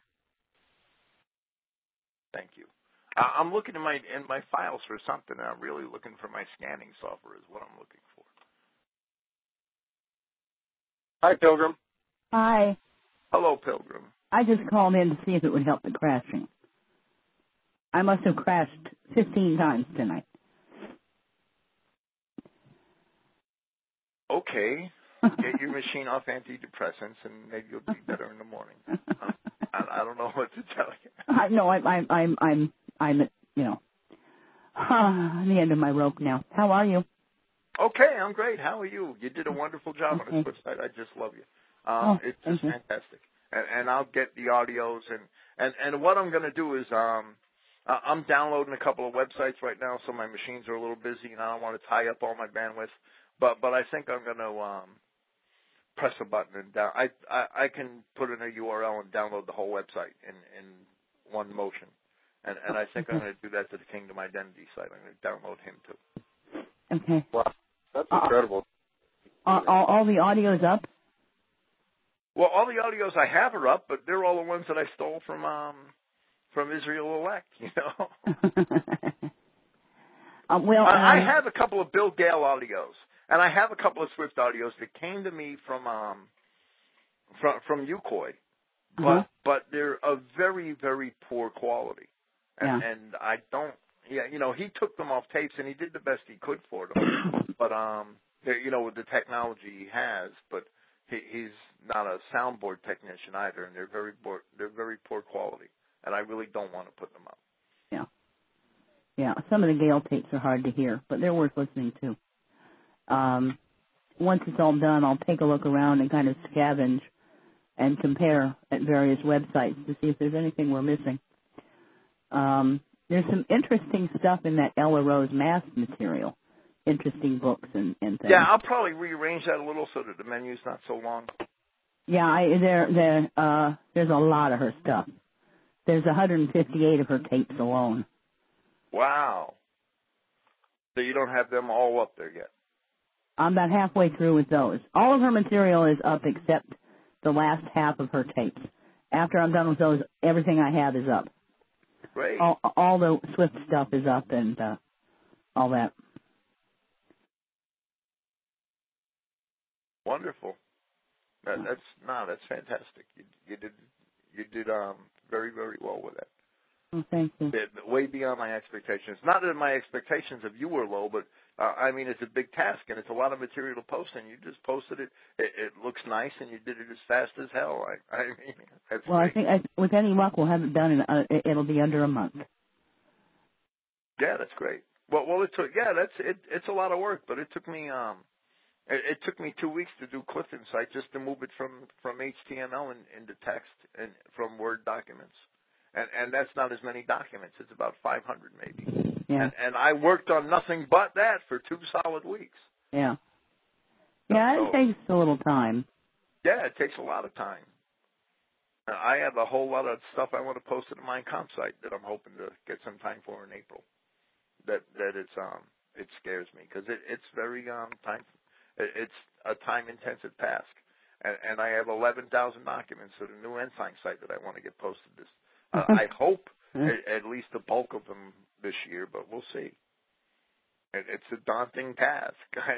Thank you. I'm looking in my files for something, and I'm really looking for my scanning software is what I'm looking for. Hi, Pilgrim. Hi. Hello, Pilgrim. I just called in to see if it would help the crashing. I must have crashed 15 times tonight. Okay. Get your machine off antidepressants, and maybe you'll be better in the morning. I don't know what to tell you. No, I'm at, the end of my rope now. How are you? Okay, I'm great. How are you? You did a wonderful job on this website. I just love you. It's just fantastic. And I'll get the audios and what I'm going to do is I'm downloading a couple of websites right now, so my machines are a little busy, and I don't want to tie up all my bandwidth. But I think I'm going to press a button and down. I can put in a URL and download the whole website in one motion. And I think I'm going to do that to the Kingdom Identity site. I'm going to download him too. Okay. Wow, that's incredible. All the audio's up? Well, all the audios I have are up, but they're all the ones that I stole from Israel Elect, you know. I have a couple of Bill Gale audios, and I have a couple of Swift audios that came to me from Ukoi, but they're of very, very poor quality, and I don't. Yeah, you know, he took them off tapes, and he did the best he could for them. But with the technology he has, but he's not a soundboard technician either, and they're very poor quality, and I really don't want to put them up. Yeah, some of the Gale tapes are hard to hear, but they're worth listening to. Once it's all done, I'll take a look around and kind of scavenge and compare at various websites to see if there's anything we're missing. There's some interesting stuff in that Ella Rose Mass material, interesting books and things. Yeah, I'll probably rearrange that a little so that the menu's not so long. Yeah, there's a lot of her stuff. There's 158 of her tapes alone. Wow. So you don't have them all up there yet? I'm about halfway through with those. All of her material is up except the last half of her tapes. After I'm done with those, everything I have is up. Great. All the Swift stuff is up and all that. Wonderful. That's fantastic. You did very, very well with that. Oh, thank you. Way beyond my expectations. Not that my expectations of you were low, but I mean, it's a big task, and it's a lot of material to post, and you just posted it. It looks nice, and you did it as fast as hell. I mean, that's well, great. I think with any luck, we'll have it done in, it'll be under a month. Yeah, that's great. Well, it's a lot of work, but it took me it took me 2 weeks to do Cliff Insight just to move it from HTML into text and from Word documents. And that's not as many documents. It's about 500 maybe. Yeah. And I worked on nothing but that for 2 solid weeks. Yeah. Yeah, it takes a little time. Yeah, it takes a lot of time. I have a whole lot of stuff I want to post to the Mein Kampf site that I'm hoping to get some time for in April. That it scares me because it's very it's a time intensive task. And I have 11,000 documents for the new Ensign site that I want to get posted this. I hope at least the bulk of them this year, but we'll see. It's a daunting task.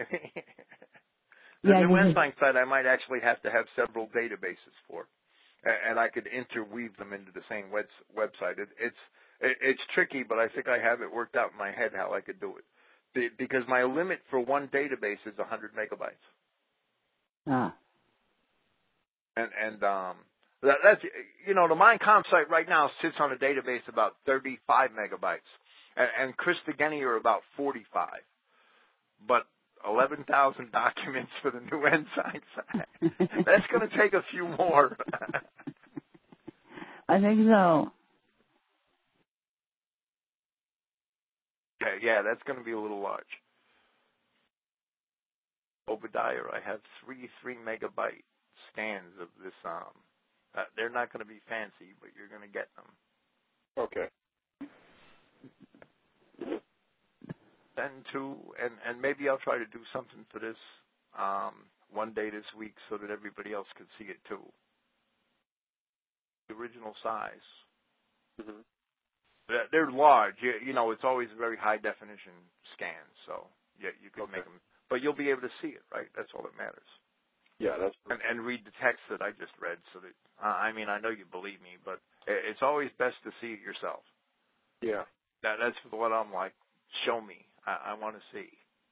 The new Ensign site I might actually have to have several databases for, and I could interweave them into the same website. It's tricky, but I think I have it worked out in my head how I could do it. Because my limit for one database is 100 megabytes. That's the Mein Kampf site right now sits on a database about 35 megabytes, and Chris Degeni are about 45. But 11,000 documents for the new Ensign site. That's going to take a few more. I think so. Yeah, that's going to be a little large. Obadiah, I have 3 megabyte scans of this. They're not going to be fancy, but you're going to get them. Okay. Then too, and maybe I'll try to do something for this one day this week so that everybody else can see it too. The original size. Mm-hmm. They're large. It's always a very high definition scan, so yeah, you can make them, but you'll be able to see it, right? That's all that matters. Yeah, that's and read the text that I just read. So that I mean, I know you believe me, but it's always best to see it yourself. Yeah. That's what I'm like. Show me. I want to see.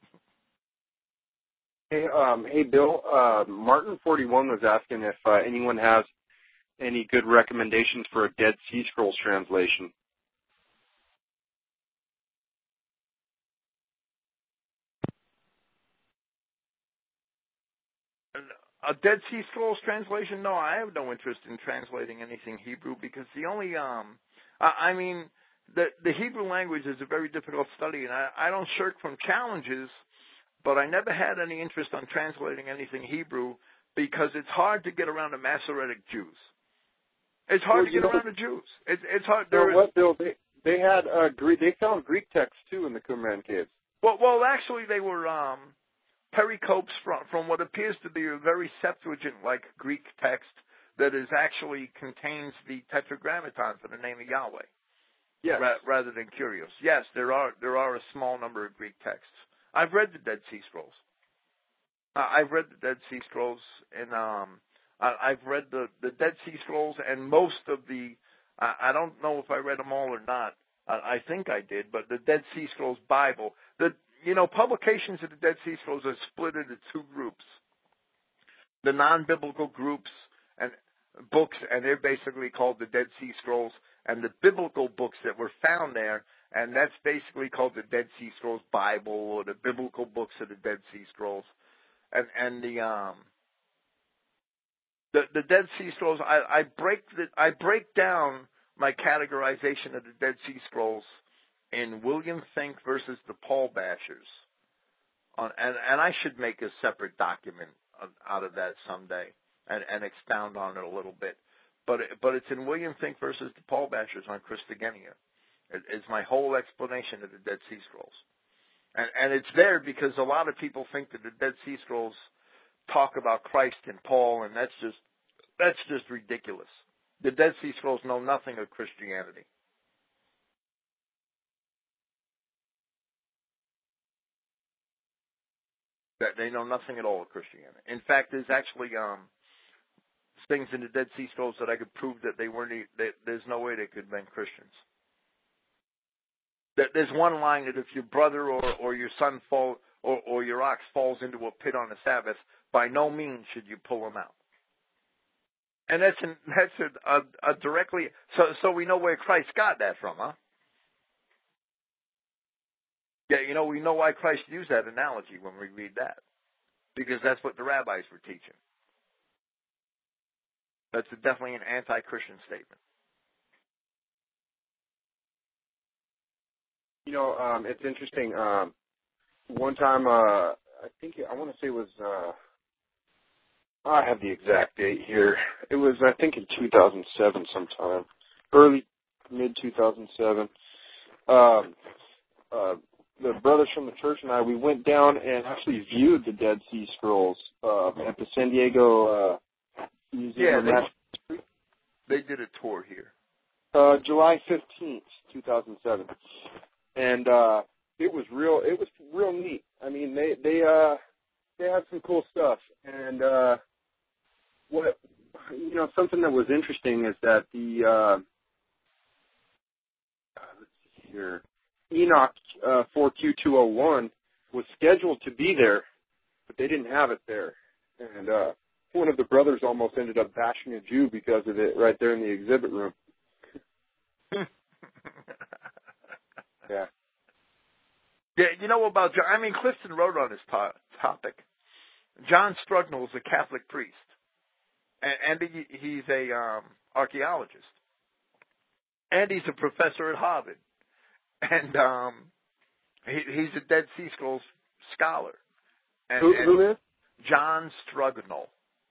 Hey, Bill. Martin41 was asking if anyone has any good recommendations for a Dead Sea Scrolls translation. A Dead Sea Scrolls translation? No, I have no interest in translating anything Hebrew because the only I mean the Hebrew language is a very difficult study, and I don't shirk from challenges, but I never had any interest on translating anything Hebrew because it's hard to get around the Masoretic Jews. It's hard to get around the Jews. It's hard. So what, Bill? They had they found Greek texts too in the Qumran caves. Well, actually, they were pericopes from what appears to be a very Septuagint-like Greek text that is actually contains the Tetragrammaton for the name of Yahweh. Yes. Rather than Curios. Yes, there are a small number of Greek texts. I've read the Dead Sea Scrolls. I've read the Dead Sea Scrolls, and I've read the Dead Sea Scrolls and most of the. I don't know if I read them all or not. I think I did, but the Dead Sea Scrolls Bible. Publications of the Dead Sea Scrolls are split into two groups: the non-biblical groups and books, and they're basically called the Dead Sea Scrolls, and the biblical books that were found there, and that's basically called the Dead Sea Scrolls Bible or the biblical books of the Dead Sea Scrolls, and the Dead Sea Scrolls. I break down my categorization of the Dead Sea Scrolls in William Finck versus the Paul Bashers, and I should make a separate document out of that someday and expound on it a little bit. But it's in William Finck versus the Paul Bashers on Christogenea. It's my whole explanation of the Dead Sea Scrolls, and it's there because a lot of people think that the Dead Sea Scrolls talk about Christ and Paul, and that's just ridiculous. The Dead Sea Scrolls know nothing of Christianity. They know nothing at all of Christianity. In fact, there's actually things in the Dead Sea Scrolls that I could prove that they weren't. There's no way they could have been Christians. There's one line that if your brother or your son or your ox falls into a pit on the Sabbath, by no means should you pull him out. And that's a directly. So we know where Christ got that from, huh? Yeah, we know why Christ used that analogy when we read that. Because that's what the rabbis were teaching. That's definitely an anti-Christian statement. It's interesting. One time, I want to say it was, I have the exact date here. It was, I think, in 2007 sometime. Early, mid-2007. The brothers from the church and I, we went down and actually viewed the Dead Sea Scrolls at the San Diego Museum. Yeah, they did a tour here. July 15th, 2007, and it was real neat. I mean, they had some cool stuff, and something that was interesting is that the let's see here. Enoch 4Q201 was scheduled to be there, but they didn't have it there. And one of the brothers almost ended up bashing a Jew because of it right there in the exhibit room. Yeah. Yeah, about John. I mean, Clifton wrote on this topic. John Strugnell is a Catholic priest, and he's a archaeologist, and he's a professor at Harvard. And he's a Dead Sea Scrolls scholar. And, who is? John Strugnell.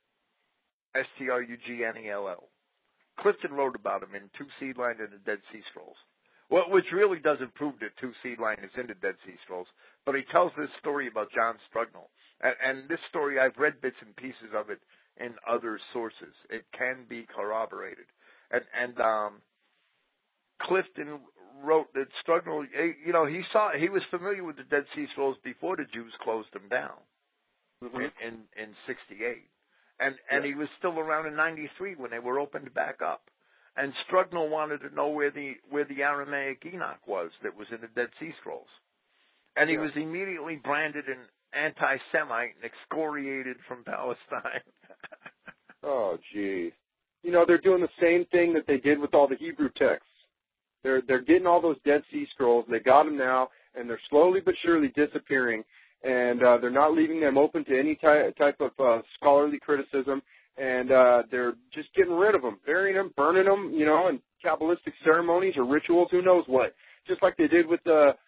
Strugnell. Clifton wrote about him in Two Seed Line and the Dead Sea Scrolls. Well, which really doesn't prove that Two Seed Line is in the Dead Sea Scrolls, but he tells this story about John Strugnell. And this story, I've read bits and pieces of it in other sources. It can be corroborated. And Clifton wrote that Strugnell, he was familiar with the Dead Sea Scrolls before the Jews closed them down in 68. And he was still around in 93 when they were opened back up. And Strugnall wanted to know where the Aramaic Enoch was that was in the Dead Sea Scrolls. And he was immediately branded an anti-Semite and excoriated from Palestine. Oh, gee. You know, they're doing the same thing that they did with all the Hebrew texts. They're getting all those Dead Sea Scrolls. They got them now, and they're slowly but surely disappearing. And they're not leaving them open to any type of scholarly criticism. And they're just getting rid of them, burying them, burning them, you know, and Kabbalistic ceremonies or rituals, who knows what. Just like they did with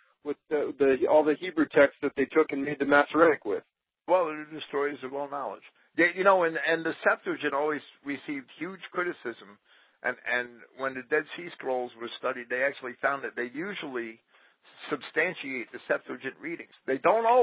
all the Hebrew texts that they took and made the Masoretic with. Well, they're destroyers of all knowledge. You know, and the Septuagint always received huge criticism. And when the Dead Sea Scrolls were studied, they actually found that they usually substantiate the Septuagint readings. They do not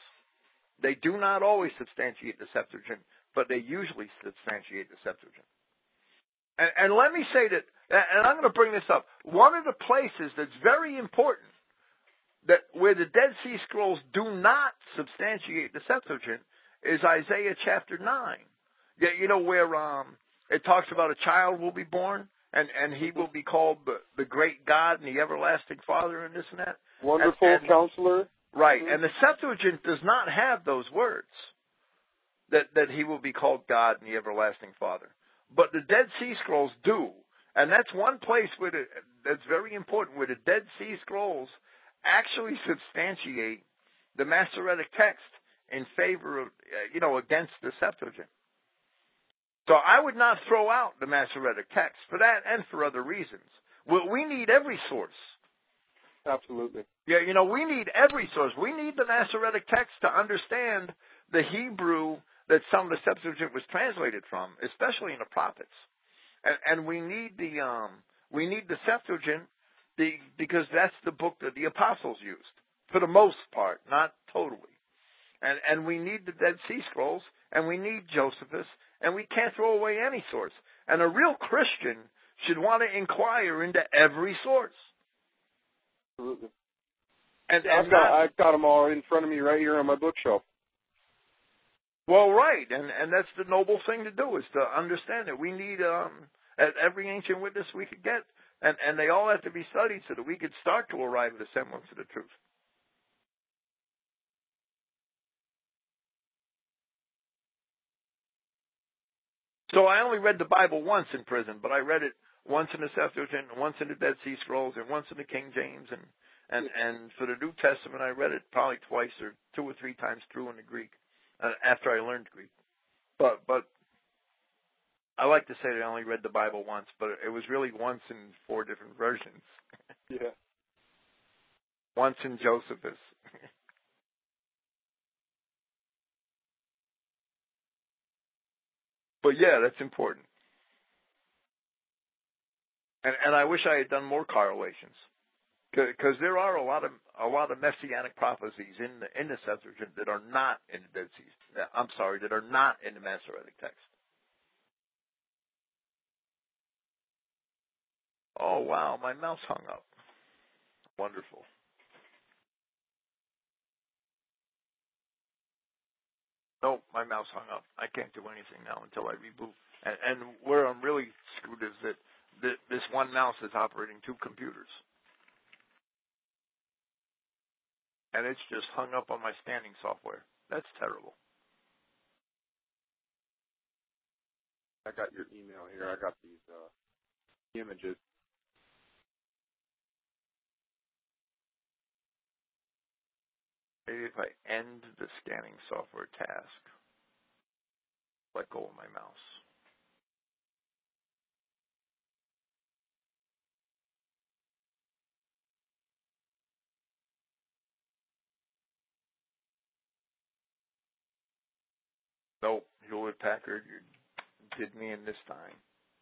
always substantiate the Septuagint, but they usually substantiate the Septuagint. And let me say that, and I'm going to bring this up, one of the places that's very important that where the Dead Sea Scrolls do not substantiate the Septuagint is Isaiah chapter 9. You know, where it talks about a child will be born, and he will be called the great God and the everlasting Father and this and that. Wonderful Counselor. Right, and the Septuagint does not have those words, that he will be called God and the everlasting Father. But the Dead Sea Scrolls do, and that's one place where that's very important, where the Dead Sea Scrolls actually substantiate the Masoretic text in favor of, against the Septuagint. So I would not throw out the Masoretic text for that and for other reasons. We need every source. Absolutely. Yeah, we need every source. We need the Masoretic text to understand the Hebrew that some of the Septuagint was translated from, especially in the prophets. And we need the Septuagint because that's the book that the apostles used, for the most part, not totally. And we need the Dead Sea Scrolls, and we need Josephus, and we can't throw away any source. And a real Christian should want to inquire into every source. Absolutely. And I've got them all in front of me right here on my bookshelf. Well, right, and that's the noble thing to do, is to understand that we need every ancient witness we could get, and they all have to be studied so that we could start to arrive at a semblance of the truth. So I only read the Bible once in prison, but I read it once in the Septuagint, once in the Dead Sea Scrolls, and once in the King James, and for the New Testament I read it probably twice or 2 or 3 times through in the Greek after I learned Greek. But I like to say that I only read the Bible once, but it was really once in 4 different versions. Yeah. Once in Josephus. But yeah, that's important. And I wish I had done more correlations, because there are a lot of messianic prophecies in the Septuagint that are not in the Dead Sea. That are not in the Masoretic text. Oh wow, my mouse hung up. Wonderful. Nope, my mouse hung up. I can't do anything now until I reboot. And where I'm really screwed is that this one mouse is operating 2 computers. And it's just hung up on my standing software. That's terrible. I got your email here. I got these images. Maybe if I end the scanning software task, let go of my mouse. Nope, Hewlett Packard, you did me in this time.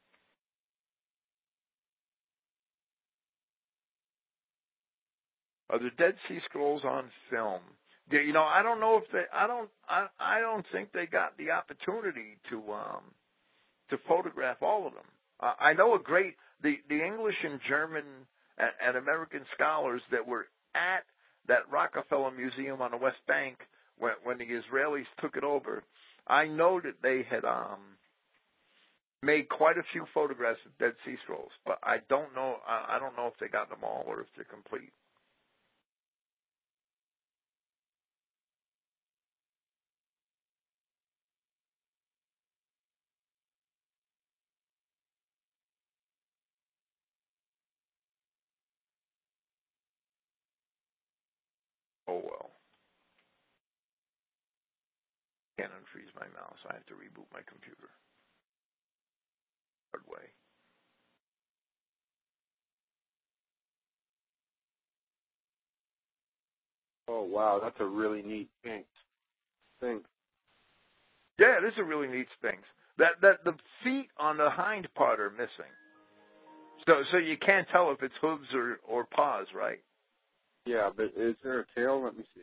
Are the Dead Sea Scrolls on film? I don't know if I don't think they got the opportunity to photograph all of them. I know the English and German and American scholars that were at that Rockefeller Museum on the West Bank when the Israelis took it over, I know that they had made quite a few photographs of Dead Sea Scrolls, but I don't know if they got them all or if they're complete. Oh well. Can't unfreeze my mouse. I have to reboot my computer. Hard way. Oh wow, that's a really neat thing. Yeah, it is a really neat Sphinx. That the feet on the hind part are missing. So you can't tell if it's hooves or paws, right? Yeah, but is there a tail? Let me see.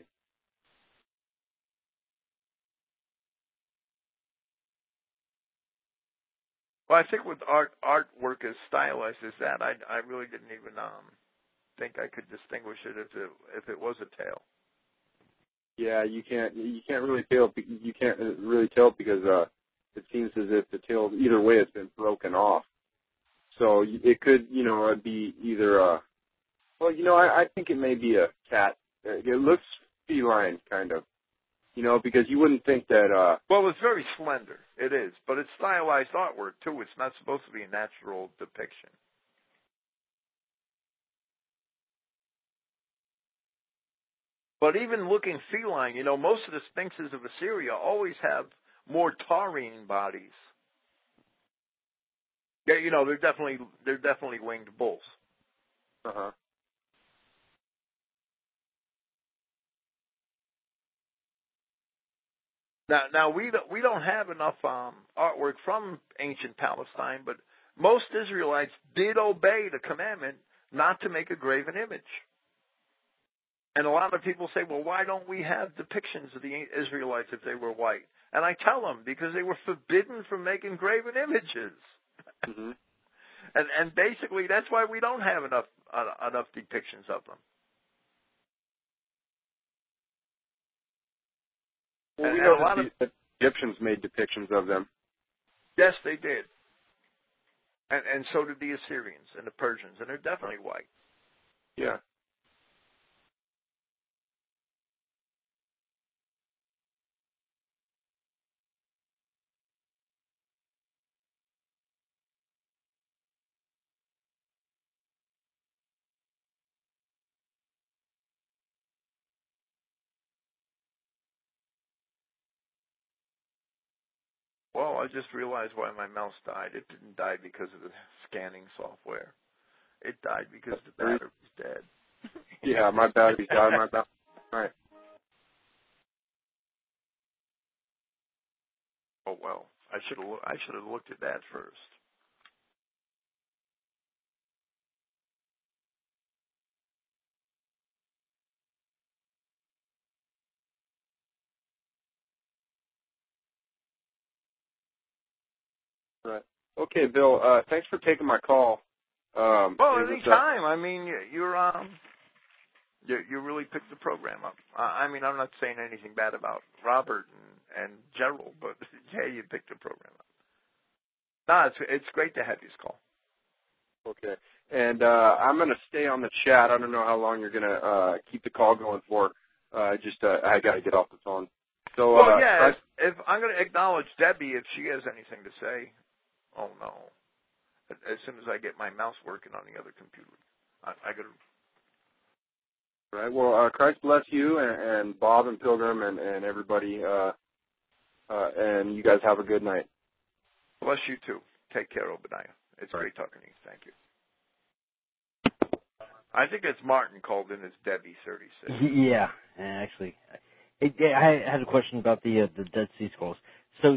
Well, I think with artwork as stylized as that, I really didn't even think I could distinguish it if it was a tail. Yeah, you can't really tell. You can't really tell because it seems as if the tail, either way, it's been broken off. So it could, be either. Well, I think it may be a cat. It looks feline, kind of. Because you wouldn't think that. Well, it's very slender. It is, but it's stylized artwork too. It's not supposed to be a natural depiction. But even looking feline, most of the sphinxes of Assyria always have more taurine bodies. Yeah, they're definitely winged bulls. Uh-huh. Now we don't have enough artwork from ancient Palestine, but most Israelites did obey the commandment not to make a graven image. And a lot of people say, well, why don't we have depictions of the Israelites if they were white? And I tell them, because they were forbidden from making graven images. Mm-hmm. And basically, that's why we don't have enough depictions of them. Well, we know that the Egyptians made depictions of them. Yes, they did. And so did the Assyrians and the Persians, and they're definitely white. Yeah. Well, I just realized why my mouse died. It didn't die because of the scanning software. It died because the battery was dead. Yeah, my battery's died. Right. Oh well, I should have looked at that first. Right. Okay, Bill. Thanks for taking my call. Well, anytime. I mean, you really picked the program up. I mean, I'm not saying anything bad about Robert and Gerald, but yeah, you picked the program up. No, it's great to have you call. Okay. And I'm going to stay on the chat. I don't know how long you're going to keep the call going for. I got to get off the phone. So, well, yeah, if I'm going to acknowledge Debbie if she has anything to say. Oh, no. As soon as I get my mouse working on the other computer. I got to... Right. Well, Christ bless you and Bob and Pilgrim and everybody. And you guys have a good night. Bless you, too. Take care, Obadiah. It's great talking to you. Thank you. I think it's Martin called in as Debbie 36. Yeah, actually. I had a question about the Dead Sea Scrolls. So,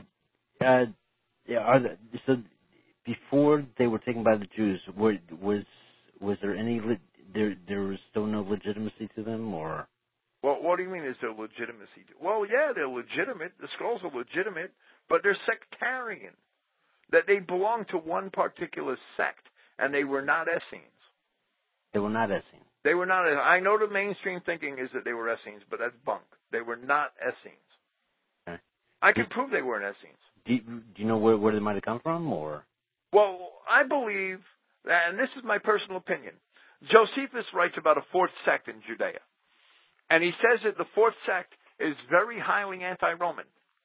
so before they were taken by the Jews, was there any there was still no legitimacy to them, or? Well, what do you mean? Is there legitimacy? Well, yeah, they're legitimate. The scrolls are legitimate, but they're sectarian. That they belong to one particular sect, and they were not Essenes. They were not Essenes. They were not. I know the mainstream thinking is that they were Essenes, but that's bunk. They were not Essenes. Okay. I can prove they weren't Essenes. Do you know where they might have come from, or? Well, I believe, and this is my personal opinion, Josephus writes about a fourth sect in Judea. And he says that the fourth sect is very highly anti-Roman.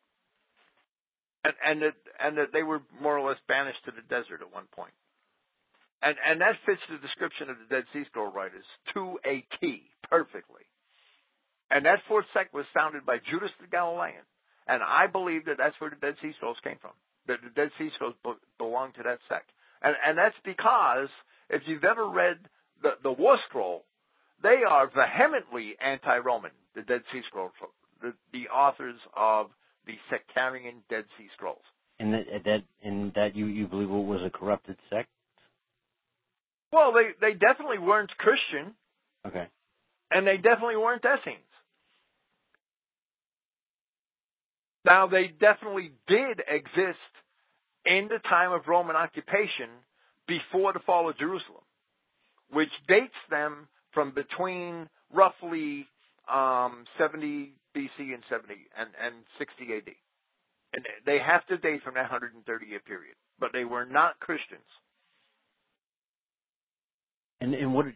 And that they were more or less banished to the desert at one point. And that fits the description of the Dead Sea Scroll writers to a T, perfectly. And that fourth sect was founded by Judas the Galilean. And I believe that that's where the Dead Sea Scrolls came from. That the Dead Sea Scrolls belong to that sect. And that's because, if you've ever read the War Scroll, they are vehemently anti-Roman, the Dead Sea Scrolls, the authors of the sectarian Dead Sea Scrolls. And that you believe it was a corrupted sect? Well, they definitely weren't Christian. Okay. And they definitely weren't Essenes. Now, they definitely did exist in the time of Roman occupation before the fall of Jerusalem, which dates them from between roughly 70 BC and 60 AD. And they have to date from that 130-year period. But they were not Christians. And what are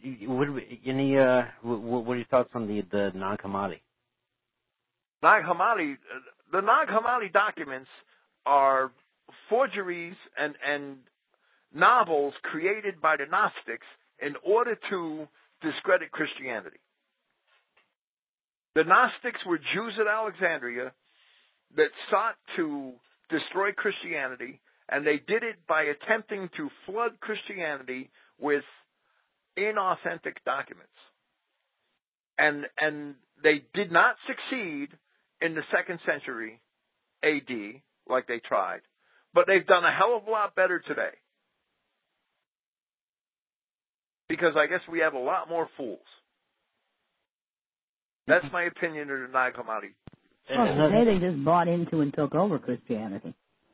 your thoughts on the Nag Hammadi? Nag Hammadi, the Nag Hammadi documents are forgeries and novels created by the Gnostics in order to discredit Christianity. The Gnostics were Jews at Alexandria that sought to destroy Christianity, and they did it by attempting to flood Christianity with inauthentic documents. And they did not succeed in the 2nd century AD like they tried, but they've done a hell of a lot better today. Because I guess we have a lot more fools. That's my opinion of the Nag Hammadi. Well, today they just bought into and took over Christianity.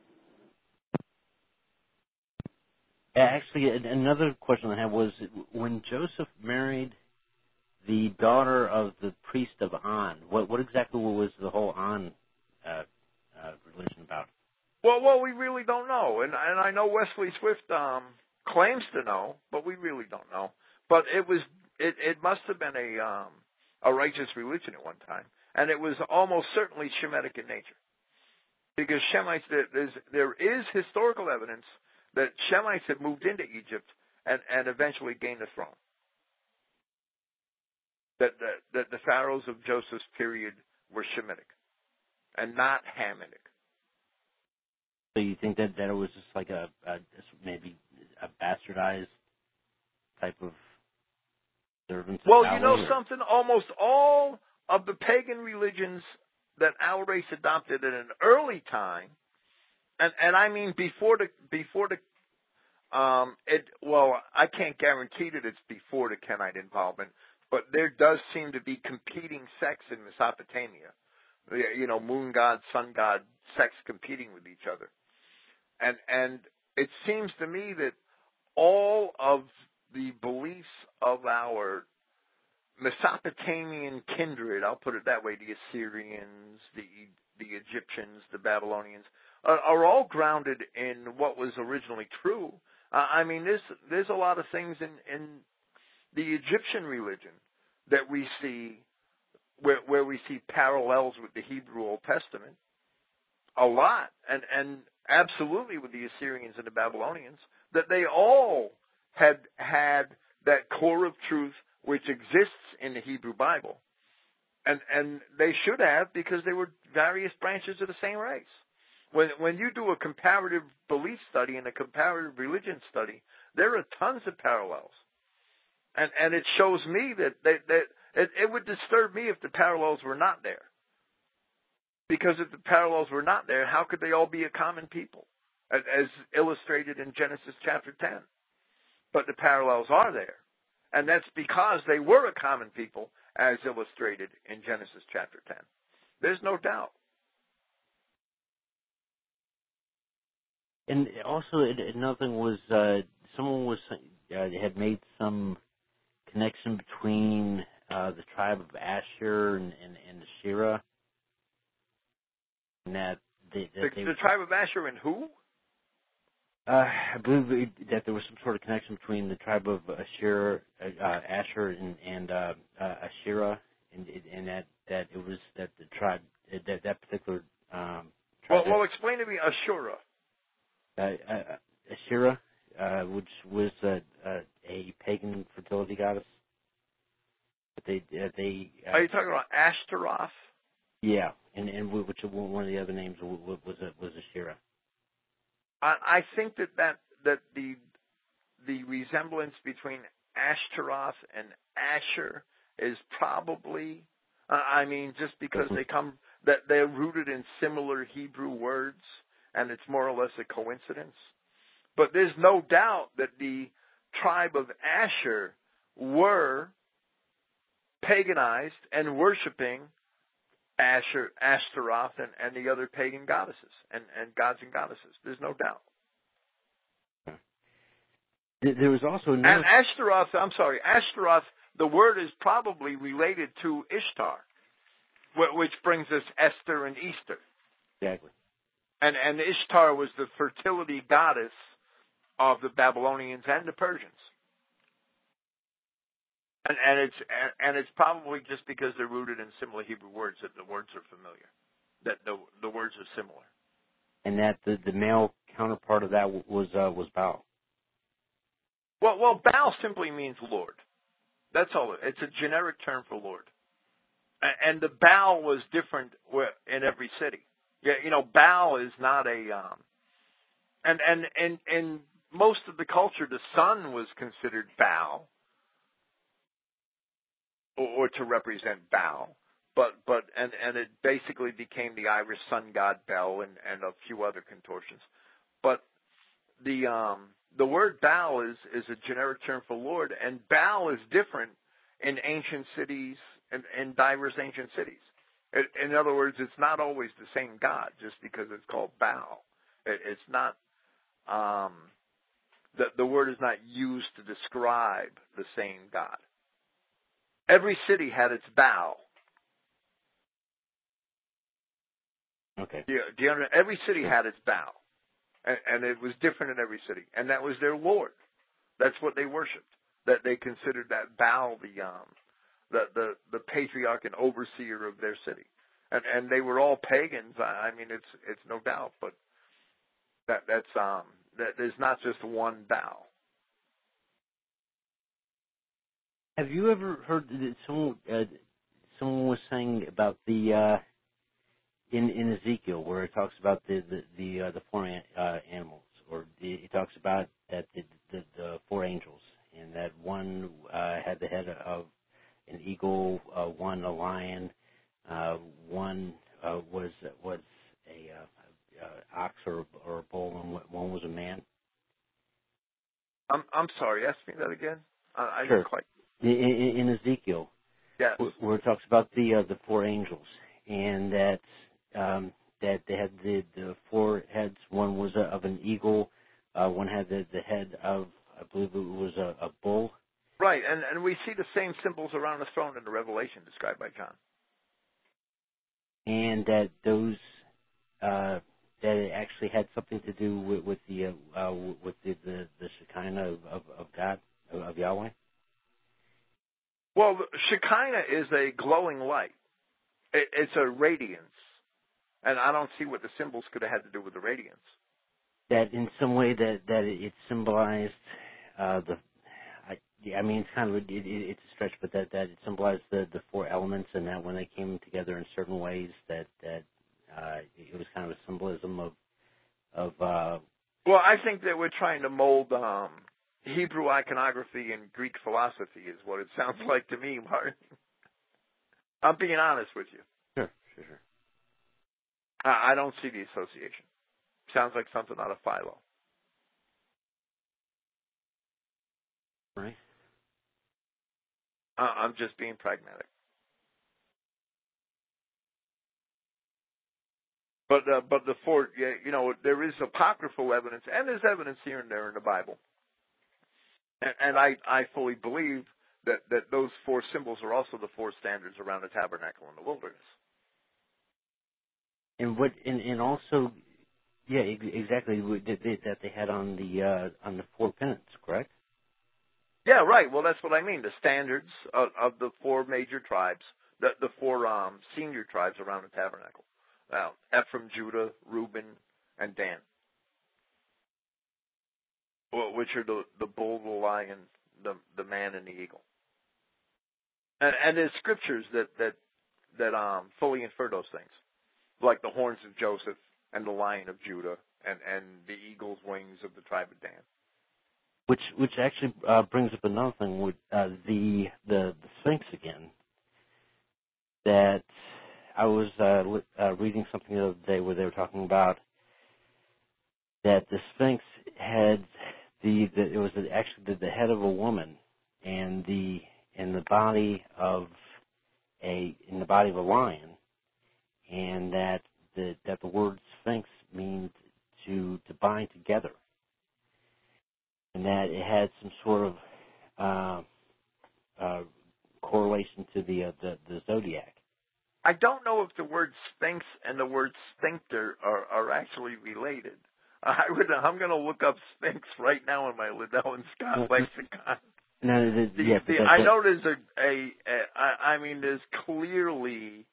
Actually, another question I had was, when Joseph married the daughter of the priest of On, what exactly was the whole On religion about? Well, we really don't know, and I know Wesley Swift claims to know, but we really don't know. But it must have been a righteous religion at one time, and it was almost certainly Shemitic in nature, because Shemites there is historical evidence that Shemites had moved into Egypt and eventually gained the throne. That the pharaohs of Joseph's period were Shemitic and not Hamitic. So you think that it was just like maybe a bastardized type of servant? Well, you know something? Almost all of the pagan religions that our race adopted at an early time, and I mean before the I can't guarantee that it's before the Kenite involvement, but there does seem to be competing sects in Mesopotamia. You know, moon god, sun god sects competing with each other. And it seems to me that all of the beliefs of our Mesopotamian kindred, I'll put it that way, the Assyrians, the Egyptians, the Babylonians, are all grounded in what was originally true. I mean, there's a lot of things in the Egyptian religion that we see where we see parallels with the Hebrew Old Testament. A lot, and absolutely with the Assyrians and the Babylonians, that they all had that core of truth which exists in the Hebrew Bible. And they should have, because they were various branches of the same race. When you do a comparative belief study and a comparative religion study, there are tons of parallels. And it shows me that it would disturb me if the parallels were not there. Because if the parallels were not there, how could they all be a common people, as illustrated in Genesis chapter 10? But the parallels are there. And that's because they were a common people, as illustrated in Genesis chapter 10. There's no doubt. And also, another thing was, someone had made some connection between the tribe of Asher and Asherah, and that the tribe of Asher and who? I believe that there was some sort of connection between the tribe of Asher and Asherah, and that it was that the tribe that particular tribe. Well, explain to me Ashura. Asherah, which was a pagan fertility goddess. But they are you talking about Ashtaroth? Yeah, and which one of the other names was Asherah. I think that the resemblance between Ashtaroth and Asher is probably, just because they're rooted in similar Hebrew words, and it's more or less a coincidence. But there's no doubt that the tribe of Asher were paganized and worshiping Ashtaroth and the other pagan goddesses and gods and goddesses. There's no doubt. There was also and Ashtaroth, the word is probably related to Ishtar, which brings us Esther and Easter. Exactly. And Ishtar was the fertility goddess of the Babylonians and the Persians. And it's probably just because they're rooted in similar Hebrew words that the words are familiar, that the words are similar. And that the male counterpart of that was Baal. Well, Baal simply means Lord. That's all. It's a generic term for Lord. And the Baal was different in every city. Yeah, Baal is not a and in most of the culture, the sun was considered Baal, or to represent Baal, but it basically became the Irish sun god Bel and a few other contortions. But the word Baal is a generic term for Lord, and Baal is different in ancient cities and in diverse ancient cities. In other words, it's not always the same God just because it's called Baal. It's not the word is not used to describe the same God. Every city had its Baal. Okay. Do you understand? Every city had its Baal, and it was different in every city, and that was their Lord. That's what they worshipped. That they considered that Baal the patriarch and overseer of their city, and they were all pagans. It's no doubt, but that there's not just one Baal. Have you ever heard that someone was saying about the in Ezekiel where it talks about the four animals, or it talks about that the four angels, and that one had the head of an eagle, one a lion, one was a ox or a bull, and one was a man. I'm sorry. Ask me that again. I Sure. didn't quite. In Ezekiel, yes, where it talks about the four angels, and that they had the four heads. One was of an eagle. One had the head of, I believe it was a bull. Right, and we see the same symbols around the throne in the Revelation described by John. And that those that it actually had something to do with the Shekinah of God, of Yahweh. Well, Shekinah is a glowing light. It's a radiance. And I don't see what the symbols could have had to do with the radiance. That in some way that it symbolized it's kind of it's a stretch, but that it symbolized the four elements, and that when they came together in certain ways, that it was kind of a symbolism of. Well, I think that we're trying to mold Hebrew iconography and Greek philosophy is what it sounds like to me, Martin. I'm being honest with you. Sure. I don't see the association. Sounds like something out of Philo. Right. I'm just being pragmatic. But the four, there is apocryphal evidence, and there's evidence here and there in the Bible. And I fully believe that those four symbols are also the four standards around the tabernacle in the wilderness. And also, yeah, exactly that they had on the four pennants, correct? Yeah, right. Well, that's what I mean. The standards of the four major tribes, the four senior tribes around the tabernacle. Now, Ephraim, Judah, Reuben, and Dan. Well, which are the bull, the lion, the man, and the eagle. And there's scriptures that fully infer those things, like the horns of Joseph and the lion of Judah and the eagle's wings of the tribe of Dan. Which actually brings up another thing with the Sphinx again. That I was reading something the other day where they were talking about that the Sphinx had it was actually the head of a woman and in the body of a lion, and that the word Sphinx means to bind together, and that it had some sort of correlation to the zodiac. I don't know if the word Sphinx and the word sphincter are actually related. I'm going to look up Sphinx right now in my Liddell and Scott lexicon. No, I know there's there's clearly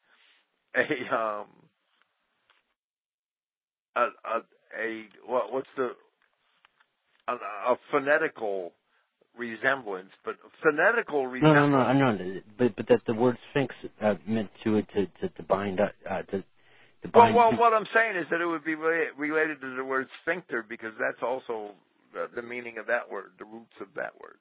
a phonetical resemblance, but phonetical resemblance. No, I know, but that the word Sphinx meant to bind up to bind. Well, what I'm saying is that it would be related to the word sphincter because that's also the meaning of that word, the roots of that word.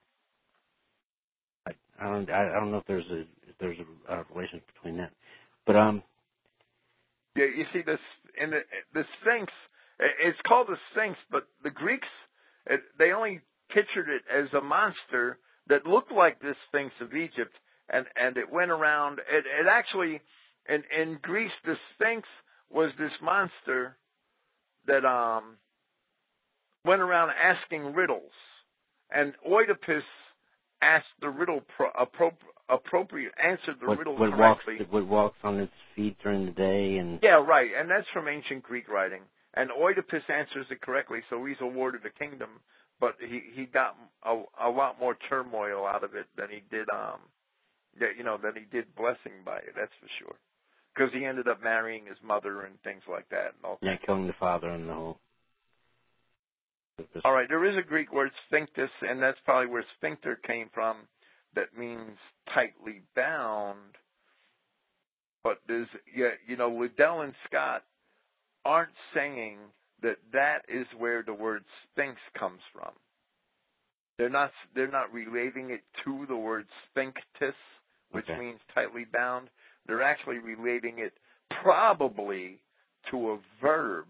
I don't know if there's a relation between that, but yeah, you see this in the Sphinx. It's called the Sphinx, but the Greeks they only pictured it as a monster that looked like the Sphinx of Egypt, and it went around. It actually in Greece the Sphinx was this monster that went around asking riddles, and Oedipus asked the riddle answered the riddle correctly. What walks on its feet during the day, and yeah, right, and that's from ancient Greek writing. And Oedipus answers it correctly, so he's awarded a kingdom. But he got a lot more turmoil out of it than he did than he did blessing by it. That's for sure. Because he ended up marrying his mother and things like that. And all killing the father and the whole. All right, there is a Greek word sphinctus, and that's probably where sphincter came from. That means tightly bound. But there's Liddell and Scott aren't saying that is where the word sphinx comes from. They're not relating it to the word sphinctus, which means tightly bound. They're actually relating it probably to a verb,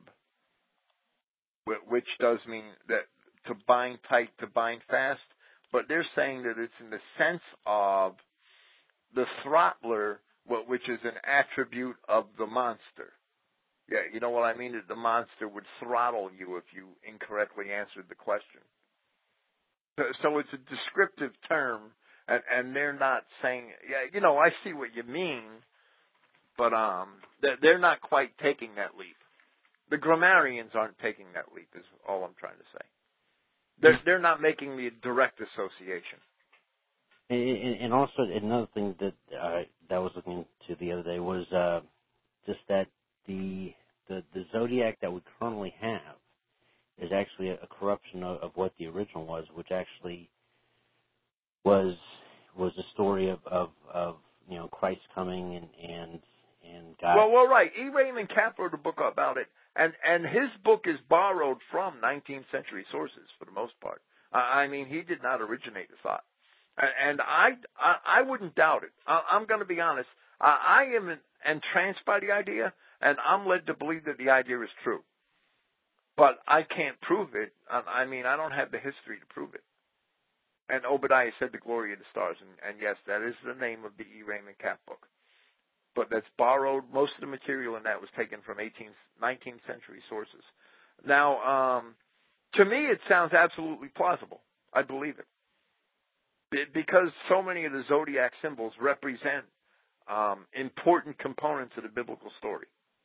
which does mean that to bind tight, to bind fast. But they're saying that it's in the sense of the throttler, which is an attribute of the monster. Yeah, you know what I mean? That the monster would throttle you if you incorrectly answered the question. So it's a descriptive term, and they're not saying, yeah, I see what you mean, but they're not quite taking that leap. The grammarians aren't taking that leap, is all I'm trying to say. They're not making the direct association. And also another thing that I was looking into the other day was just that the zodiac that we currently have is actually a corruption of what the original was, which actually was a story of Christ coming and God. Well, right. E. Raymond Capp wrote a book about it, and his book is borrowed from 19th century sources for the most part. I mean, he did not originate the thought, and I wouldn't doubt it. I'm going to be honest. I am entranced by the idea, and I'm led to believe that the idea is true. But I can't prove it. I mean, I don't have the history to prove it. And Obadiah said the glory of the stars, and yes, that is the name of the E. Raymond Capp book. But that's borrowed. Most of the material in that was taken from 19th century sources. Now, to me, it sounds absolutely plausible. I believe it. because so many of the zodiac symbols represent important components of the biblical story.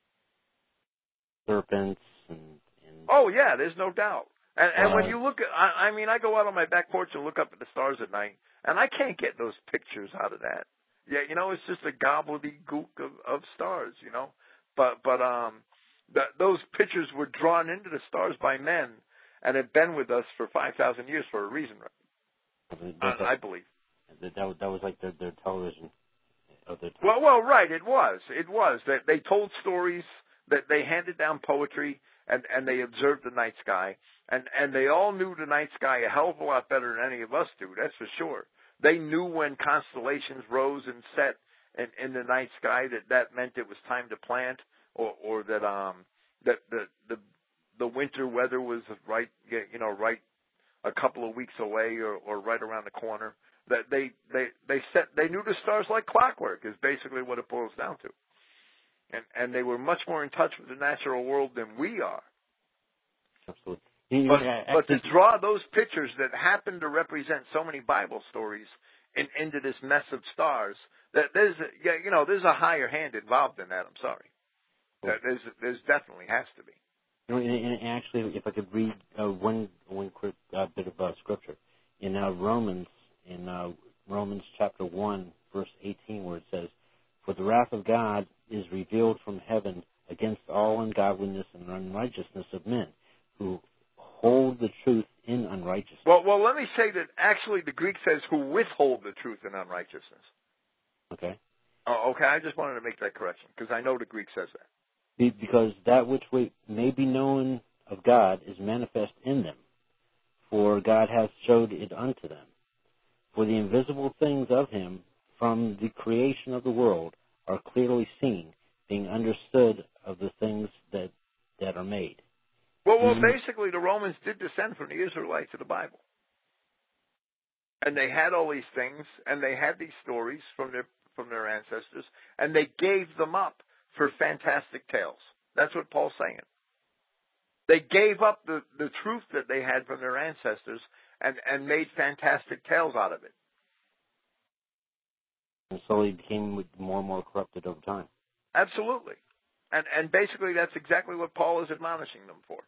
Serpents and oh yeah, there's no doubt. And when you look at, I mean, I go out on my back porch and look up at the stars at night, and I can't get those pictures out of that. Yeah, you know, it's just a gobbledygook of stars, you know. But those pictures were drawn into the stars by men and have been with us for 5,000 years for a reason, right? I believe. That was like their television of their time. Well, right. It was. That they told stories, that they handed down poetry, and they observed the night sky, and they all knew the night sky a hell of a lot better than any of us do. That's for sure. They knew when constellations rose and set in the night sky that meant it was time to plant, or that the winter weather was right, you know, right a couple of weeks away or right around the corner. That they knew the stars like clockwork is basically what it boils down to. And they were much more in touch with the natural world than we are. Absolutely. But to draw those pictures that happen to represent so many Bible stories into this mess of stars, that there's a higher hand involved in that. I'm sorry. There's definitely has to be. And actually, if I could read one quick bit of scripture in Romans chapter 1, verse 18, where it says, "For the wrath of God is revealed from heaven against all ungodliness and unrighteousness of men who hold the truth in unrighteousness." Well, let me say that actually the Greek says who withhold the truth in unrighteousness. Okay. Oh, okay. I just wanted to make that correction because I know the Greek says that. Because that which may be known of God is manifest in them, for God hath showed it unto them. For the invisible things of him from the creation of the world are clearly seen, being understood of the things that are made. Well, basically the Romans did descend from the Israelites of the Bible. And they had all these things, and they had these stories from their ancestors, and they gave them up for fantastic tales. That's what Paul's saying. They gave up the truth that they had from their ancestors and made fantastic tales out of it. And slowly became more and more corrupted over time. Absolutely. And basically that's exactly what Paul is admonishing them for.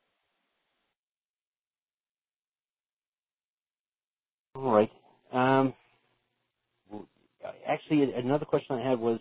All right. Actually, another question I had was,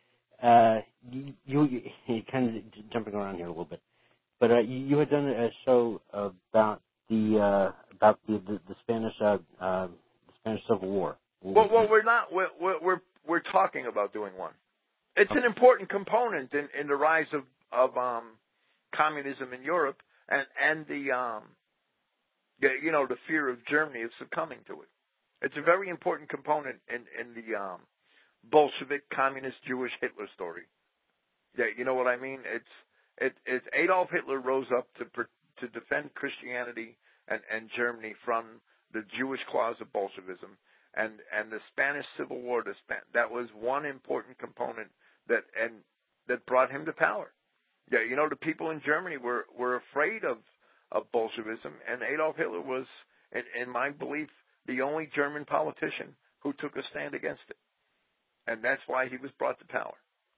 you kind of jumping around here a little bit, but you had done a show about the Spanish Civil War. Well, we're not. We're talking about doing one. It's an important component in the rise of communism in Europe and the the fear of Germany of succumbing to it. It's a very important component in the Bolshevik, communist, Jewish Hitler story. Yeah, you know what I mean? It's Adolf Hitler rose up to defend Christianity and Germany from the Jewish claws of Bolshevism, and the Spanish Civil War. That was one important component that brought him to power. Yeah, the people in Germany were afraid of Bolshevism, and Adolf Hitler was, in my belief, the only German politician who took a stand against it. And that's why he was brought to power.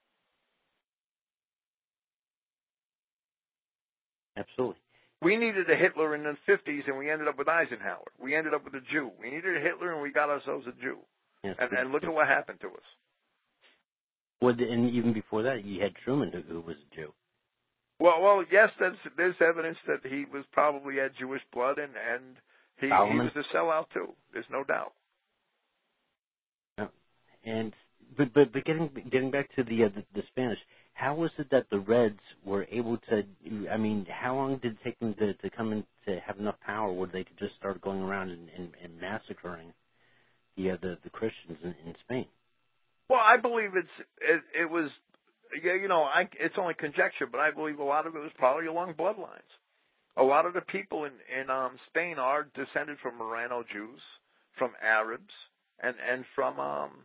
Absolutely. We needed a Hitler in the 50s, and we ended up with Eisenhower. We ended up with a Jew. We needed a Hitler, and we got ourselves a Jew. Yes, and look at what happened to us. Well, and even before that, you had Truman, who was a Jew. Well, yes, there's evidence that he was probably had Jewish blood, and he was a sellout too. There's no doubt. Yeah. And but getting back to the Spanish, how was it that the Reds were able to? I mean, how long did it take them to come in to have enough power where they could just start going around and massacring the Christians in Spain? Well, I believe it was. Yeah, it's only conjecture, but I believe a lot of it was probably along bloodlines. A lot of the people in Spain are descended from Marrano Jews, from Arabs, and from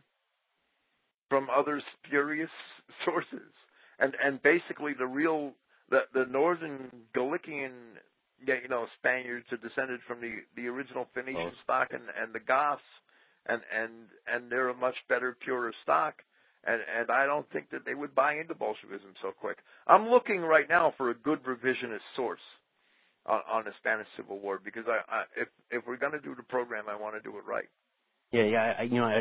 other spurious sources, and basically the northern Galician Spaniards are descended from the original Phoenician stock, and the Goths and they're a much better, purer stock. And I don't think that they would buy into Bolshevism so quick. I'm looking right now for a good revisionist source on the Spanish Civil War, because if we're going to do the program, I want to do it right. Yeah.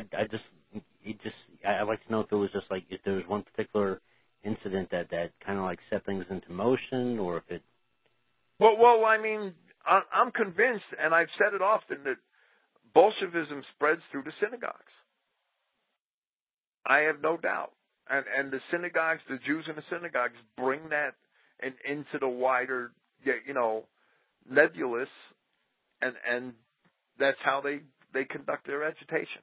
I'd like to know if it was just like if there was one particular incident that kind of like set things into motion, or if it. Well, I mean, I'm convinced, and I've said it often, that Bolshevism spreads through the synagogues. I have no doubt. And the synagogues, the Jews in the synagogues bring that into the wider, nebulous, and that's how they conduct their agitation.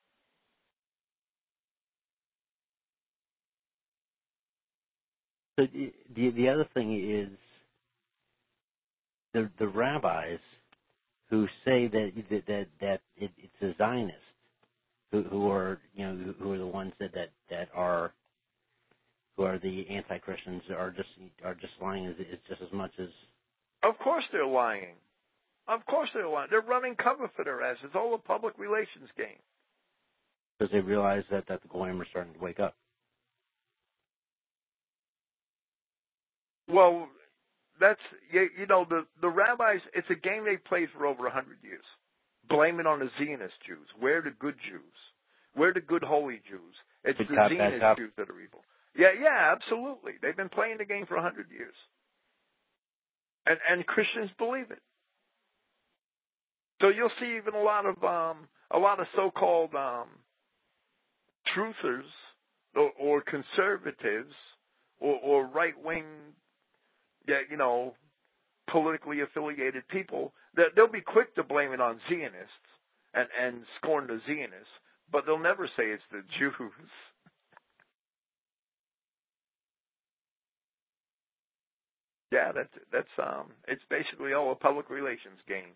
So the other thing is the rabbis who say that it's a Zionist, who are the ones that are who are the anti-Christians are just lying is just as much as. Of course they're lying. Of course they're lying. They're running cover for their ass. It's all a public relations game. Because they realize that the Goyim are starting to wake up. Well, that's the rabbis. It's a game they've played for over 100 years. Blame it on the Zionist Jews. We're the good Jews. We're the good holy Jews. It's the Zionist Jews that are evil. Yeah, absolutely. They've been playing the game for 100 years. And Christians believe it. So you'll see even a lot of so-called truthers or conservatives or right-wing, politically affiliated people, that they'll be quick to blame it on Zionists and scorn the Zionists, but they'll never say it's the Jews. Yeah, that's it's basically all a public relations game.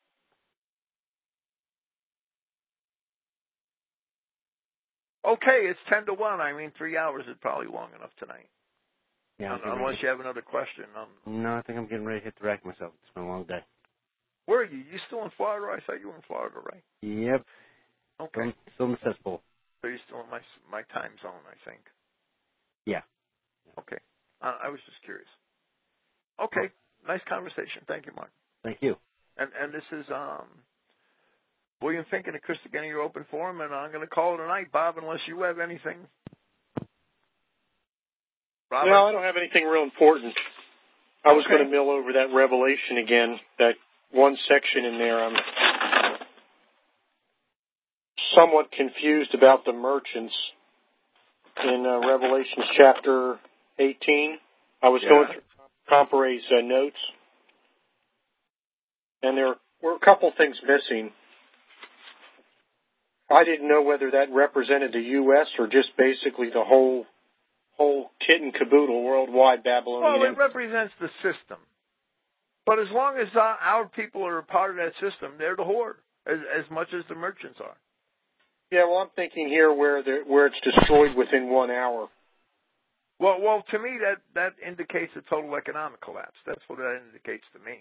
Okay, it's 10-1. I mean, 3 hours is probably long enough tonight. Yeah, unless you have another question. No, I think I'm getting ready to hit the rack myself. It's been a long day. Where are you? You still in Florida? I thought you were in Florida, right? Yep. Okay. Still in the cesspool. So you're still in my time zone, I think. Yeah. Okay. I was just curious. Okay. Nice conversation. Thank you, Mark. Thank you. And this is William Finck and the Chris Again, your open forum, and I'm going to call it a night, Bob, unless you have anything. Robert? No, I don't have anything real important. I was going to mill over that Revelation again, that one section in there. I'm somewhat confused about the merchants in Revelation chapter 18. I was going through Compare's notes, and there were a couple things missing. I didn't know whether that represented the U.S. or just basically the whole kit and caboodle worldwide Babylonian. Well, it represents the system. But as long as our people are a part of that system, they're the horde, as much as the merchants are. Yeah, well, I'm thinking here where it's destroyed within 1 hour. Well, to me, that indicates a total economic collapse. That's what that indicates to me.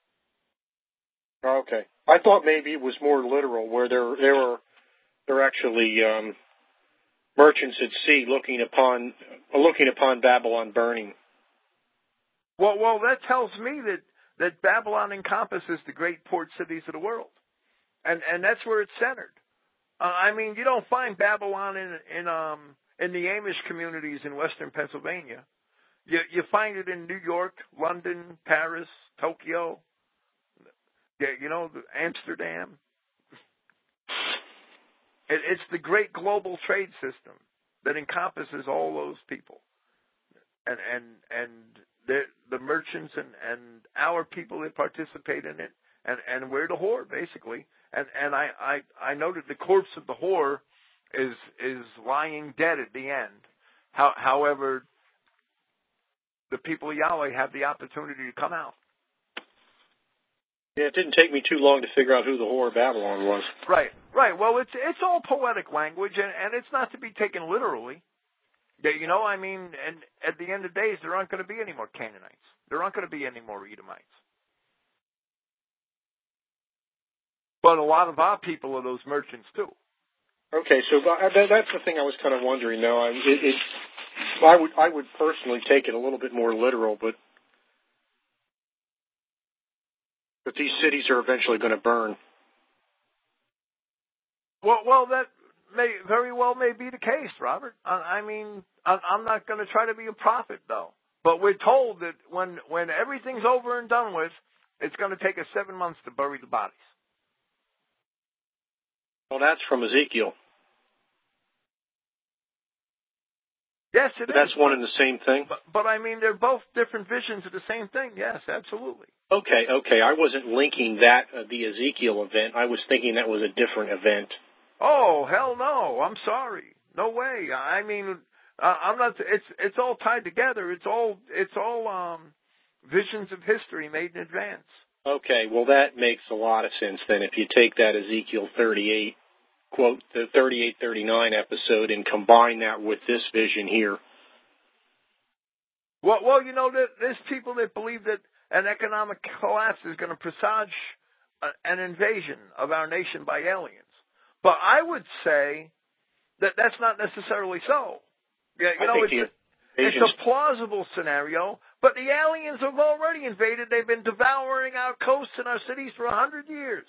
Okay. I thought maybe it was more literal, where they're actually merchants at sea looking upon Babylon burning. Well, that tells me that Babylon encompasses the great port cities of the world, and that's where it's centered. I mean, you don't find Babylon in the Amish communities in western Pennsylvania. You find it in New York, London, Paris, Tokyo, Amsterdam. It's the great global trade system that encompasses all those people, and the merchants and our people that participate in it, and we're the whore basically. And I noted the corpse of the whore is lying dead at the end. However, the people of Yahweh have the opportunity to come out. Yeah, it didn't take me too long to figure out who the whore of Babylon was. Right. Well, it's all poetic language, and it's not to be taken literally. I mean, and at the end of the days, there aren't going to be any more Canaanites. There aren't going to be any more Edomites. But a lot of our people are those merchants too. Okay, so that's the thing I was kind of wondering. Now, I would personally take it a little bit more literal, but these cities are eventually going to burn. Well, that may very well may be the case, Robert. I mean, I'm not going to try to be a prophet, though. But we're told that when everything's over and done with, it's going to take us 7 months to bury the bodies. Well, that's from Ezekiel. Yes, it is. That's one and the same thing? But I mean, they're both different visions of the same thing. Yes, absolutely. Okay. I wasn't linking that, the Ezekiel event. I was thinking that was a different event. Oh, hell no. I'm sorry. No way. I mean, I'm not, it's all tied together. It's all visions of history made in advance. Okay, well that makes a lot of sense then. If you take that Ezekiel 38, quote, the 38-39 episode and combine that with this vision here. Well, you know, there's people that believe that an economic collapse is going to presage an invasion of our nation by aliens. But I would say that that's not necessarily so. Yeah, you know, it's a plausible scenario, but the aliens have already invaded. They've been devouring our coasts and our cities for 100 years.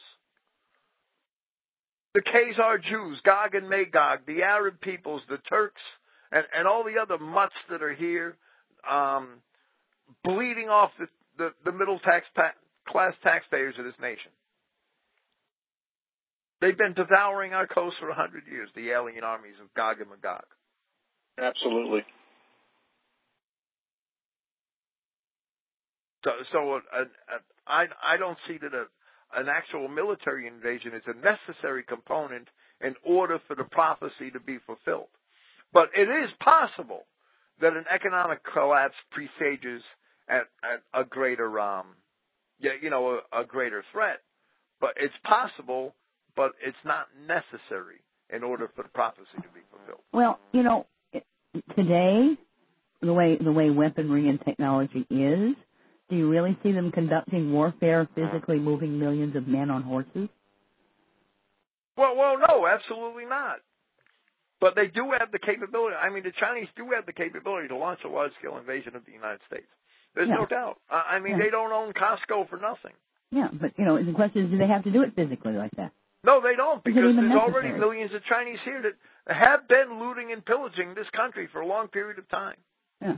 The Khazar Jews, Gog and Magog, the Arab peoples, the Turks, and all the other mutts that are here, bleeding off the middle class taxpayers of this nation. They've been devouring our coast for 100 years, the alien armies of Gog and Magog. Absolutely. So I don't see that an actual military invasion is a necessary component in order for the prophecy to be fulfilled. But it is possible that an economic collapse presages a greater, a greater threat. But it's possible, but it's not necessary in order for the prophecy to be fulfilled. Well, you know, today, the way weaponry and technology is, do you really see them conducting warfare, physically moving millions of men on horses? Well, no, absolutely not. But they do have the capability. I mean, the Chinese do have the capability to launch a large-scale invasion of the United States. There's no doubt. I mean, they don't own Costco for nothing. Yeah, but, you know, the question is, do they have to do it physically like that? No, they don't, because there's already millions of Chinese here that have been looting and pillaging this country for a long period of time. Yeah.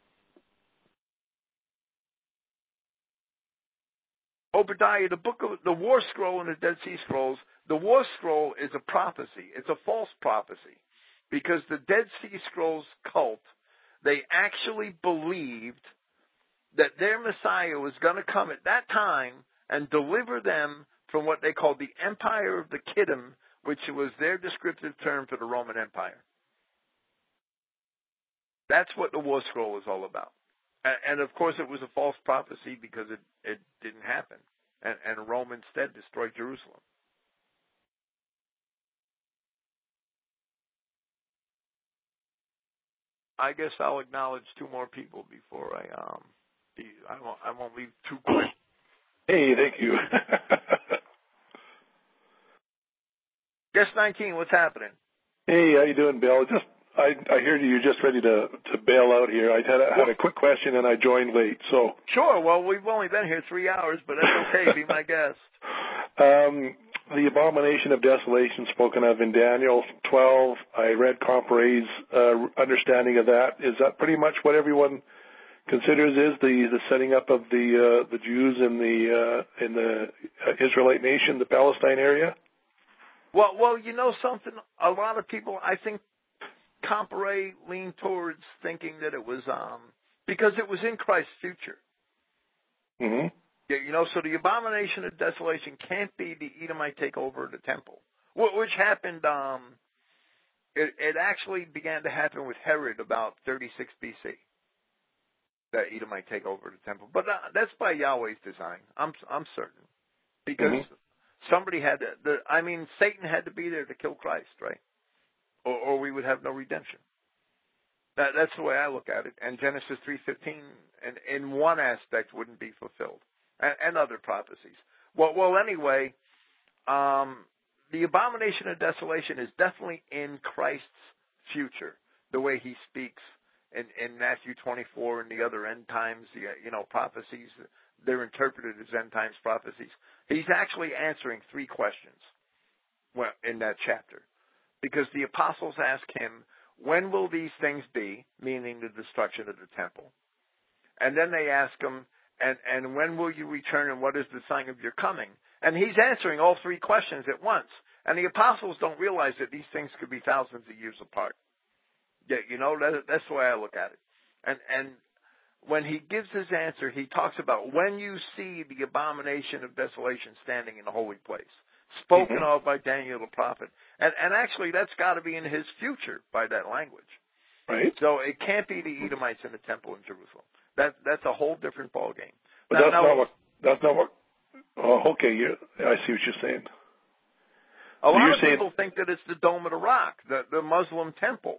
Obadiah, the book of the War Scroll and the Dead Sea Scrolls, the War Scroll is a prophecy. It's a false prophecy, because the Dead Sea Scrolls cult, they actually believed that their Messiah was going to come at that time and deliver them from what they called the Empire of the Kittim, which was their descriptive term for the Roman Empire. That's what the War Scroll is all about. And of course, it was a false prophecy because it didn't happen. And Rome instead destroyed Jerusalem. I guess I'll acknowledge two more people before I won't leave too quick. Hey, thank you. Guest 19, what's happening? Hey, how you doing, Bill? I hear you're just ready to bail out here. I had a quick question and I joined late, so. Sure. Well, we've only been here 3 hours, but that's okay. Be my guest. The abomination of desolation spoken of in Daniel 12. I read Comparet's understanding of that. Is that pretty much what everyone considers is the setting up of the Jews in the Israelite nation, the Palestine area? Well, you know something. A lot of people, I think, Comparet leaned towards thinking that it was because it was in Christ's future. Mm-hmm. You know, so the abomination of desolation can't be the Edomite takeover of the temple, which happened. It actually began to happen with Herod about 36 BC. That Edomite takeover of the temple, but that's by Yahweh's design. I'm certain, because somebody had to. Satan had to be there to kill Christ, right? Or we would have no redemption. That's the way I look at it. And Genesis 3:15, in one aspect, wouldn't be fulfilled, and other prophecies. Well, anyway, the abomination of desolation is definitely in Christ's future, the way he speaks in Matthew 24 and the other end times, prophecies. They're interpreted as end times prophecies. He's actually answering three questions in that chapter, because the apostles ask him, when will these things be, meaning the destruction of the temple? And then they ask him, and when will you return, and what is the sign of your coming? And he's answering all three questions at once. And the apostles don't realize that these things could be thousands of years apart. Yeah, that's the way I look at it. And when he gives his answer, he talks about when you see the abomination of desolation standing in the holy place, spoken of by Daniel the prophet. And actually, that's got to be in his future by that language. Right. So it can't be the Edomites in the temple in Jerusalem. That's a whole different ballgame. But that's not what. Oh, okay. I see what you're saying. A lot of people think that it's the Dome of the Rock, the Muslim temple,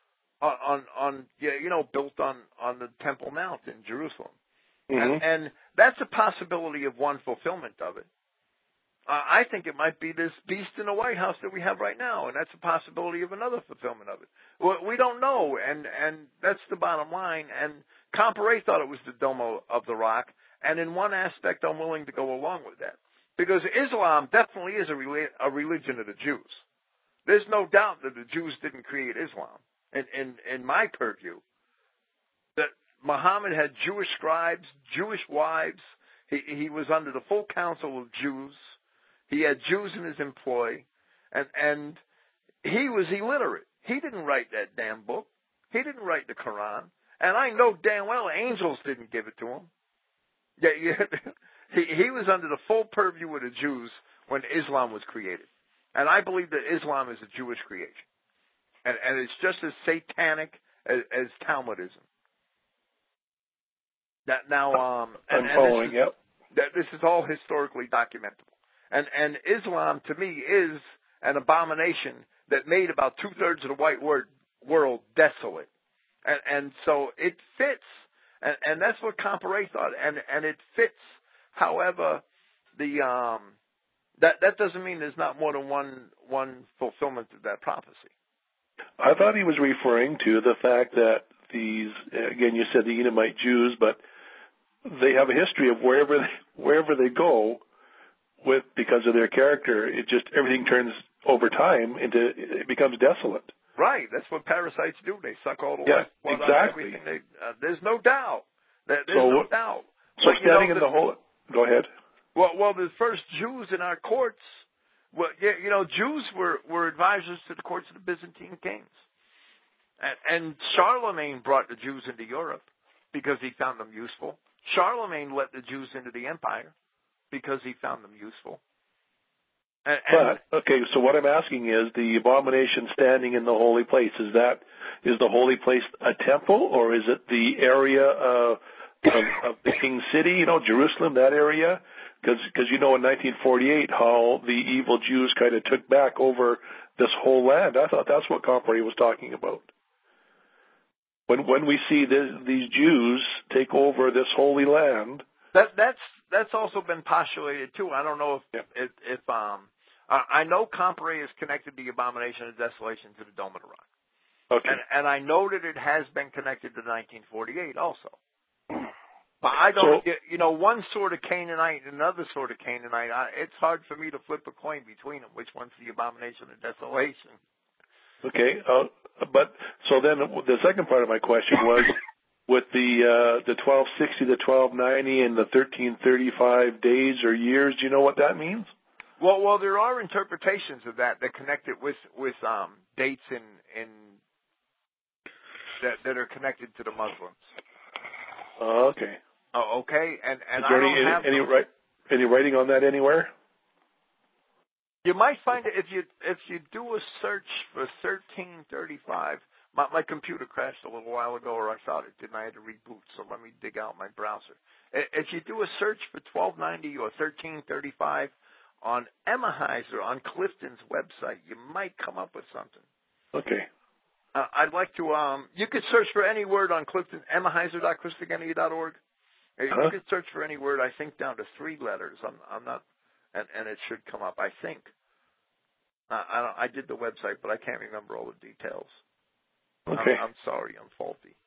built on the Temple Mount in Jerusalem, and that's a possibility of one fulfillment of it. I think it might be this beast in the White House that we have right now, and that's a possibility of another fulfillment of it. We don't know, and that's the bottom line. And Comparet thought it was the Dome of the Rock, and in one aspect, I'm willing to go along with that, because Islam definitely is a religion of the Jews. There's no doubt that the Jews didn't create Islam. In my purview, that Muhammad had Jewish scribes, Jewish wives. He was under the full counsel of Jews. He had Jews in his employ, and he was illiterate. He didn't write that damn book. He didn't write the Quran. And I know damn well angels didn't give it to him. He was under the full purview of the Jews when Islam was created. And I believe that Islam is a Jewish creation. And it's just as satanic as Talmudism. I'm following, yep. This is all historically documentable. And Islam, to me, is an abomination that made about 2/3 of the white world desolate. And so it fits, and that's what Comparet thought, and it fits. However, that doesn't mean there's not more than one fulfillment of that prophecy. I thought he was referring to the fact that these, again, you said the Edomite Jews, but they have a history of wherever they go, because of their character, everything turns over time it becomes desolate. Right, that's what parasites do. They suck all the blood out of everything. There's no doubt. There's no doubt. So standing in the whole. Go ahead. Well, the first Jews in our courts. Well, Jews were advisors to the courts of the Byzantine kings, and Charlemagne brought the Jews into Europe because he found them useful. Charlemagne let the Jews into the empire because he found them useful. So what I'm asking is, the abomination standing in the holy place, is the holy place a temple, or is it the area of the King's City, Jerusalem, that area? Because in 1948, how the evil Jews kind of took back over this whole land. I thought that's what Comparet was talking about. When we see these Jews take over this holy land. That's also been postulated too. I don't know if I know Comparet is connected the abomination of desolation to the Dome of the Rock. Okay. And I know that it has been connected to 1948 also. But I don't, one sort of Canaanite and another sort of Canaanite. It's hard for me to flip a coin between them. Which one's the abomination of desolation? Okay. But so then the second part of my question was, with the 1260, the 1290, and the 1335 days or years, do you know what that means? Well, there are interpretations of that connect it with dates in that are connected to the Muslims. Okay. Oh, okay. And is there any writing on that anywhere? You might find it if you do a search for 1335. My computer crashed a little while ago, or I thought it did, and I had to reboot. So let me dig out my browser. If you do a search for 1290 or 1335 on Emmaheiser on Clifton's website, you might come up with something. Okay. I'd like to. You could search for any word on Clifton, Emmaheiser.christogenea.org. You could search for any word. I think down to 3 letters. I'm not. and it should come up, I think. I did the website, but I can't remember all the details. Okay. I'm sorry, I'm faulty.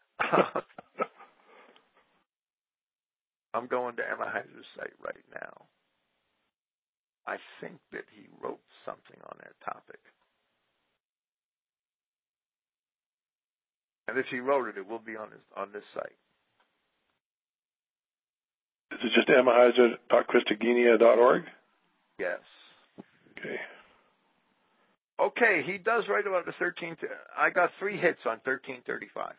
I'm going to Emma Heiser's site right now. I think that he wrote something on that topic. And if he wrote it, it will be on this site. Is it just emmaheiser.christogenea.org? Yes. Okay. Okay, he does write about the 13th. I got 3 hits on 1335.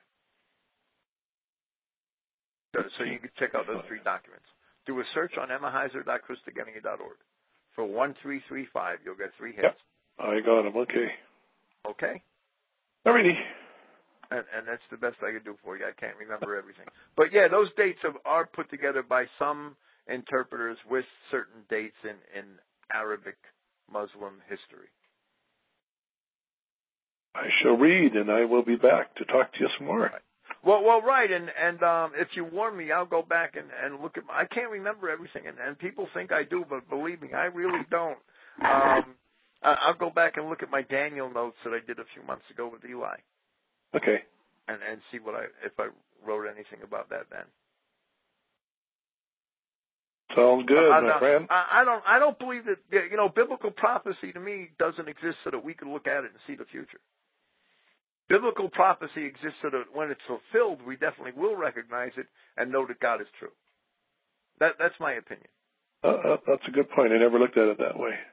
So you can check out those 3 documents. Do a search on emmaheiser.christogenea.org. For 1335, you'll get 3 hits. Yep. I got them. Okay. Okay? Alrighty. And that's the best I could do for you. I can't remember everything. But yeah, those dates are put together by some interpreters with certain dates in Arabic Muslim history. I shall read, and I will be back to talk to you some more. Right. Well, right, and if you warn me, I'll go back and look at. I can't remember everything, and people think I do, but believe me, I really don't. I'll go back and look at my Daniel notes that I did a few months ago with Eli. Okay. And see if I wrote anything about that then. Sounds good, my friend. I don't believe that, biblical prophecy to me doesn't exist so that we can look at it and see the future. Biblical prophecy exists so that when it's fulfilled, we definitely will recognize it and know that God is true. That's my opinion. That's a good point. I never looked at it that way.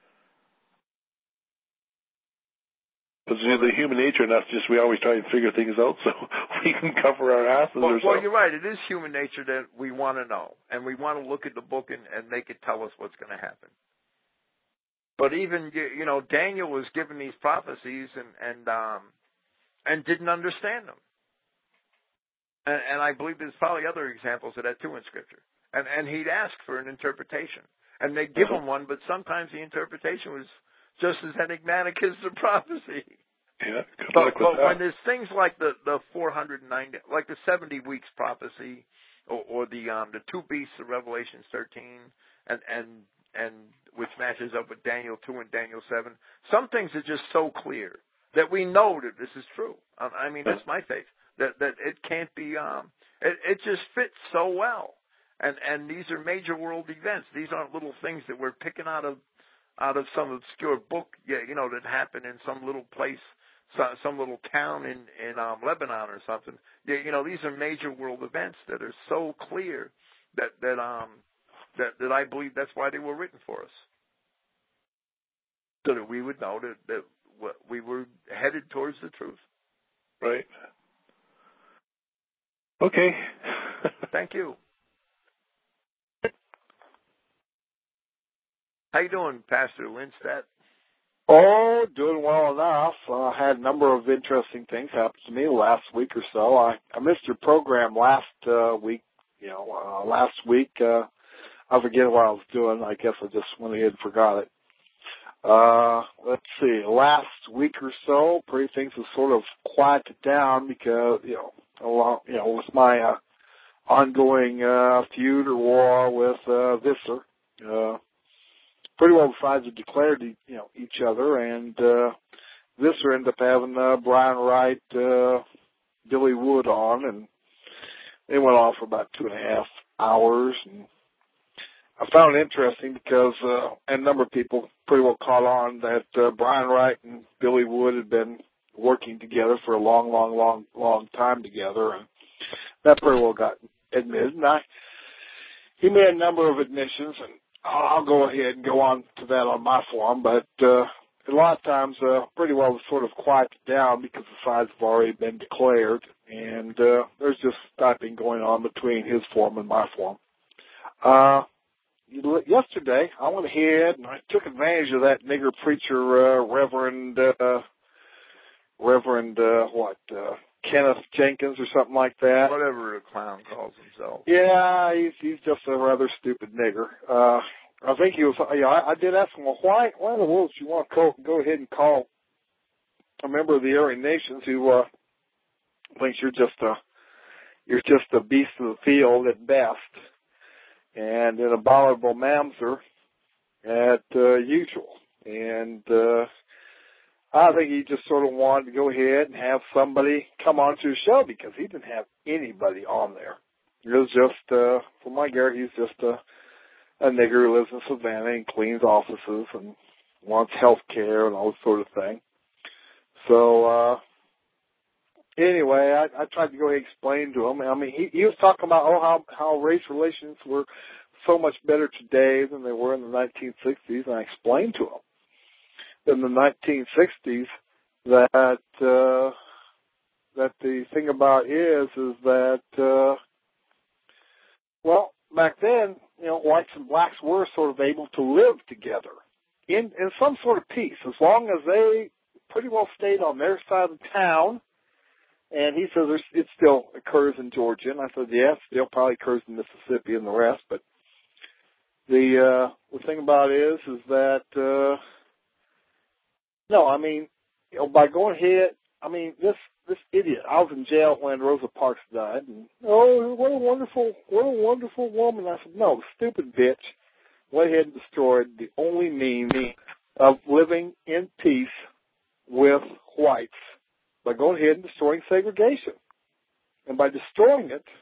Because the human nature, and that's just we always try and figure things out so we can cover our asses or something. Well, you're right. It is human nature that we want to know, and we want to look at the book and make it tell us what's going to happen. But even Daniel was given these prophecies and didn't understand them. And I believe there's probably other examples of that too in Scripture. And he'd ask for an interpretation, and they'd give him one, but sometimes the interpretation was just as enigmatic as the prophecy. Yeah, but when there's things like the 490, like the 70 weeks prophecy, or the 2 beasts of Revelation 13, and which matches up with Daniel 2 and Daniel 7, some things are just so clear that we know that this is true. I mean, that's my faith, that it can't be. It just fits so well, and these are major world events. These aren't little things that we're picking out of some obscure book, that happened in some little place, some little town in Lebanon or something. These are major world events that are so clear that I believe that's why they were written for us, so that we would know that we were headed towards the truth. Right. Okay. Thank you. How you doing, Pastor Lindstedt? Oh, doing well enough. I had a number of interesting things happen to me last week or so. I missed your program last week. Last week, I forget what I was doing. I guess I just went ahead and forgot it. Let's see. Last week or so, pretty things have sort of quieted down because, with my ongoing feud or war with Visser. Pretty well the sides have declared, each other, and Visser ended up having Brian Wright, Billy Wood on, and they went on for about 2.5 hours. And I found it interesting because a number of people pretty well caught on that Brian Wright and Billy Wood had been working together for a long time together, and that pretty well got admitted. And he made a number of admissions, and I'll go ahead and go on to that on my forum, but a lot of times pretty well sort of quieted down because the sides have already been declared, and there's just typing going on between his forum and my forum. Yesterday, I went ahead and I took advantage of that nigger preacher, Reverend Kenneth Jenkins or something like that. Whatever a clown calls himself. Yeah, he's just a rather stupid nigger. I think he was. I did ask him, well, why in the world do you want to go ahead and call a member of the Aryan Nations who thinks you're just a beast of the field at best, and an abominable mamzer, at usual. And I think he just sort of wanted to go ahead and have somebody come onto the show because he didn't have anybody on there. It was just, from my guess, he's just a nigger who lives in Savannah and cleans offices and wants health care and all this sort of thing. So, anyway, I tried to go ahead and explain to him. I mean, he was talking about, how race relations were so much better today than they were in the 1960s, and I explained to him in the 1960s that the thing about is that, well, back then, whites and blacks were sort of able to live together in some sort of peace, as long as they pretty well stayed on their side of the town. And he says it still occurs in Georgia, and I said, yeah, it still probably occurs in Mississippi and the rest. But the thing about it is that no, I mean, by going ahead, I mean this idiot. I was in jail when Rosa Parks died, and what a wonderful woman. I said, no, the stupid bitch went ahead and destroyed the only means of living in peace with whites by going ahead and destroying segregation. And by destroying it,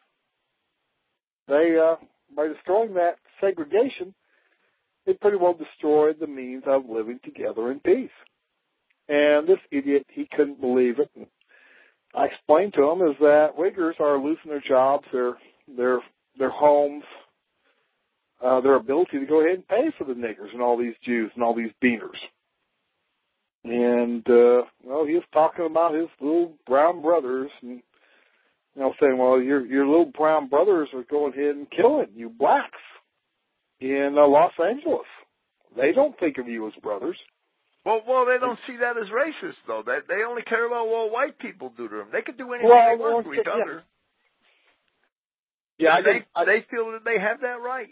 by destroying that segregation, it pretty well destroyed the means of living together in peace. And this idiot, he couldn't believe it. And I explained to him is that Uyghurs are losing their jobs, their homes, their ability to go ahead and pay for the niggers and all these Jews and all these beaners. And, well, he was talking about his little brown brothers and, saying, well, your little brown brothers are going ahead and killing you blacks in Los Angeles. They don't think of you as brothers. Well, they don't see that as racist, though. They only care about what white people do to them. They could do anything they want to each other. Yeah, they feel that they have that right.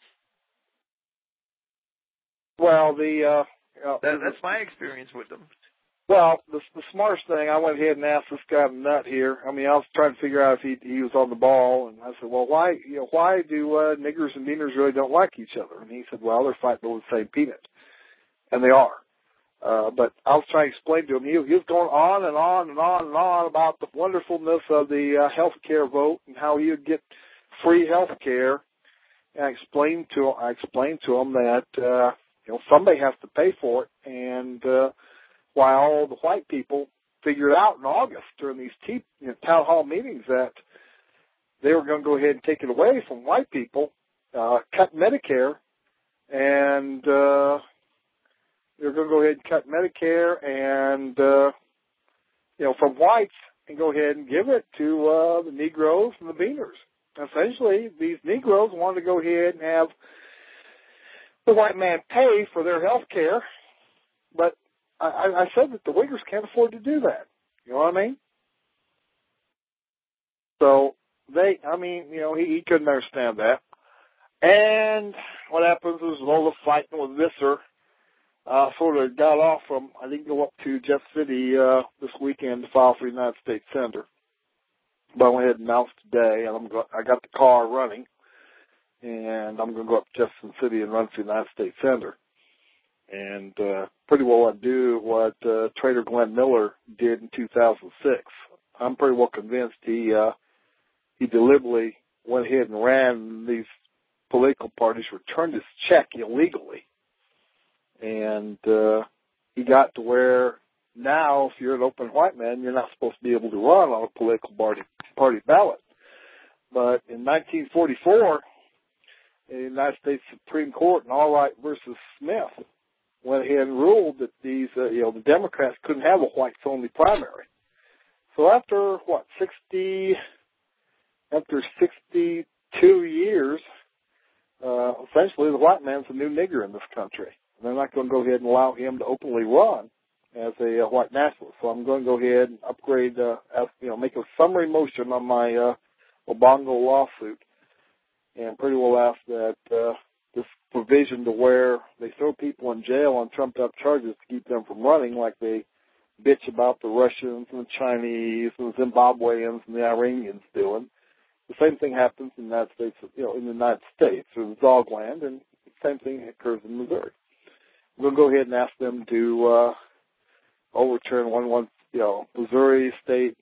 Well, that's my experience with them. Well, the smartest thing, I went ahead and asked this guy nut here. I mean, I was trying to figure out if he was on the ball, and I said, well, why do niggers and beaners really don't like each other? And he said, well, they're fighting over the same peanut, and they are. But I was trying to explain to him, he was going on and on and on and on about the wonderfulness of the health care vote and how he would get free health care. And I explained to him that somebody has to pay for it, and while all the white people figured out in August during these town hall meetings that they were going to go ahead and take it away from white people, cut Medicare, and they're going to go ahead and cut Medicare and, from whites and go ahead and give it to the Negroes and the Beaners. Essentially, these Negroes wanted to go ahead and have the white man pay for their health care, but I said that the Uyghurs can't afford to do that. You know what I mean? So he couldn't understand that. And what happens is all the fighting with Visser sort of got off from, I didn't go up to Jeff City this weekend to file for the United States Senator. But I went ahead and announced today, and I got the car running, and I'm going to go up to Jefferson City and run for the United States Senator. And pretty well I do what Trader Glenn Miller did in 2006. I'm pretty well convinced he deliberately went ahead and ran these political parties, returned his check illegally. And he got to where now, if you're an open white man, you're not supposed to be able to run on a political party ballot. But in 1944, the United States Supreme Court in Allwright versus Smith went ahead and ruled that these, the Democrats couldn't have a whites-only primary. So after 62 years, essentially the white man's a new nigger in this country. And they're not going to go ahead and allow him to openly run as a white nationalist. So I'm going to go ahead and upgrade, make a summary motion on my Obongo lawsuit, and pretty well ask that this provision to where they throw people in jail on trumped-up charges to keep them from running, like they bitch about the Russians and the Chinese and the Zimbabweans and the Iranians doing. The same thing happens in the United States, or the Dogland, and Same thing occurs in Missouri. We'll go ahead and ask them to overturn Missouri State,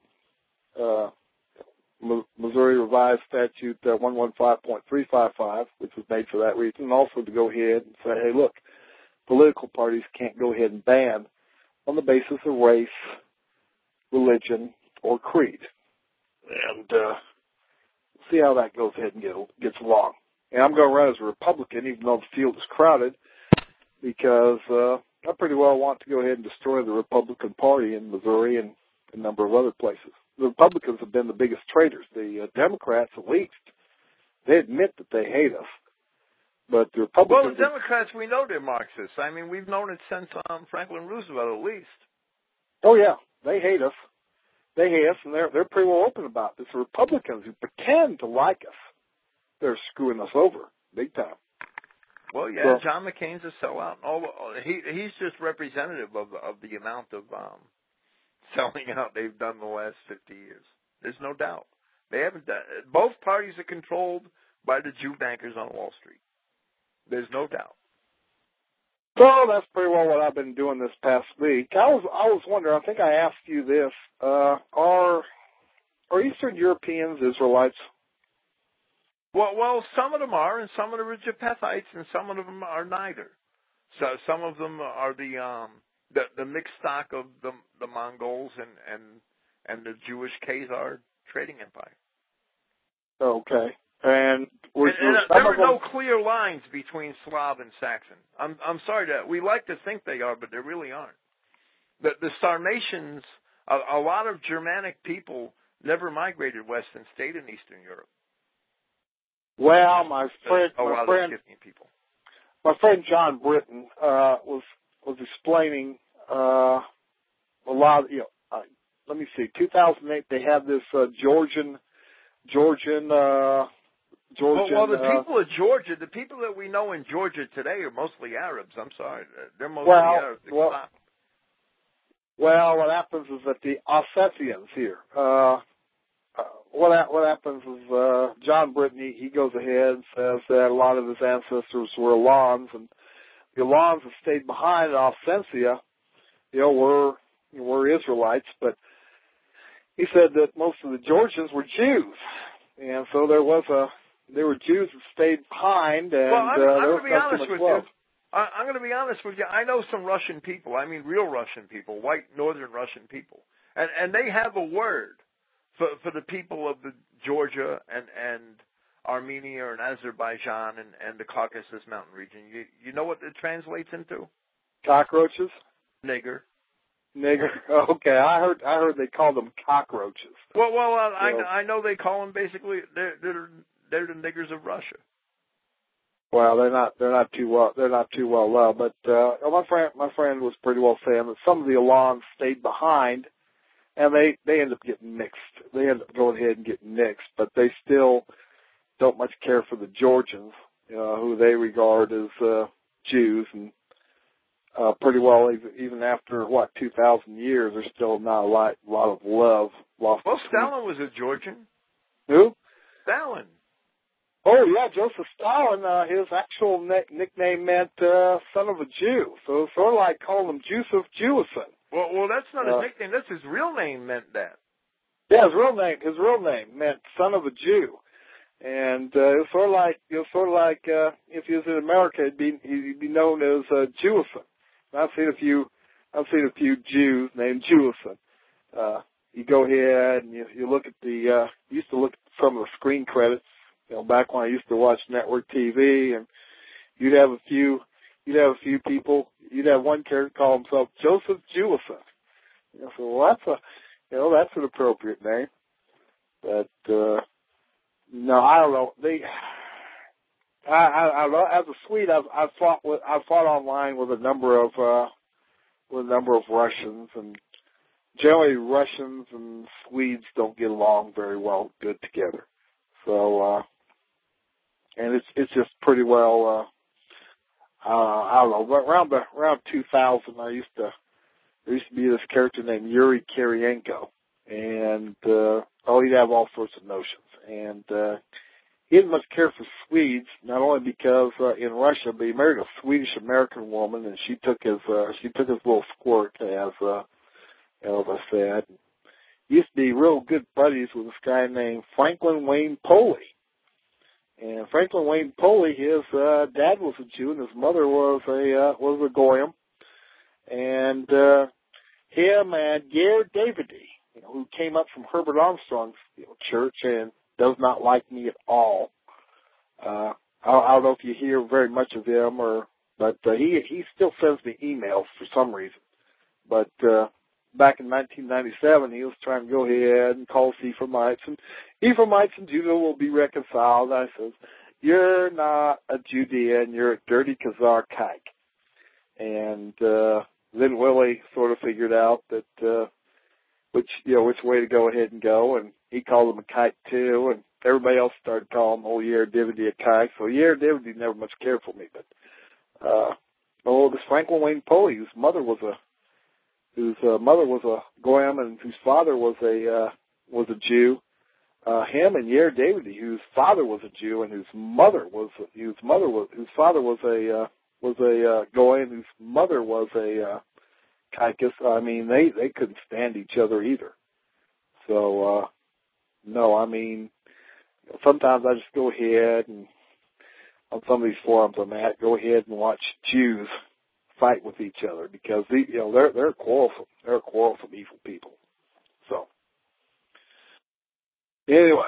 Missouri Revised Statute 115.355, which was made for that reason, and also to go ahead and say, hey, look, political parties can't go ahead and ban on the basis of race, religion, or creed. And see how that goes ahead and gets along. And I'm going to run as a Republican, even though the field is crowded, because I pretty well want to go ahead and destroy the Republican Party in Missouri and a number of other places. The Republicans have been the biggest traitors. The Democrats, at least, they admit that they hate us. But the Republicans... Well, the Democrats, we know they're Marxists. I mean, we've known it since Franklin Roosevelt, at least. Oh, yeah. They hate us. They hate us, and they're pretty well open about this. The Republicans who pretend to like us, they're screwing us over big time. Well, yeah, so, John McCain's a sellout. He's just representative of the amount of selling out they've done the last 50 years. There's no doubt. They haven't done. Both parties are controlled by the Jew bankers on Wall Street. There's no doubt. So that's pretty well what I've been doing this past week. I was wondering. I think I asked you this: are Eastern Europeans Israelites? Well, some of them are, and some of them are Japhethites, and some of them are neither. So some of them are the mixed stock of the Mongols and the Jewish Khazar trading empire. Okay. And there are no clear lines between Slav and Saxon. I'm sorry that we like to think they are, but they really aren't. The Sarmatians, a lot of Germanic people never migrated west and stayed in Eastern Europe. Well, my friend John Britton was explaining a lot. Let me see. 2008, they had this Georgian. Well, the people of Georgia, the people that we know in Georgia today are mostly Arabs. I'm sorry, they're mostly Arabs. Well, what happens is that the Ossetians here. What happens is John Britton, he goes ahead and says that a lot of his ancestors were Alans, and the Alans have stayed behind in Ossetia, were Israelites, but he said that most of the Georgians were Jews, and so there were Jews that stayed behind, and I'm going to be honest with you. I'm going to be honest with you. I know some Russian people. I mean, real Russian people, white northern Russian people, and they have a word for the people of the Georgia and Armenia and Azerbaijan and the Caucasus Mountain region. You know what it translates into? Cockroaches? Nigger. Okay, I heard they called them cockroaches. Well, I know they call them basically they're the niggers of Russia. Well, they're not too well loved, but my friend was pretty well saying that some of the Alans stayed behind, and they end up getting mixed. They end up going ahead and getting mixed, but they still don't much care for the Georgians, who they regard as Jews, and pretty well even after 2,000 years, there's still not a lot of love lost. Well, Stalin was a Georgian. Who? Stalin. Oh yeah, Joseph Stalin. His actual nickname meant son of a Jew, so it's sort of like calling him Joseph Jewison. Well, that's not his nickname. That's his real name meant that. Yeah, his real name meant son of a Jew, and it's sort of like if he was in America, he'd be known as Jewison. I've seen a few Jews named Jewison. You go ahead and you look at used to look at some of the screen credits. Back when I used to watch network TV, and you'd have a few people. You'd have one character call himself Joseph Jewison. So well, that's an appropriate name. But no, I don't know. I as a Swede, I've fought online with a number of Russians, and generally Russians and Swedes don't get along very good together. So, and it's just pretty well, I don't know, but around 2000, there used to be this character named Yuri Kirienko, and he'd have all sorts of notions, and he didn't much care for Swedes, not only because in Russia, but he married a Swedish American woman, and she took his little squirt, as Elva said. He used to be real good buddies with this guy named Franklin Wayne Poley. And Franklin Wayne Poley, his dad was a Jew and his mother was a Goyim. And him and Gare Davidi, who came up from Herbert Armstrong's church and does not like me at all. I don't know if you hear very much of him, but he still sends me emails for some reason. But back in 1997, he was trying to go ahead and call us Ephraimites, and Ephraimites and Judah will be reconciled. I says, you're not a Judean, you're a dirty Khazar kike. And then Willie sort of figured out that which way to go ahead and go, and he called him a kike too, and everybody else started calling old Yair Dividi a kike. So Yair Dividi never much cared for me, but this Franklin Wayne Poley, whose mother was a Goyim and whose father was a Jew. Him and Yair Davidi, whose father was a Jew and whose father was a Goyim, whose mother was a Kaikus. I mean, they couldn't stand each other either. So no, I mean, sometimes I just go ahead and on some of these forums I'm at, go ahead and watch Jews fight with each other because they're quarrelsome. They're quarrelsome, evil people. So anyway,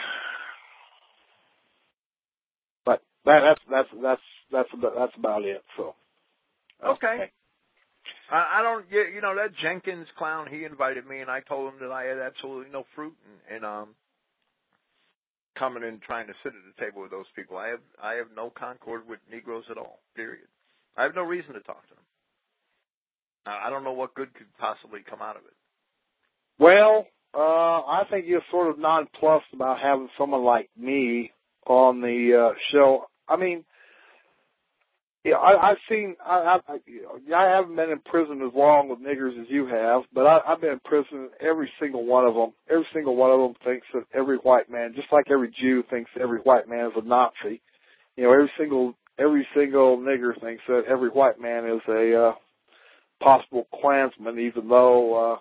but that's about it. So okay. I don't get, that Jenkins clown, he invited me and I told him that I had absolutely no fruit in coming and trying to sit at the table with those people. I have no concord with Negroes at all, period. I have no reason to talk to them. I don't know what good could possibly come out of it. Well, I think you're sort of nonplussed about having someone like me on the show. I mean, I haven't been in prison as long with niggers as you have, but I've been in prison. Every single one of them thinks that every white man, just like every Jew thinks every white man is a Nazi. Every single nigger thinks that every white man is a possible Klansman, even though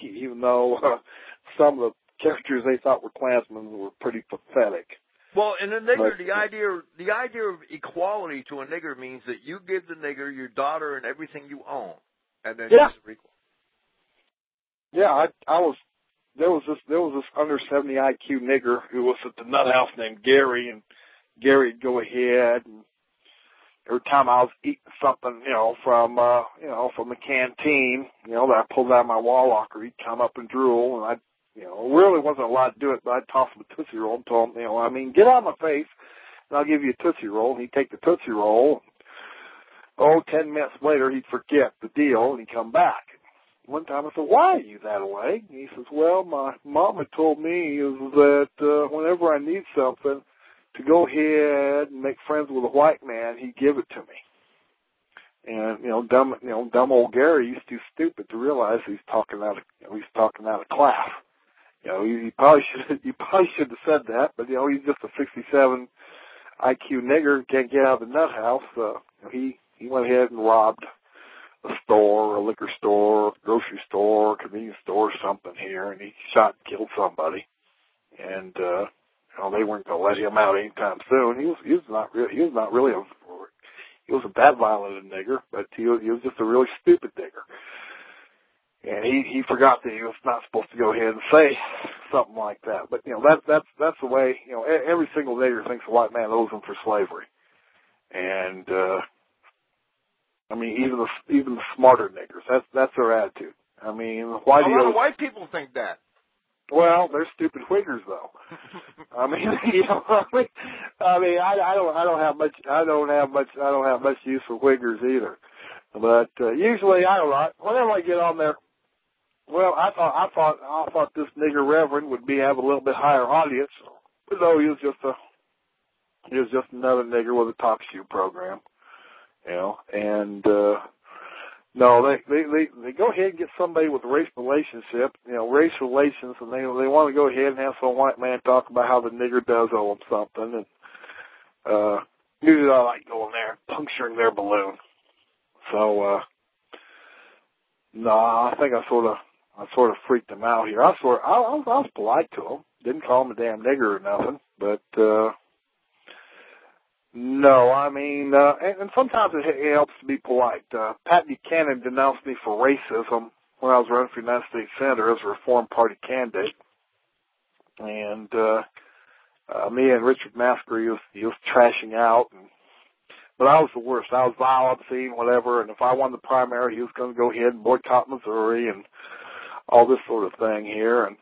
some of the characters they thought were Klansmen were pretty pathetic. Well, in a nigger, the idea of equality to a nigger means that you give the nigger your daughter and everything you own, and then you're equal. Yeah, there was this under 70 IQ nigger who was at the nut house named Gary, and Gary'd go ahead and every time I was eating something, from the canteen, that I pulled out of my wall locker, he'd come up and drool, and I'd, really wasn't allowed to do it, but I'd toss him a Tootsie Roll and tell him, get out of my face, and I'll give you a Tootsie Roll, and he'd take the Tootsie Roll, 10 minutes later, he'd forget the deal, and he'd come back. One time I said, why are you that way? And he says, well, my mama told me that whenever I need something, to go ahead and make friends with a white man, he'd give it to me. And dumb old Gary, he's too stupid to realize he's talking out of class. He probably should have said that, but he's just a 67 IQ nigger, can't get out of the nut house. He went ahead and robbed a store, a liquor store, grocery store, convenience store, or something here, and he shot and killed somebody. And they weren't going to let him out anytime soon. He was that violent a nigger, but he was just a really stupid nigger. And he forgot that he was not supposed to go ahead and say something like that. But that's the way. Every single nigger thinks a white man owes him for slavery. And even the smarter niggers, that's their attitude. I mean, why do a lot of white people think that? Well, they're stupid Whiggers, though. I don't have much use for Whiggers either. But usually, whenever I get on there, well, I thought this nigger reverend would have a little bit higher audience, but no, he was just another nigger with a talk show program, and. No, they go ahead and get somebody with a race relationship, race relations, and they want to go ahead and have some white man talk about how the nigger does owe them something, and knew that I liked going there and puncturing their balloon. So, no, I think I sort of freaked them out here. I was polite to them. Didn't call them a damn nigger or nothing, but, no, I mean, and sometimes it helps to be polite. Pat Buchanan denounced me for racism when I was running for United States Senator as a Reform Party candidate. And, me and Richard Masker, he was trashing out. But I was the worst. I was vile, obscene, whatever. And if I won the primary, he was going to go ahead and boycott Missouri and all this sort of thing here. And,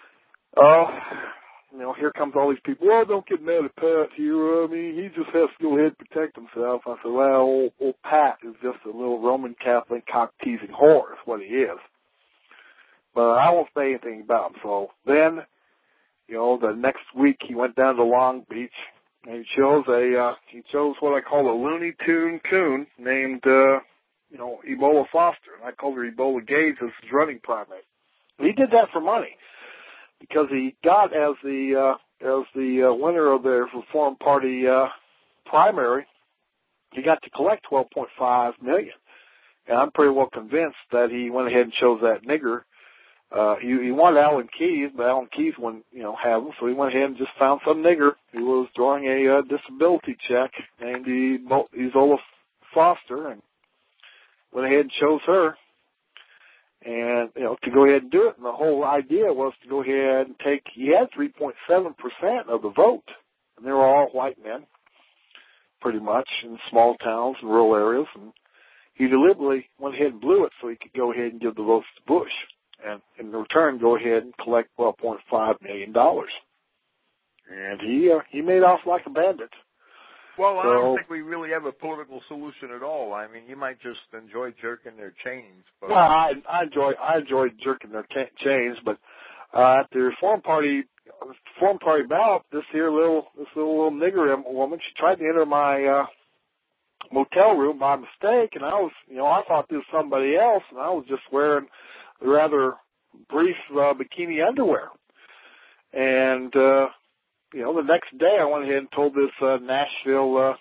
here comes all these people. Well, don't get mad at Pat here. I mean, he just has to go ahead and protect himself. I said, well, old Pat is just a little Roman Catholic cock-teasing whore is what he is. But I won't say anything about him. So then, the next week he went down to Long Beach and he chose what I call a Looney Tune coon named, Ebola Foster. And I called her Ebola Gage as his running primate. He did that for money because he got as the winner of the Reform Party primary, he got to collect $12.5 million. And I'm pretty well convinced that he went ahead and chose that nigger. He wanted Alan Keyes, but Alan Keyes wouldn't, have him, so he went ahead and just found some nigger who was drawing a disability check named Ebola Foster, and went ahead and chose her. And, to go ahead and do it. And the whole idea was to go ahead and he had 3.7% of the vote. And they were all white men, pretty much, in small towns and rural areas. And he deliberately went ahead and blew it so he could go ahead and give the votes to Bush. And in return, go ahead and collect $12.5 million. And he made off like a bandit. Well, I don't think we really have a political solution at all. I mean, you might just enjoy jerking their chains. But well, I enjoy jerking their chains, but at the Reform Party ballot, this little nigger woman, she tried to enter my motel room by mistake, and I thought this was somebody else, and I was just wearing rather brief bikini underwear, and. The next day I went ahead and told this Nashville,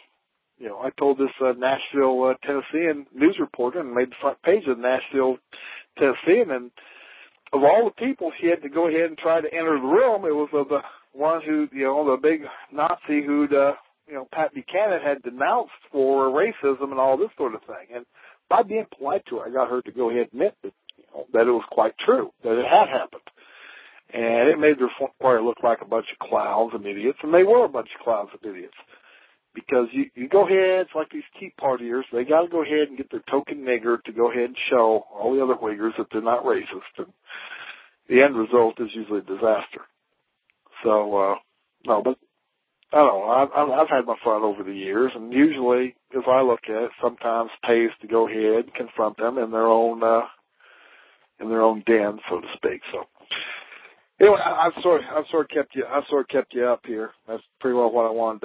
Tennessean news reporter and made the front page of Nashville, Tennessean. And of all the people she had to go ahead and try to enter the room, it was the one who, the big Nazi who'd, Pat Buchanan had denounced for racism and all this sort of thing. And by being polite to her, I got her to go ahead and admit that it was quite true, that it had happened. And it made the Reform Party look like a bunch of clowns and idiots, and they were a bunch of clowns and idiots. Because you go ahead, it's like these Tea Partiers, they got to go ahead and get their token nigger to go ahead and show all the other Uyghurs that they're not racist. And the end result is usually a disaster. So, no, but I don't know. I've had my fun over the years, and usually, if I look at it, sometimes pays to go ahead and confront them in their own den, so to speak. So. Anyway, I've sort of kept you up here. That's pretty well what I wanted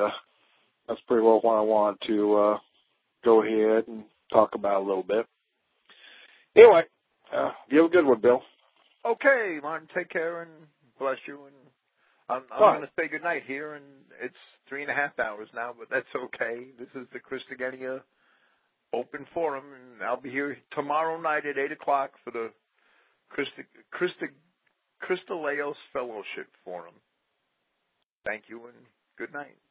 to go ahead and talk about a little bit. Anyway, you have a good one, Bill. Okay, Martin. Take care and bless you. And I'm going to say good night here, and it's 3.5 hours now, but that's okay. This is the Christogenea Open Forum, and I'll be here tomorrow night at 8:00 for the Christolaos Fellowship Forum. Thank you and good night.